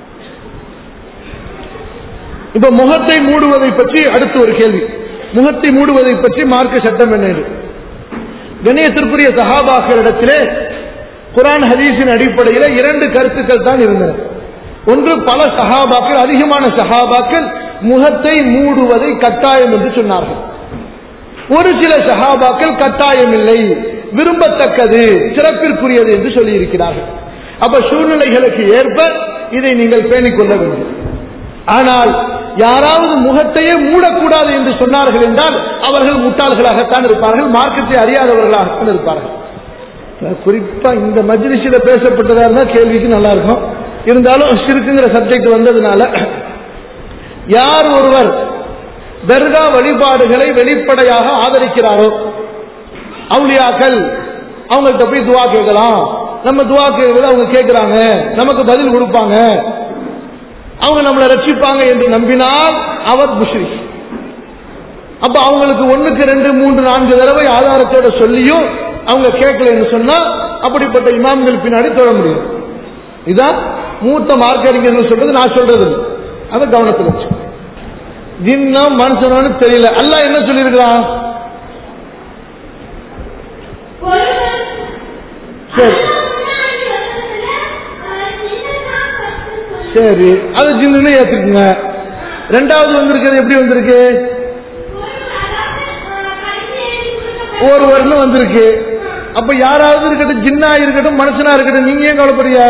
இப்ப முகத்தை மூடுவதை பற்றி அடுத்து ஒரு கேள்வி. முகத்தை மூடுவதை பற்றி மார்க்க சட்டம் என்ன? கண்ணியத்திற்குரிய சஹாபாக்களிடத்திலே குர்ஆன் ஹதீஸின் அடிப்படையில் இரண்டு கருத்துக்கள் தான் இருந்தன. ஒன்று, பல சஹாபாக்கள், அதிகமான சஹாபாக்கள் முகத்தை மூடுவதை கட்டாயம் என்று சொன்னார்கள். ஒரு சில சஹாபாக்கள் கட்டாயம் இல்லை, விரும்பத்தக்கது, சிறப்பிற்குரியது என்று சொல்லி இருக்கிறார்கள். அப்ப சூழ்நிலைகளுக்கு ஏற்ப இதை நீங்கள் பேணிக் கொள்ள வேண்டும். ஆனால் யாராவது முகத்தையே மூடக்கூடாது என்று சொன்னார்கள் என்றால் அவர்கள் முட்டாள்களாகத்தான் இருப்பார்கள், மார்க்கத்தை அறியாதவர்களாகத்தான் இருப்பார்கள். குறிப்பா இந்த மஜ்லிஸில பேசப்பட்டதா இருந்தா கேள்விக்கு நல்லா இருக்கும். இருந்தாலும் ஷிர்க்குங்கிற சப்ஜெக்ட் வந்ததுனால, யார் ஒருவர் தர்கா வழிபாடுகளை வெளிப்படையாக ஆதரிக்கிறாரோ, அவுலியாக்கள், அவங்கள்ட்ட போய் துவா கேட்கலாம், நம்ம துவா கேட்கறது அவங்க கேட்கிறாங்க, நமக்கு பதில் கொடுப்பாங்க, அவங்க நம்மளை ரட்சிப்பாங்க என்று நம்பினால் அவர் முஷ்ரிக். அப்ப அவங்களுக்கு ஒண்ணுக்கு ரெண்டு மூன்று நான்கு தடவை ஆதாரத்தோட சொல்லியும் அவங்க கேட்கலன்னு சொன்னா அப்படிப்பட்ட இமாம்கள் பின்னாடி தொழ முடியும். இதுதான் மூத்த மார்க்கறிஞர்கள் சொல்றது, நான் சொல்றது. அதை கவனத்தில் வச்சு ஜின்னா மனுஷனு தெரியல. அல்லாஹ் என்ன சொல்லியிருக்கிறான்? சரி சரி அது ஜின்னு ஏத்துக்குங்க. ரெண்டாவது வந்திருக்கிறது எப்படி வந்திருக்கு? ஒருவர்னு வந்திருக்கு. அப்ப யாராவது இருக்கட்டும், ஜின்னா இருக்கட்டும், மனுஷனா இருக்கட்டும், நீங்க ஏன் கவலைப்படுறீங்க?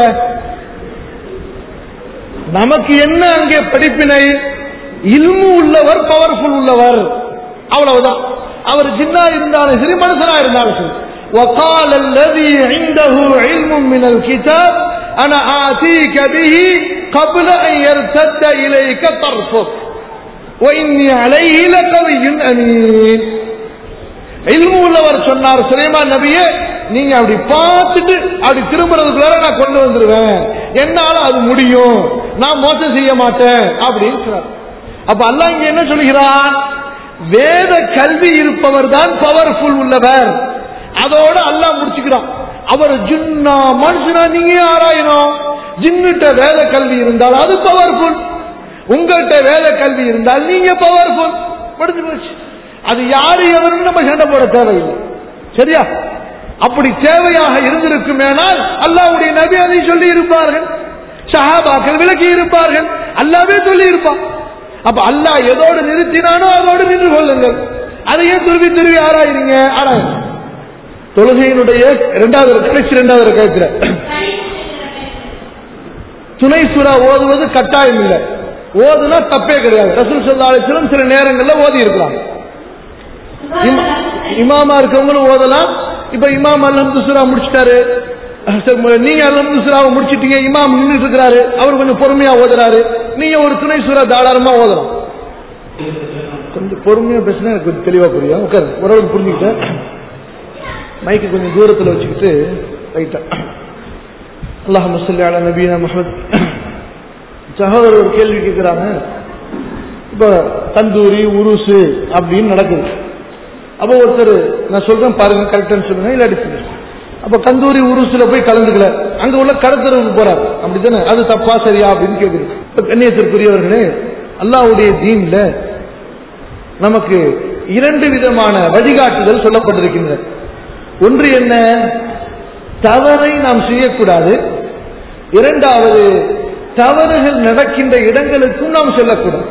நமக்கு என்ன அங்கே படிப்பினை? இல்மு உள்ளவர், பவர்ஃபுல் உள்ளவர், அவ்வளவுதான். அவர் ஜின்னா இருந்தாலும் சரி, மனுஷனா இருந்தாலும் சரி. وقال الذي عنده علم من الكتاب انا آتيك به قبل ان يرتد اليك طرفك واني عليه لقوي امين. இல்மு உள்ளவர் சொன்னார், சுலைமான் நபியே, நீங்க அப்படி பார்த்துட்டு அப்படி திரும்புறதுக்குள்ள நான் கொண்டு வந்துருவேன், என்னால அது முடியும், நான் மோசம் செய்ய மாட்டேன் அப்படின்னு சொன்னார். அப்ப அல்லாஹ் இங்க என்ன சொல்கிறான்? வேத கல்வி இருப்பவர் தான் பவர்ஃபுல் உள்ளவர். அதோட அல்லாஹ் முடிச்சுக்கிறான். அவர் ஜின்னா மனுஷனா நீங்க ஆராயணும். ஜின்னுட்ட வேத கல்வி இருந்தால் அது பவர்ஃபுல். உங்கள்கிட்ட வேத கல்வி இருந்தால் நீங்க பவர்ஃபுல், படிச்சு போச்சு. அது யாரு எவரும் நம்ம சண்டை போட தேவையில்லை. சரியா? அப்படி தேவையாக இருந்திருக்குமேனால் அல்லாஹ்வுடைய நபி அதை சொல்லி இருப்பார்கள், சஹாபாக்கள் விளக்கி இருப்பார்கள், அல்லாஹ்வே சொல்லி இருப்பான். அப்ப அல்லாஹ் எதோடு நிறுத்தினானோ அதோடு நின்று கொள்ளுங்கள். அதையே துருவி துருவி ஆராயிருங்க. ஆராயுங்க. தொழுகையினுடைய இரண்டாவது கடைசி இரண்டாவது கேட்கிற துணை சூரா ஓதுவது கட்டாயம் இல்லை, ஓதுனா தப்பே கிடையாது. ரசூல் ஸல்லல்லாஹு அலைஹி வஸல்லம் சில நேரங்கள்ல ஓதி இருக்கிறாங்க. இமாமா இருக்கவங்களும் ஓதலாம். இப்ப இமாம் அல்ஹம்து சூரா முடிச்சிட்டாரு, நீங்க அல்ஹம்து சூராவை முடிச்சிட்டீங்க, இமாம் நின்றுட்டு இருக்கிறாரு, அவர் கொஞ்சம் பொறுமையா ஓதுறாரு, நீங்க ஒரு துணை சூரா தாராளமா ஓதலாம். கொஞ்சம் பொறுமையா பேசினா எனக்கு கொஞ்சம் தெளிவா புரியும். உட்காரு, ஓரளவுக்கு புரிஞ்சுக்கிட்டேன். மைக்கு கொஞ்சம் தூரத்தில் வச்சுக்கிட்டு ரைட்டா. அல்லாஹும்ம ஸல்லி அலா நபியினா முஹம்மத். சகோதரர் ஒரு கேள்வி கேட்கிறாங்க. இப்ப தந்தூரி உருசு அப்படின்னு நடக்குது. அப்போ ஒருத்தர் நான் சொல்றேன் பாருங்க, கரெக்டான்னு சொல்லுங்க, இல்லாட்டி சொல்லுங்க. அப்ப கந்தூரி உருசுல போய் கலந்துக்கல, அங்க உள்ள கடத்தரவுக்கு போறாரு, அப்படித்தானே? அது தப்பா சரியா அப்படின்னு கேட்குது. கண்ணியத்திற்குரியவர்களே, அல்லாஹ்வுடைய தீன்ல நமக்கு இரண்டு விதமான வழிகாட்டுதல் சொல்லப்பட்டிருக்கின்றன. ஒன்று என்ன? தவறை நாம் செய்யக்கூடாது. இரண்டாவது, தவறுகள் நடக்கின்ற இடங்களுக்கும் நாம் செல்லக்கூடாது.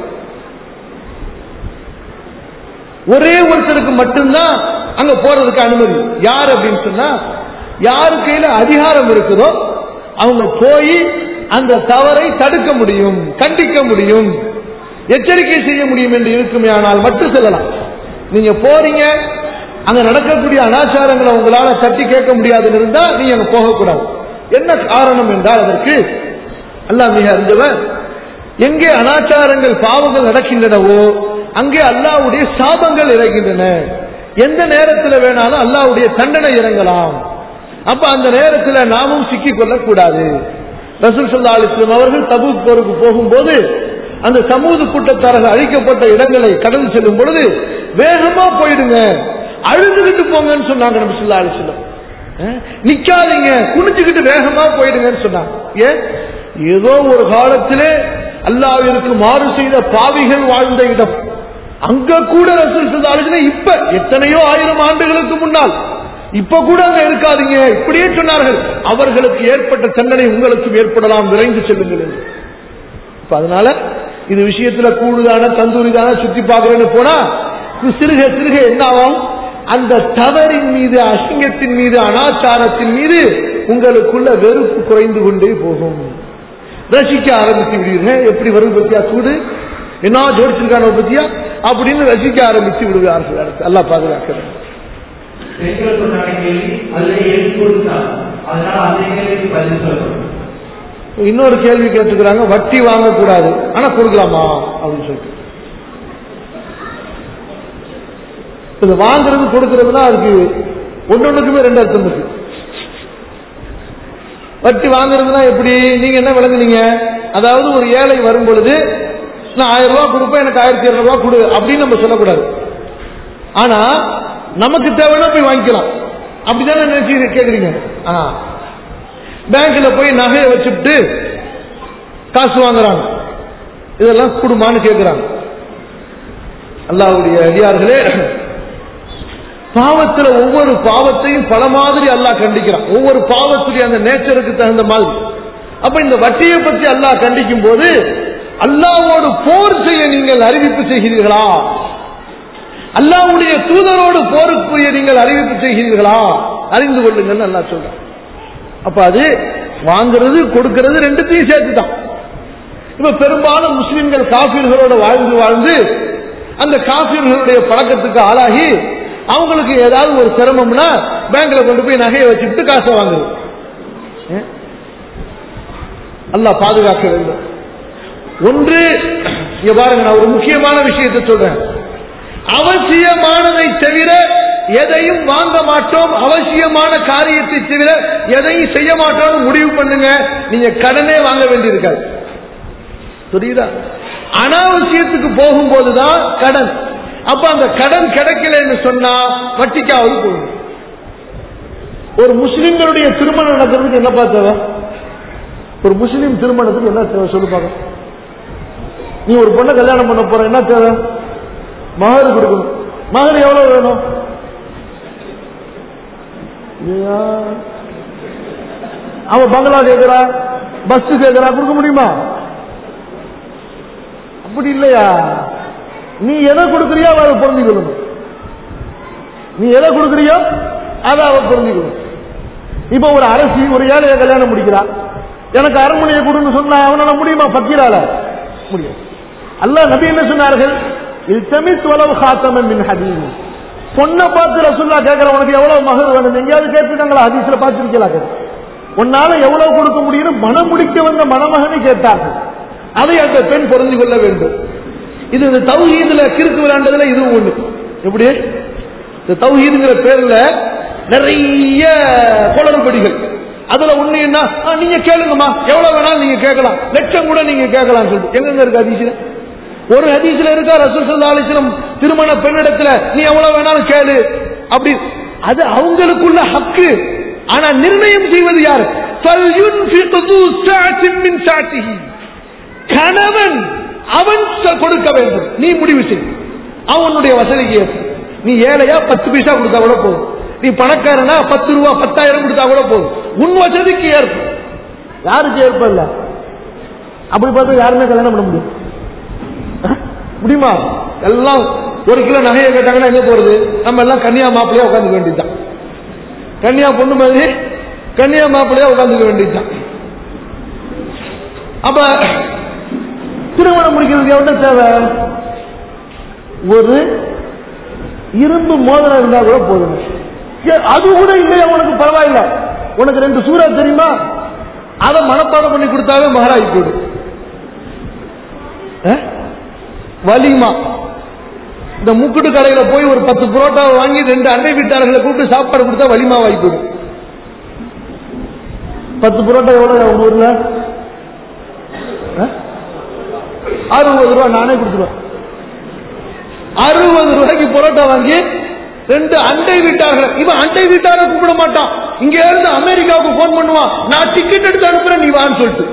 ஒரே ஒருத்தருக்கு மட்டும்தான் அங்க போறதுக்கு அனுமதி. யார் அப்படின்னு சொன்னா, யாரு கையில அதிகாரம் இருக்குதோ அவங்க போய் அந்த தவறை தடுக்க முடியும், கண்டிக்க முடியும், எச்சரிக்கை செய்ய முடியும் என்று இருக்குமே ஆனால் மட்டும் செல்லலாம். நீங்க போறீங்க, அங்க நடக்கக்கூடிய அனாச்சாரங்களை உங்களால தட்டி கேட்க முடியாதுன்னு இருந்தா நீங்க அங்க போகக்கூடாது. என்ன காரணம் என்றால், அதற்கு அல்லாஹ் மிக அறிந்தவர். எங்கே அனாச்சாரங்கள் பாவங்கள் நடக்கின்றனவோ அங்கே அல்லாஹ்வுடைய சாபங்கள் இறங்குகின்றன. எந்த நேரத்தில் வேணாலும் அல்லாஹ்வுடைய தண்டனை இறங்கலாம். அப்ப அந்த நேரத்தில் நாமும் சிக்கிக் கொள்ளக்கூடாது. ரசூல் ஸல்லல்லாஹு அலைஹி வஸல்லம் அவர்கள் தபூக் போருக்கு போகும்போது அந்த சமூக கூட்டத்தாரர்கள் அழிக்கப்பட்ட இடங்களை கடந்து செல்லும் பொழுது வேகமா போயிடுங்க, அழுதுகிட்டு போங்கன்னு சொன்னாங்க நபி ஸல்லல்லாஹு அலைஹி வஸல்லம். நிக்காதீங்க, குனிஞ்சுக்கிட்டு வேகமா போயிடுங்கன்னு சொன்னாங்க. ஏன்? ஏதோ ஒரு காலத்திலே அல்லாஹ்விற்கு மாறு செய்த பாவிகள் வாழ்ந்த இடம், அங்க கூட ரசூல் ஸல்லல்லாஹு அலைஹி வஸல்லம் இப்ப எத்தனையோ ஆயிரம் ஆண்டுகளுக்கு முன்னால் இப்ப கூட அங்க இருக்காதீங்க இப்படியே சொன்னார்கள். அவர்களுக்கு ஏற்பட்ட தண்டனை உங்களுக்கும் ஏற்படலாம், விரைந்து செல்லுங்கள் என்று. அதனால இது விஷயத்துல கூடுதான தந்தூரிதான சுத்தி பார்க்கிறேன்னு போனா சிறுக சிறுக என்ன ஆகும்? அந்த தவறின் மீது, அசிங்கத்தின் மீது, அனாச்சாரத்தின் மீது உங்களுக்குள்ள வெறுப்பு குறைந்து கொண்டே போகும். ரசிக்க ஆரம்பித்து விடுவீர்கள். எப்படி வருது பத்தியா சூடு, என்ன ஜோடிச்சிருக்கான பத்தியா அப்படின்னு ரசிக்க ஆரம்பித்து விடுவார்கள். அல்லாஹ் பாதுகாக்கிறது. இன்னொரு கேள்வி கேட்டுக்கிறாங்க, வட்டி வாங்கக்கூடாது ஆனா கொடுக்கலாமா அப்படின்னு சொல்லிட்டு. இது வாங்குறது கொடுக்கறதுனா அதுக்கு ஒன்னொன்னுக்குமே ரெண்டு அர்த்தம் இருக்கு. வட்டி வாங்குறதுனா எப்படி, நீங்க என்ன விளங்குனீங்க? அதாவது ஒரு ஏழை வரும் பொழுது நான் ஆயிரம் ரூபாய் கொடுப்பேன், எனக்கு ஆயிரத்தி இருநூறு ரூபாய் கொடு அப்படின்னு நம்ம சொல்லக்கூடாது. ஆனா நமக்கு தேவைன்னா போய் வாங்கிக்கலாம், அப்படித்தானே நினைச்சு கேக்குறீங்க. பேங்க்ல போய் நகையை வச்சுட்டு காசு வாங்குறாங்க, இதெல்லாம் குடும்பம்னு கேட்கிறாங்க. அல்லாஹ்வுடைய அடியார்களே, பாவத்துல ஒவ்வொரு பாவத்தையும் பல மாதிரி அல்லாஹ் கண்டிக்கிறான். ஒவ்வொரு பாவத்துடைய அந்த நேச்சருக்கு தகுந்த மாதிரி. அப்ப இந்த வட்டியை பற்றி அல்லாஹ் கண்டிக்கும் போது அல்லாஹ்வோடு போர் செய்ய நீங்கள் அறிவிப்பு செய்கிறீர்களா, அல்லாஹ்வுடைய தூதரோடு போருக்கு நீங்கள் அறிவிப்பு செய்கிறீர்களா, அறிந்து கொள்ளுங்கள் அல்லாஹ் சொல்றான். அப்ப அது வாங்குறது கொடுக்கிறது ரெண்டுத்தையும் சேர்த்துதான். இப்ப பெரும்பாலும் முஸ்லிம்கள் காஃபிர்களோட வாழ்ந்து வாழ்ந்து அந்த காஃபிர்களுடைய பழக்கத்துக்கு ஆளாகி அவங்களுக்கு ஏதாவது ஒரு சிரமம்னா பேங்க்ல கொண்டு போய் நகையை வச்சுட்டு காசை வாங்குறது. அல்லாஹ் பாதுகாக்க வேண்டும். ஒன்று, இங்க பாருங்க, நான் ஒரு முக்கியமான விஷயத்தை சொல்றேன். அவசியமானதை தவிர எதையும் வாங்க மாட்டோம், அவசியமான காரியத்தை தவிர எதையும் செய்ய மாட்டோம் முடிவு பண்ணுங்க, நீங்க கடனே வாங்க வேண்டியிருக்காது. புரியுதா? அனாவசியத்துக்கு போகும்போதுதான் கடன். அப்ப அந்த கடன் கிடைக்கலன்னு சொன்னா வட்டிக்காவது போகும். ஒரு முஸ்லிம்களுடைய திருமணம் நடக்கிறதுக்கு என்ன தேவை? ஒரு முஸ்லிம் திருமணத்துக்கு என்ன தேவை சொல்லு பாக்க? நீ ஒரு பொண்ணை கல்யாணம் பண்ண போற, என்ன தேவை? மகர் கொடுக்கணும். மகர் எவ்வளவு வேணும்? அவன் பங்களா கேட்கிறா, பஸ் கேட்கிறா, கொடுக்க முடியுமா? அப்படி இல்லையா? நீ எதை கொடுக்குறியோ அதை பொருந்திக்கணும். நீ எதை கொடுக்குறியோ அதை அவ பொருந்திக்கணும். இப்ப ஒரு அரசி ஒரு ஏழைய கல்யாணம் முடிக்கிறா, எனக்கு அரண்மனையை கொடுன்னு சொன்னா அவனால முடியுமா? பக்கீரால முடியும். அல்லாஹ் நபி என்ன சொன்னார்கள்? இல்தமிஸ் வலவ் ஹாத்தமன் மின் ஹதீத். பொண்ணை பார்த்து ரசூலுல்லாஹ் கேட்கிற, உனக்கு எவ்வளவு மகர் வேணும்? எங்கேயாவது கேட்டிருக்காங்களா? ஹதீஸ்ல பார்த்திருக்கலாம். உன்னால எவ்வளவு கொடுக்க முடியும் மனம் முடிக்க வந்த மணமகனை கேட்டார்கள். அதை அந்த பெண் பொருந்தி கொள்ள வேண்டும். இது இந்த தௌஹீதுல கிறுக்கு விளையாண்டதுல இது ஒண்ணு. எப்படி இந்த தௌஹீதுங்கிற பேர்ல நிறைய குளறுபடிகள். அதுல ஒண்ணு என்ன, நீங்க கேளுங்கம்மா, எவ்வளவு வேணாலும் நீங்க கேட்கலாம், லட்சம் கூட நீங்க கேட்கலாம் சொல்லிட்டு எங்க இருக்கு ஹதீஸ்ல? ஒரு ஹதீஸ்ல இருக்கா ரசூல் ஸல்லல்லாஹு அலைஹி வஸல்லம் திருமண பெண்ணிடத்துல நீ எவ்வளவு வேணாலும் கேளு அப்படி? அது அவங்களுக்குள்ள ஹக்கு. ஆனா நிர்ணயம் செய்வது யாரு? கணவன் அவன் கொடுக்க வேண்டும். நீ முடிவு செய், அவனுடைய வசதிக்கு ஏற்ப. நீ ஏழையா பத்து பைசா கொடுத்தா கூட போதும், நீ பணக்காரனா பத்து ரூபா பத்தாயிரம் கொடுத்தா கூட போதும், உன் வசதிக்கு ஏற்ப. யாருக்கு ஏற்ப இல்ல அப்படி பார்த்தா யாருமே கல்யாணம் பண்ண முடியும் முடியுமா? எல்லாம் ஒரு கிலோ நகையை கேட்டாங்கன்னா எங்க போறது? நம்ம எல்லாம் கன்னியா மாப்பிள்ளையா உட்காந்துக்க வேண்டியதுதான். கன்னியா பொண்ணு மாதிரி கன்னியா மாப்பிள்ளையா உட்காந்துக்க வேண்டியதுதான். அப்ப திருமணம் முடிக்கிறதுக்கு எவ்வளவு தேவை? ஒரு இரும்பு மோதிரம் இருந்தா கூட போதும். அது கூட இல்லையா உனக்கு பரவாயில்ல, உனக்கு ரெண்டு சூறா தெரியுமா, அதை மனப்பாடம் பண்ணி கொடுத்தாவே மகாராஜி போடு. வலிமா இந்த முக்குட்டு கடையில போய் ஒரு பத்து புரோட்டாவை வாங்கி ரெண்டு அண்டை வீட்டாளர்களை கூப்பிட்டு சாப்பாடு கொடுத்தா வலிமா வாங்கி போடும். பத்து புரோட்டா எவ்வளவு உங்க ஊர்ல? அறுபது ரூபாய். நானே கொடுத்துருவேன். அறுபது ரூபாய்க்கு புரோட்டா வாங்கி ரெண்டு அண்டை வீட்டார்கள். இவன் அண்டை வீட்டாரை கூப்பிட மாட்டான், இங்க இருந்து அமெரிக்காவுக்கு போன் பண்ணுவான், நான் டிக்கெட் எடுத்து அனுப்புறேன் நீ வான்னு சொல்லிட்டு.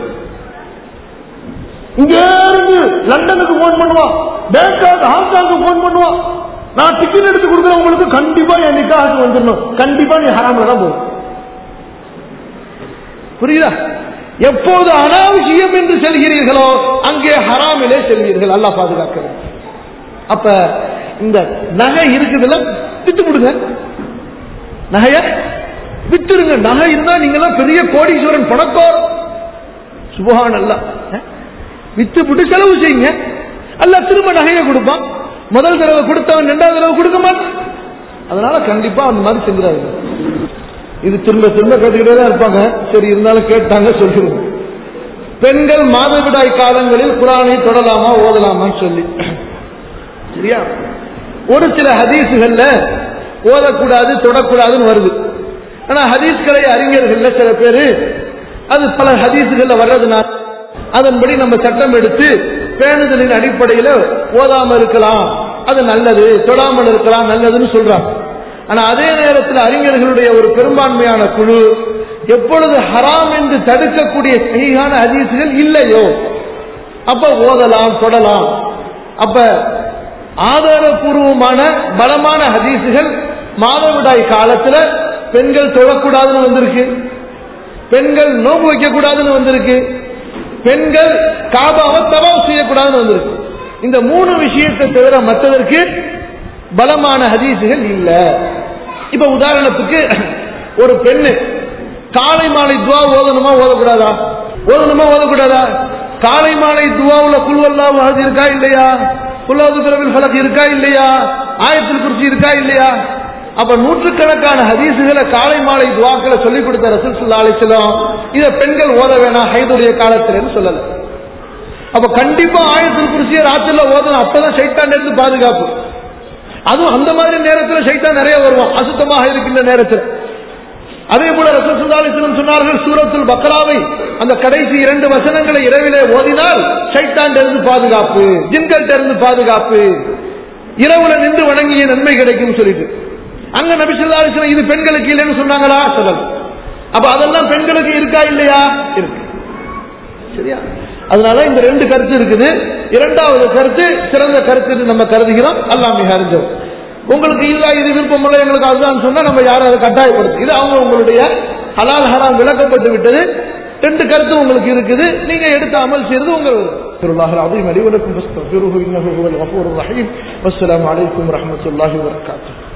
இங்க இருந்து லண்டனுக்கு போன் பண்ணுவான், பேங்காக் ஹாங்காங்கு போன் பண்ணுவான், நான் டிக்கெட் எடுத்து கொடுக்குறேன் உங்களுக்கு, கண்டிப்பா என் நிக்காஹுக்கு வந்துடணும், கண்டிப்பா நீ ஹராம்ல தான் போகும். புரியுதா? எப்போது அனாவசியம் என்று செல்கிறீர்களோ அங்கே ஹராமிலே செல்வீர்கள். அல்லாஹ் பாதுகாக்கிறது. அப்ப இந்த நகை இருக்குதுல விட்டு கொடுங்க, நகைய விட்டுருங்க. நகை இருந்தா நீங்க எல்லாம் பெரிய கோடீஸ்வரன் பணத்தோர். சுப்ஹானல்லாஹ். வித்து விட்டு செலவு செய்யுங்க. அல்லாஹ் திரும்ப நகையை கொடுப்பான். முதல் தடவை கொடுத்தவன் இரண்டாவது தடவை கொடுக்க மாட்டான். அதனால கண்டிப்பா அந்த மாதிரி செஞ்சிடாது. இது திரும்ப திரும்ப கேட்டுக்கிட்டே தான் இருப்பாங்க. சரி, இருந்தாலும் கேட்டாங்க சொல்லிடுவோம். பெண்கள் மாதவிடாய் காலங்களில் குர்ஆனை தொடலாமா ஓதலாமான்னு சொல்லி, சரியா? ஒரு சில ஹதீசுகள்ல ஓதக்கூடாது தொடக்கூடாதுன்னு வருது. ஆனா ஹதீஸ்களை அறிஞர்கள் சில பேரு அது பல ஹதீசுகள்ல வர்றதுனால அதன்படி நம்ம சட்டம் எடுத்து பேணுதலின் அடிப்படையில் ஓதாம இருக்கலாம், அது நல்லது, தொடாமல் இருக்கலாம் நல்லதுன்னு சொல்றாங்க. ஆனா அதே நேரத்தில் அறிஞர்களுடைய ஒரு பெரும்பான்மையான குழு எப்பொழுது ஹராம் என்று தடுக்கக்கூடிய சஹீஹான ஹதீசுகள் இல்லையோ அப்ப ஓதலாம் தொடலாம். அப்ப ஆதாரபூர்வமான பலமான ஹதீசுகள் மாதவிடாய் காலத்துல பெண்கள் தொழக்கூடாதுன்னு வந்திருக்கு, பெண்கள் நோன்பு வைக்க கூடாதுன்னு வந்திருக்கு, பெண்கள் காபாவை தவாஃப் செய்யக்கூடாதுன்னு வந்திருக்கு. இந்த மூணு விஷயத்தை தவிர மற்றதற்கு பலமான ஹதீசுகள் இல்ல. இப்ப உதாரணத்துக்கு ஒரு பெண்ணு காலை மாலை துவா ஓதணுமா ஓதக்கூடாதா? ஓதணுமா ஓதக்கூடாதா? காலை மாலை துவாவுல குல் வல்லாஹு அஹத் இருக்கா இல்லையா? குல் அஊது பிரபில் ஃபலக் இருக்கா இல்லையா? ஆயத்துல் குர்சி இருக்கா இல்லையா? அப்ப நூற்றுக்கணக்கான ஹதீசுகளை காலை மாலை துவாக்களை சொல்லிக் கொடுத்த ரசூல் ஸல்லல்லாஹு அலைஹி வஸல்லம் இத பெண்கள் ஓத வேணாம் ஹைதுடைய காலத்துல சொல்லல. அப்ப கண்டிப்பா ஆயத்துல் குர்சியை ராத்திரில ஓதணும், அப்பதான் ஷைத்தான் இருந்து பாதுகாப்பு. அதுவும் அந்த மாதிரி நேரத்தில் ஷைத்தான் நிறைய வருவான் அசுத்தமாக இருக்கின்ற நேரத்தில். அதே போல ரசூல் ஸல்லல்லாஹு அலைஹி வஸல்லம் சொன்னார்கள், சூரத்துல் பக்ராவை அந்த கடைசி இரண்டு வசனங்களை இரவிலே ஓதினால் ஷைத்தான் இருந்து பாதுகாப்பு, ஜின்கள் இருந்து பாதுகாப்பு, இரவுல நின்று வணங்கிய நன்மை கிடைக்கும் சொல்லிட்டு. அங்க நபி ஸல்லல்லாஹு அலைஹி வஸல்லம் இது பெண்களுக்கு இல்லைன்னு சொன்னாங்களா? சொல்லல. அப்ப அதெல்லாம் பெண்களுக்கு இருக்கா இல்லையா? இருக்கு. சரியா? அதனால இந்த ரெண்டு கருத்து இருக்குது. இரண்டாவது கருத்து சிறந்த கருத்து நம்ம கருதுகிறோம். அல்லாஹ் மிக அறிஞ்சவர். உங்களுக்கு இல்ல இது விருப்பமல்ல எங்களுக்கு அதுதான் சொன்னா நம்ம யாரும் அதை கட்டாயப்படுத்து, இது அவங்க உங்களுடைய ஹலால் ஹராம் விளக்கப்பட்டு விட்டது. ரெண்டு கருத்து உங்களுக்கு இருக்குது, நீங்க எடுத்து அமல் செய்யறது உங்களுக்கு. அஸ்ஸலாமு அலைக்கும் வரஹ்மத்துல்லாஹி வபரகாத்துஹு.